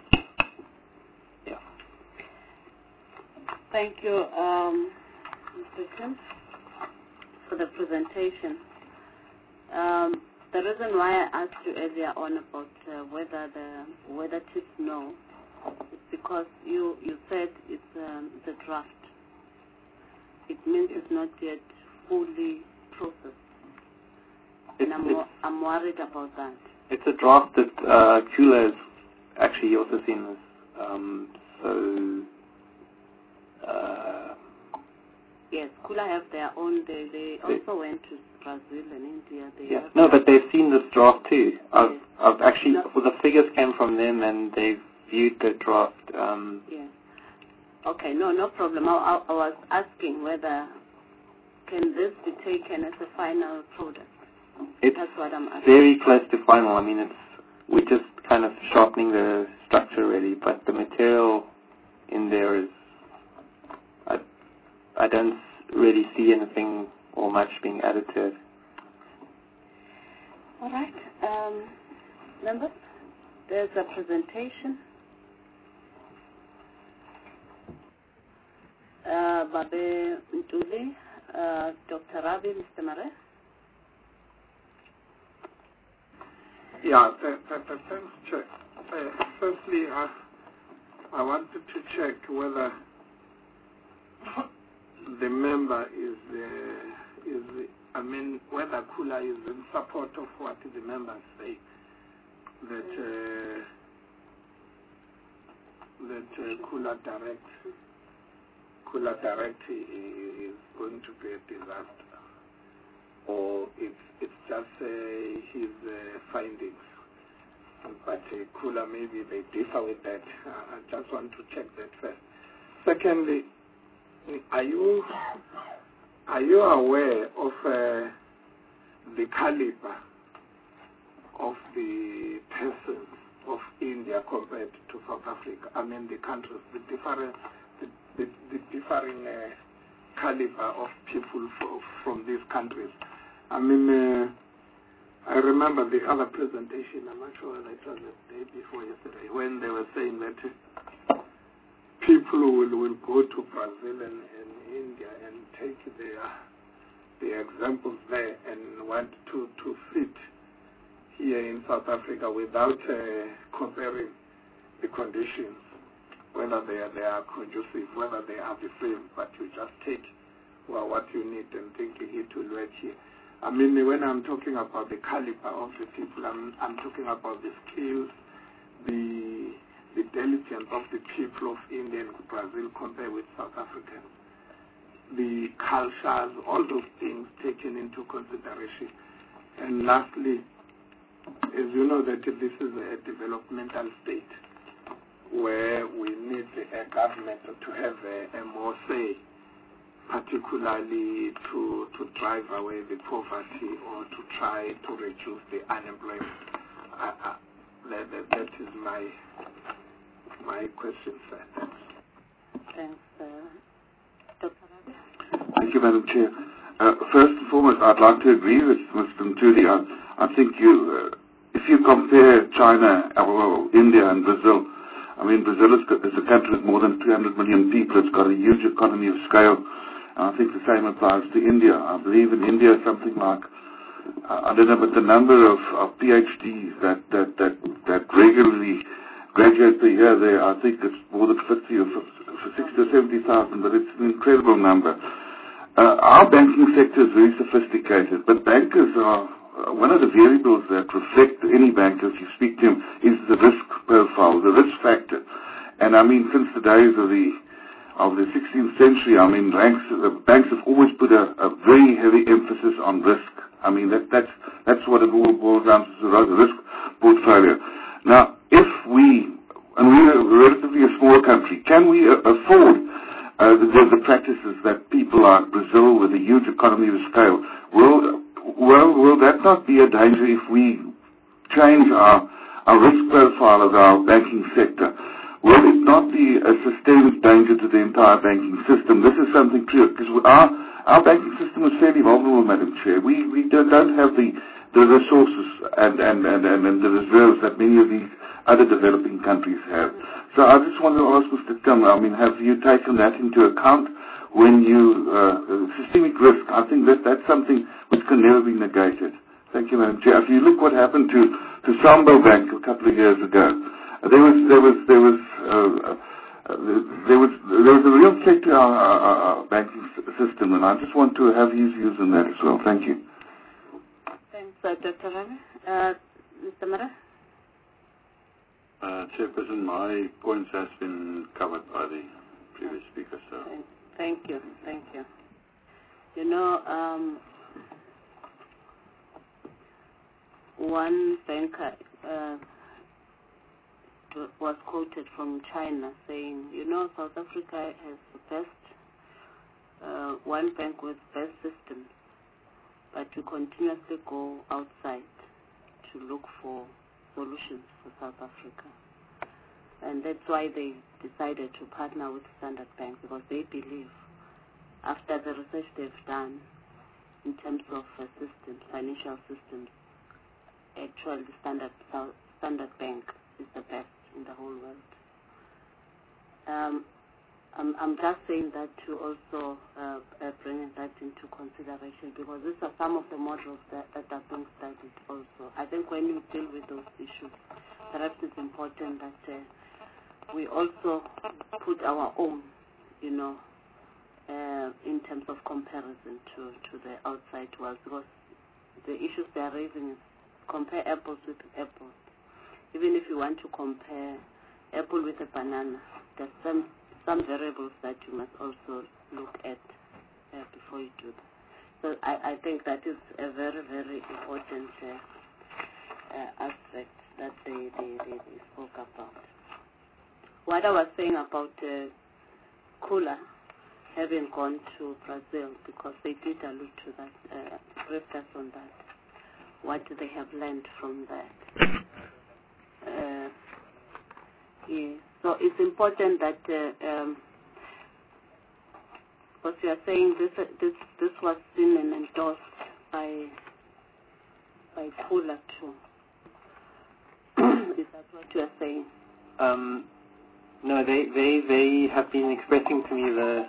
Thank you, um, Mister Kim, for the presentation. Um, the reason why I asked you earlier on about uh, whether the whether chiefs know is because you, you said it's um, the draft. It means it's not yet fully processed. It's, and I'm, it's, I'm worried about that. It's a draft that uh, Kula has actually also seen this. Um, so. Uh, yes, Kula have their own. They they also went to Brazil and India. They yeah, no, but they've seen this draft too. I've yes. I've actually no. well, the figures came from them and they've viewed the draft. Um, yes. Okay, no, no problem. I, I, I was asking whether can this be taken as a final product. It's That's what I'm asking. very close to final. I mean, it's we're just kind of sharpening the structure really, but the material in there is. I, I don't really see anything or much being added to it. All right. Um, members, there's a presentation. Uh, Babe Ntuli, uh, Doctor Ravi, Mister Mare. Yeah, th- th- th- thanks, Chair. Uh, firstly, I, I wanted to check whether the member is, uh, is I mean, whether Kula is in support of what the members say, that uh, that uh, Kula Direct, Kula Direct is going to be a disaster, or it's it's just uh, his uh, findings. But uh, Kula, maybe they differ with that. Uh, I just want to check that first. Secondly, are you are you aware of uh, the caliber of the persons of India compared to South Africa? I mean, the countries, the different, the, the, the differing uh, caliber of people for, from these countries. I mean, uh, I remember the other presentation. I'm not sure whether it was the day before yesterday, when they were saying that people will, will go to Brazil and, and India and take their their examples there and want to, to fit here in South Africa without uh, comparing the conditions, whether they are, they are conducive, whether they are the same, but you just take well, what you need and think it will work here. I mean, when I'm talking about the caliber of the people, I'm, I'm talking about the skills, the the diligence of the people of India and Brazil compared with South Africa, the cultures, all those things taken into consideration. And lastly, as you know that this is a developmental state where we need a government to have a, a more say, particularly to, to drive away the poverty or to try to reduce the unemployment. Uh, uh, that, that, that is my my question, sir. Thanks, uh, Doctor Ravi. Thank you, Madam Chair. Uh, first and foremost, I'd like to agree with Mister Ntuli. I, I think you, uh, if you compare China, uh, well, India and Brazil, I mean, Brazil is, is a country with more than three hundred million people. It's got a huge economy of scale. And I think the same applies to India. I believe in India something like, uh, I don't know, but the number of, of PhDs that, that, that, that regularly graduate per year there, I think it's more than fifty or sixty or seventy thousand, but it's an incredible number. Uh, our banking sector is very sophisticated, but bankers are, uh, one of the variables that reflect any banker, if you speak to him, is the risk profile, the risk factor. And I mean, since the days of the of the sixteenth century, I mean, banks, uh, banks have always put a, a very heavy emphasis on risk. I mean, that, that's, that's what it all boils down to, the risk portfolio. Now, if we, and we're relatively a small country, can we uh, afford uh, the, the practices that people like Brazil with a huge economy of scale? Will, well, will that not be a danger if we change our, our risk profile of our banking sector? Will it not be a systemic danger to the entire banking system? This is something true, because our, our banking system is fairly vulnerable, Madam Chair. We, we don't, don't have the the resources and, and, and, and, and the reserves that many of these other developing countries have. So I just want to ask Mister Tim, I mean, have you taken that into account when you, uh, systemic risk, I think that that's something which can never be negated. Thank you, Madam Chair. If you look what happened to, to Sambo Bank a couple of years ago, uh, there was, there was, there was, uh, uh, there was, there was a real threat to our, our, our banking system, and I just want to have his views on that as well. Thank you. Uh, Doctor Ravi, uh, Mister Mara? Uh, Chairperson, my points has been covered by the previous speaker, so. Thank you, thank you. You know, um, one banker uh, was quoted from China saying, you know, South Africa has the best, uh, one bank with best systems, but we continuously go outside to look for solutions for South Africa. And that's why they decided to partner with Standard Bank, because they believe, after the research they've done in terms of uh, systems, financial systems, actually Standard Standard Bank is the best in the whole world. Um, I'm, I'm just saying that to also uh, uh, bring that into consideration, because these are some of the models that, that are being studied also. I think when you deal with those issues, perhaps it's important that uh, we also put our own, you know, uh, in terms of comparison to, to the outside world, because the issues they are raising is compare apples with apples. Even if you want to compare apple with a banana, there's some some variables that you must also look at uh, before you do that. So I, I think that is a very, very important uh, uh, aspect that they, they, they, they spoke about. What I was saying about uh, Kula having gone to Brazil, because they did allude to that, uh, briefed us on that. What do they have learned from that? Uh, yeah. So it's important that, uh, um, what you are saying, this uh, this this was seen and endorsed by by Kula too. Is that what you are saying? Um, no, they, they they have been expressing to me the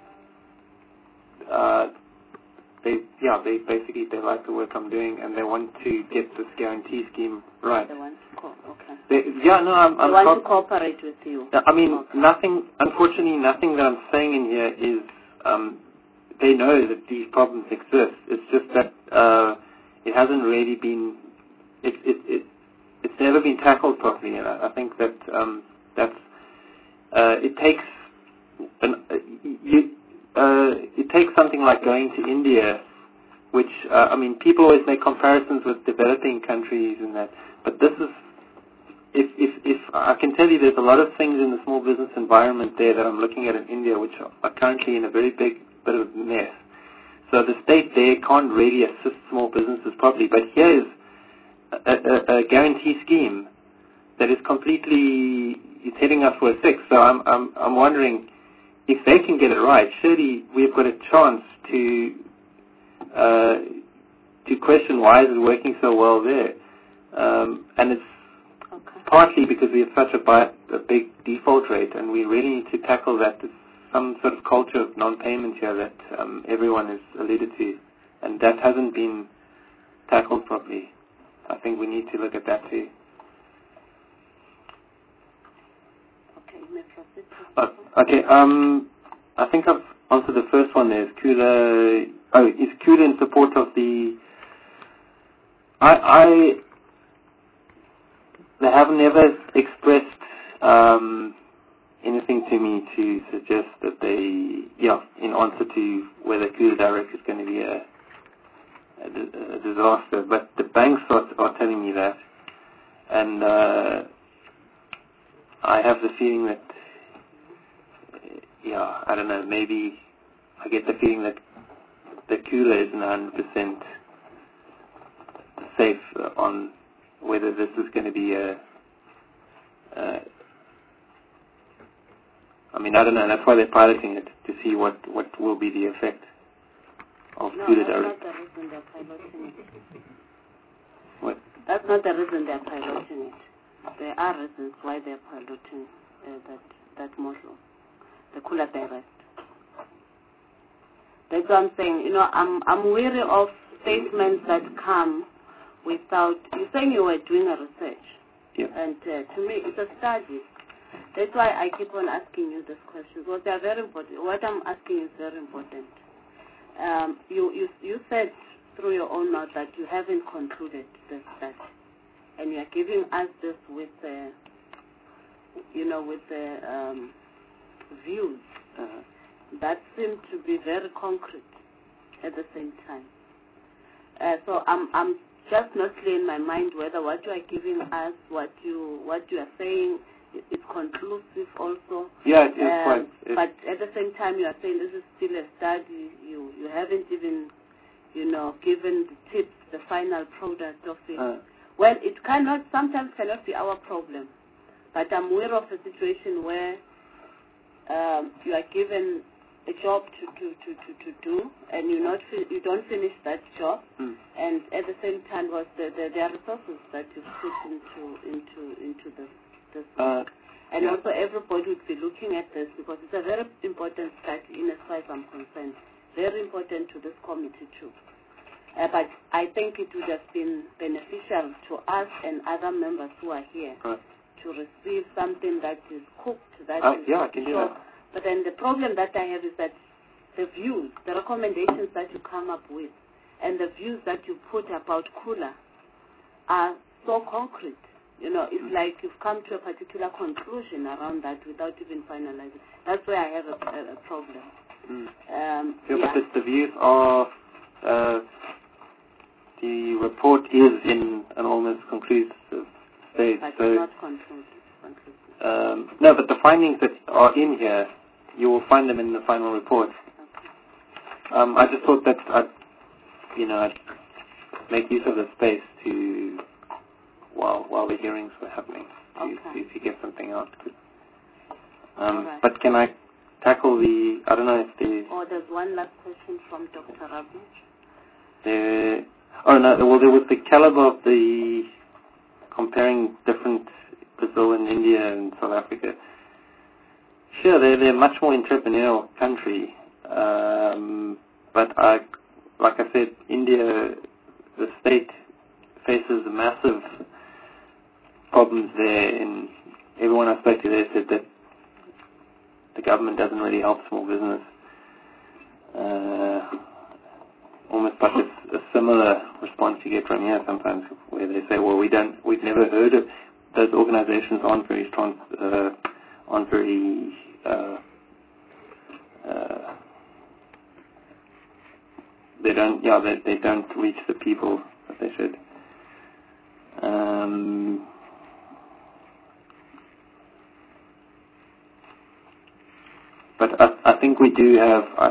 uh, they yeah they basically they like the work I'm doing, and they want to get this guarantee scheme right. They want to co- okay. They, yeah, no, I'm. They I'm want co- to cooperate with you. I mean, okay. nothing. Unfortunately, nothing that I'm saying in here is. Um, they know that these problems exist. It's just that uh, it hasn't really been. It it it it's never been tackled properly, and I, I think that um, that's. Uh, it takes. An, uh, you, uh, it takes something like going to India, which uh, I mean, people always make comparisons with developing countries and that, but this is. If, if, if I can tell you, there's a lot of things in the small business environment there that I'm looking at in India, which are currently in a very big bit of a mess. So the state there can't really assist small businesses properly. But here is a, a, a guarantee scheme that is completely is heading us for a six. So I'm I'm I'm wondering if they can get it right. Surely we've got a chance to uh, to question why is it working so well there, um, and it's. Okay. Partly because we have such a, bi- a big default rate, and we really need to tackle that. There's some sort of culture of non-payment here that um, everyone has alluded to, and that hasn't been tackled properly. I think we need to look at that too. Okay, you may proceed. Uh, okay, um, I think I've answered the first one there. Is Kula, oh, is Kula in support of the... I... I They have never expressed um, anything to me to suggest that they, yeah, in answer to whether Kula Direct is going to be a, a, a disaster. But the banks are, are telling me that, and uh, I have the feeling that, yeah, I don't know, maybe I get the feeling that the Kula isn't one hundred percent safe on whether this is going to be a, uh, I mean, I don't know, that's why they're piloting it, to see what, what will be the effect of no, Kula that's Direct. not the reason they're piloting it. What? That's not the reason they're piloting it. There are reasons why they're piloting uh, that, that model, the Kula Direct. That's what I'm saying. You know, I'm, I'm weary of statements that come without, you're saying you were doing a research, yeah. and uh, to me it's a study. That's why I keep on asking you this question, because they are very important. What I'm asking is very important. Um, you, you, you said through your own mouth that you haven't concluded this study, and you are giving us this with, uh, you know, with the um, views uh, that seem to be very concrete at the same time. Uh, so I'm, I'm just not clear in my mind whether what you are giving us, what you what you are saying, is conclusive also. Yeah, it is um, quite. It, but at the same time, you are saying this is still a study. You you haven't even, you know, given the tips, the final product of it. uh, Well, it cannot, sometimes cannot be our problem. But I'm aware of a situation where um, you are given a job to, to, to, to, to do, and you not fi- you don't finish that job, mm. and at the same time, was the, the, there are resources that you put into into into the this. Uh, and yeah. also everybody would be looking at this because it's a very important study in as far as I'm concerned. Very important to this committee too. Uh, but I think it would have been beneficial to us and other members who are here right. to receive something that is cooked. That uh, is yeah, I can do sure. that. But then the problem that I have is that the views, the recommendations that you come up with, and the views that you put about Kula are so concrete. You know, it's like you've come to a particular conclusion around that without even finalizing. That's where I have a, a, a problem. Mm. Um, yeah, yeah. but the, the views are, uh, the report is in an almost conclusive state. But so, not conclusive. conclusive. Um, no, but the findings that are in here, you will find them in the final report. Okay. Um, I just thought that I'd, you know, I'd make use of the space to, while while the hearings were happening, to, Okay. to, to get something out. Um, right. But can I tackle the, I don't know if the... Oh, there's one last question from Doctor Rabi. the oh, no, well, there was the caliber of the, comparing different Brazil and India and South Africa. Sure, they're, they're a much more entrepreneurial country. Um, but I, like I said, India, the state faces massive problems there, and everyone I spoke to there said that the government doesn't really help small business. Uh, almost like a, a similar response you get from here sometimes, where they say, well, we don't, we've never heard of, those organizations aren't very strong, uh, aren't very, uh, uh, they don't, yeah, they, they don't reach the people that they should. Um, but I, I think we do have, I,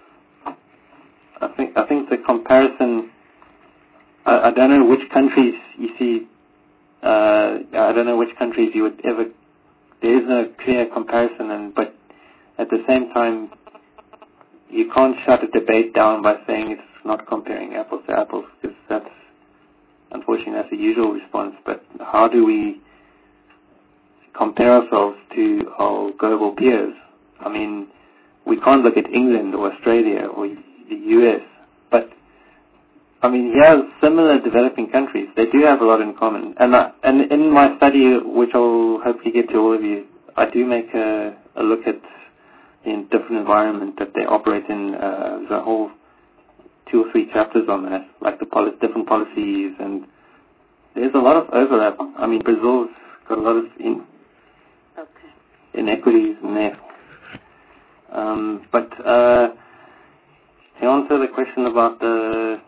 I think, I think the comparison, I, I don't know which countries you see, uh, I don't know which countries you would ever, there is no clear comparison, and but at the same time, you can't shut a debate down by saying it's not comparing apples to apples, because that's, unfortunately, that's the usual response. But how do we compare ourselves to our global peers? I mean, we can't look at England or Australia or the U S, but I mean, here, similar developing countries, they do have a lot in common. And I, and in my study, which I'll hopefully get to all of you, I do make a, a look at the different environment that they operate in. Uh, there's a whole two or three chapters on that, like the poli- different policies, and there's a lot of overlap. I mean, Brazil's got a lot of in, okay. inequities in there. Um, but uh, to answer the question about the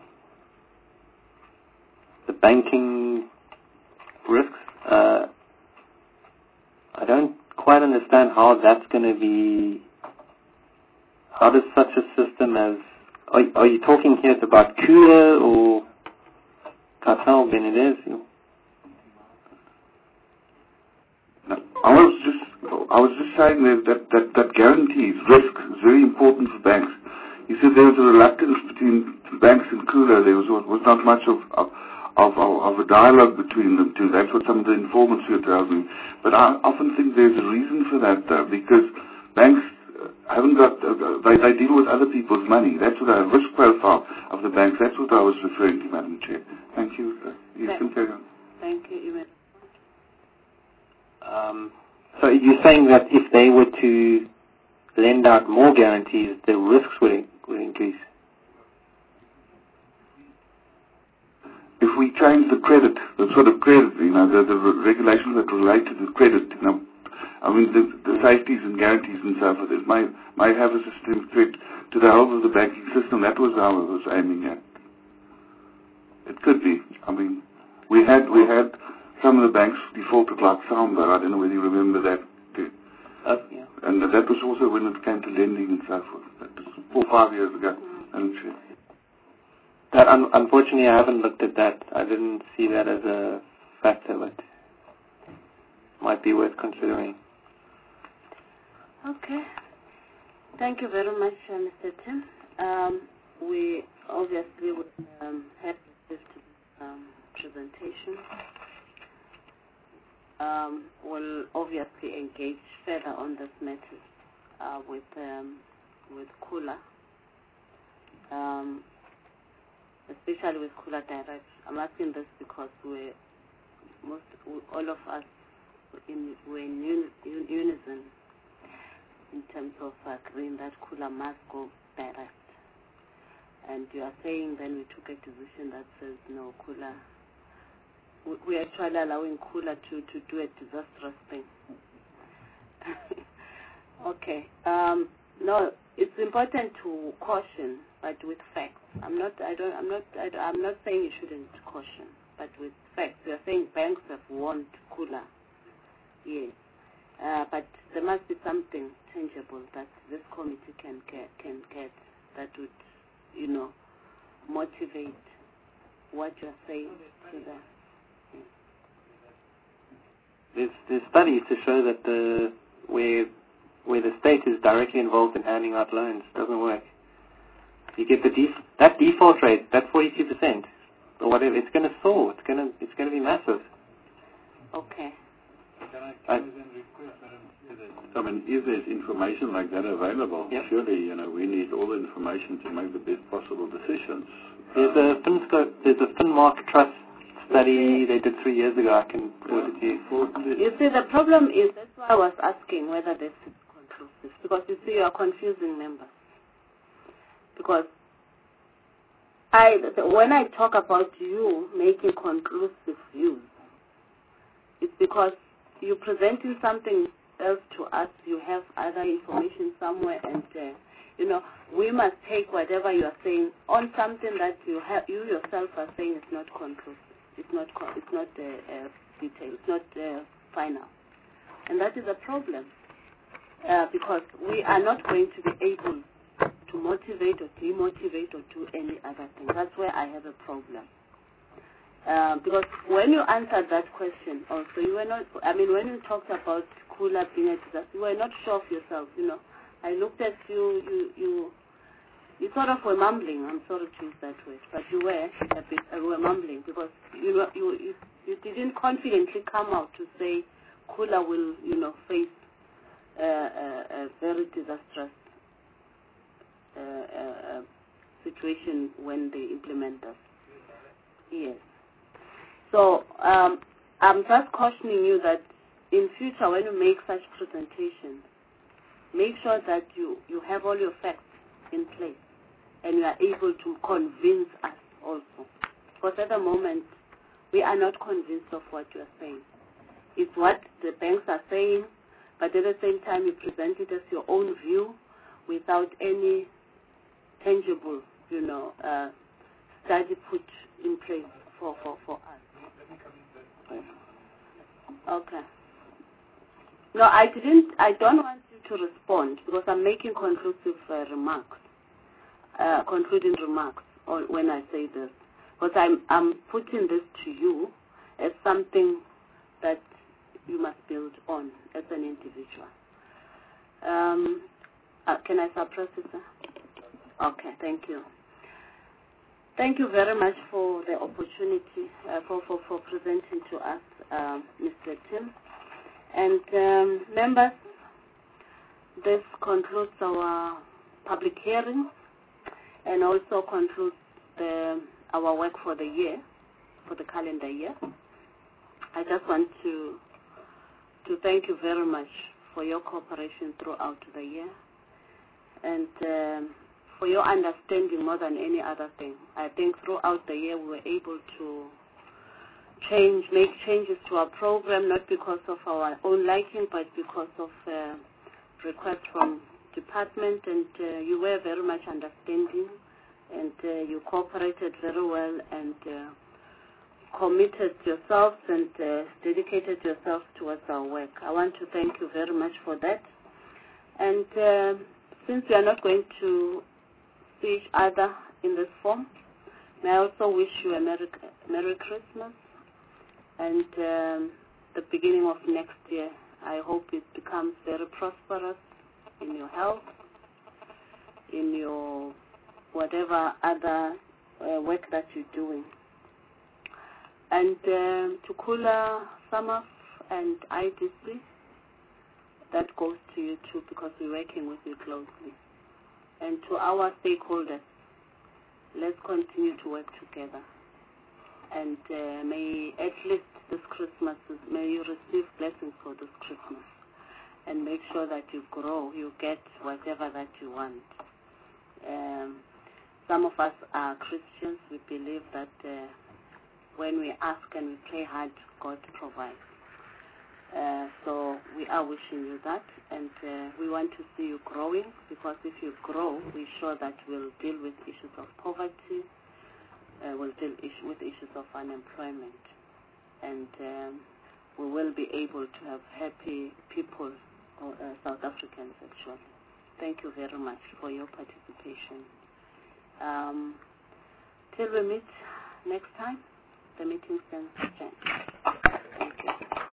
the banking risks, uh, I don't quite understand how that's going to be. How does such a system as are, are you talking here about Kula or Cartel Benedez? No, I was just I was just saying that that, that, that guarantees risk is very important for banks. You said there was a reluctance between banks and Kula. There was was not much of of, of of a dialogue between them two. That's what some of the informants here tell me. But I often think there's a reason for that, though, because banks haven't got, uh, they, they deal with other people's money. That's what the risk profile of the banks, that's what I was referring to, Madam Chair. Thank you. Uh, you Thank, can carry on. Thank you, Ewan. Um, so you're saying that if they were to lend out more guarantees, the risks would, would increase? If we change the credit, the sort of credit, you know, the, the regulations that relate to the credit, you know, I mean, the, the safeties and guarantees and so forth, it might, might have a systemic threat to the whole of the banking system. That was how I was aiming at. It could be. I mean, we had we had some of the banks defaulted like Samba. I don't know whether you remember that. Uh, yeah. And that was also when it came to lending and so forth. That was four or five years ago. I'm sure. That, un- unfortunately, I haven't looked at that. I didn't see that as a factor, but might be worth considering. Okay. Thank you very much, uh, Mister Tim. Um, we obviously would um, have this um, presentation. Um, we'll obviously engage further on this matter uh, with um, with Kula, um, especially with Kula Direct. I'm asking this because we're most we, all of us in we're in un, un, unison in terms of agreeing that Kula must go direct. And you are saying then we took a decision that says no, Kula. We, we are actually allowing Kula to, to do a disastrous thing. Okay. Um, no, it's important to caution, but with facts. I'm not. I don't. I'm not. I, I'm not saying you shouldn't caution, but with facts. You are saying banks have warned Kula. Yes. Uh, but there must be something tangible that this committee can get, can get that would, you know, motivate what you're saying to them. Yes. There's, there's studies to show that the where where the state is directly involved in handing out loans doesn't work. You get the def- that default rate, that forty-two percent or whatever. It's going to soar. It's going to it's going to be massive. Okay. Can I, can I then request, I mean, if there's information like that available, yep. surely, you know, we need all the information to make the best possible decisions. There's a FinScope, there's a FinMark Trust study they did three years ago. I can forward it to you. You see, the problem is, that's why I was asking whether this is conclusive, because you see, you are confusing members. Because I, when I talk about you making conclusive views, it's because you're presenting something else to us, you have other information somewhere, and uh, you know, we must take whatever you are saying on something that you have, you yourself are saying is not conclusive, it's not, it's not uh, uh, detailed, it's not uh, final, and that is a problem uh, because we are not going to be able to motivate or demotivate or do any other thing. That's where I have a problem. Uh, because when you answered that question also, you were not, I mean, when you talked about Kula being a disaster, you were not sure of yourself, you know. I looked at you, you, you, you sort of were mumbling, I'm sorry to use that word, but you were a bit, uh, were mumbling because you, were, you, you, you didn't confidently come out to say Kula will, you know, face uh, a, a very disastrous uh, uh, situation when they implement this. Yes. So um, I'm just cautioning you that in future when you make such presentations, make sure that you, you have all your facts in place and you are able to convince us also. Because at the moment, we are not convinced of what you are saying. It's what the banks are saying, but at the same time you present it as your own view without any tangible, you know, uh, study put in place for, for, for us. Okay. No, I didn't. I don't want you to respond because I'm making conclusive uh, remarks, uh, concluding remarks on when I say this. Because I'm I'm putting this to you as something that you must build on as an individual. Um, uh, can I suppress it, sir? Okay. Thank you. Thank you very much for the opportunity, uh, for, for, for presenting to us, um, Mister Tim. And um, members, this concludes our public hearing and also concludes the, our work for the year, for the calendar year. I just want to, to thank you very much for your cooperation throughout the year. And um, for your understanding more than any other thing. I think throughout the year we were able to change, make changes to our program, not because of our own liking, but because of uh, requests from department, and uh, you were very much understanding, and uh, you cooperated very well, and uh, committed yourselves and uh, dedicated yourselves towards our work. I want to thank you very much for that. And uh, since we are not going to see each other in this form, may I also wish you a Merry, Merry Christmas and um, the beginning of next year. I hope it becomes very prosperous in your health in your whatever other uh, work that you're doing. And um, to Kula, Samaf, and I D C, that goes to you too, because we're working with you closely. And to our stakeholders, let's continue to work together. And uh, may at least this Christmas, may you receive blessings for this Christmas. And make sure that you grow, you get whatever that you want. Um, some of us are Christians. We believe that uh, when we ask and we pray hard, God provides. Uh, so we are wishing you that, and uh, we want to see you growing, because if you grow, we're sure that we'll deal with issues of poverty, uh, we'll deal issue with issues of unemployment, and um, we will be able to have happy people, or, uh, South Africans actually. Thank you very much for your participation. Um, till we meet next time, the meeting stands adjourned.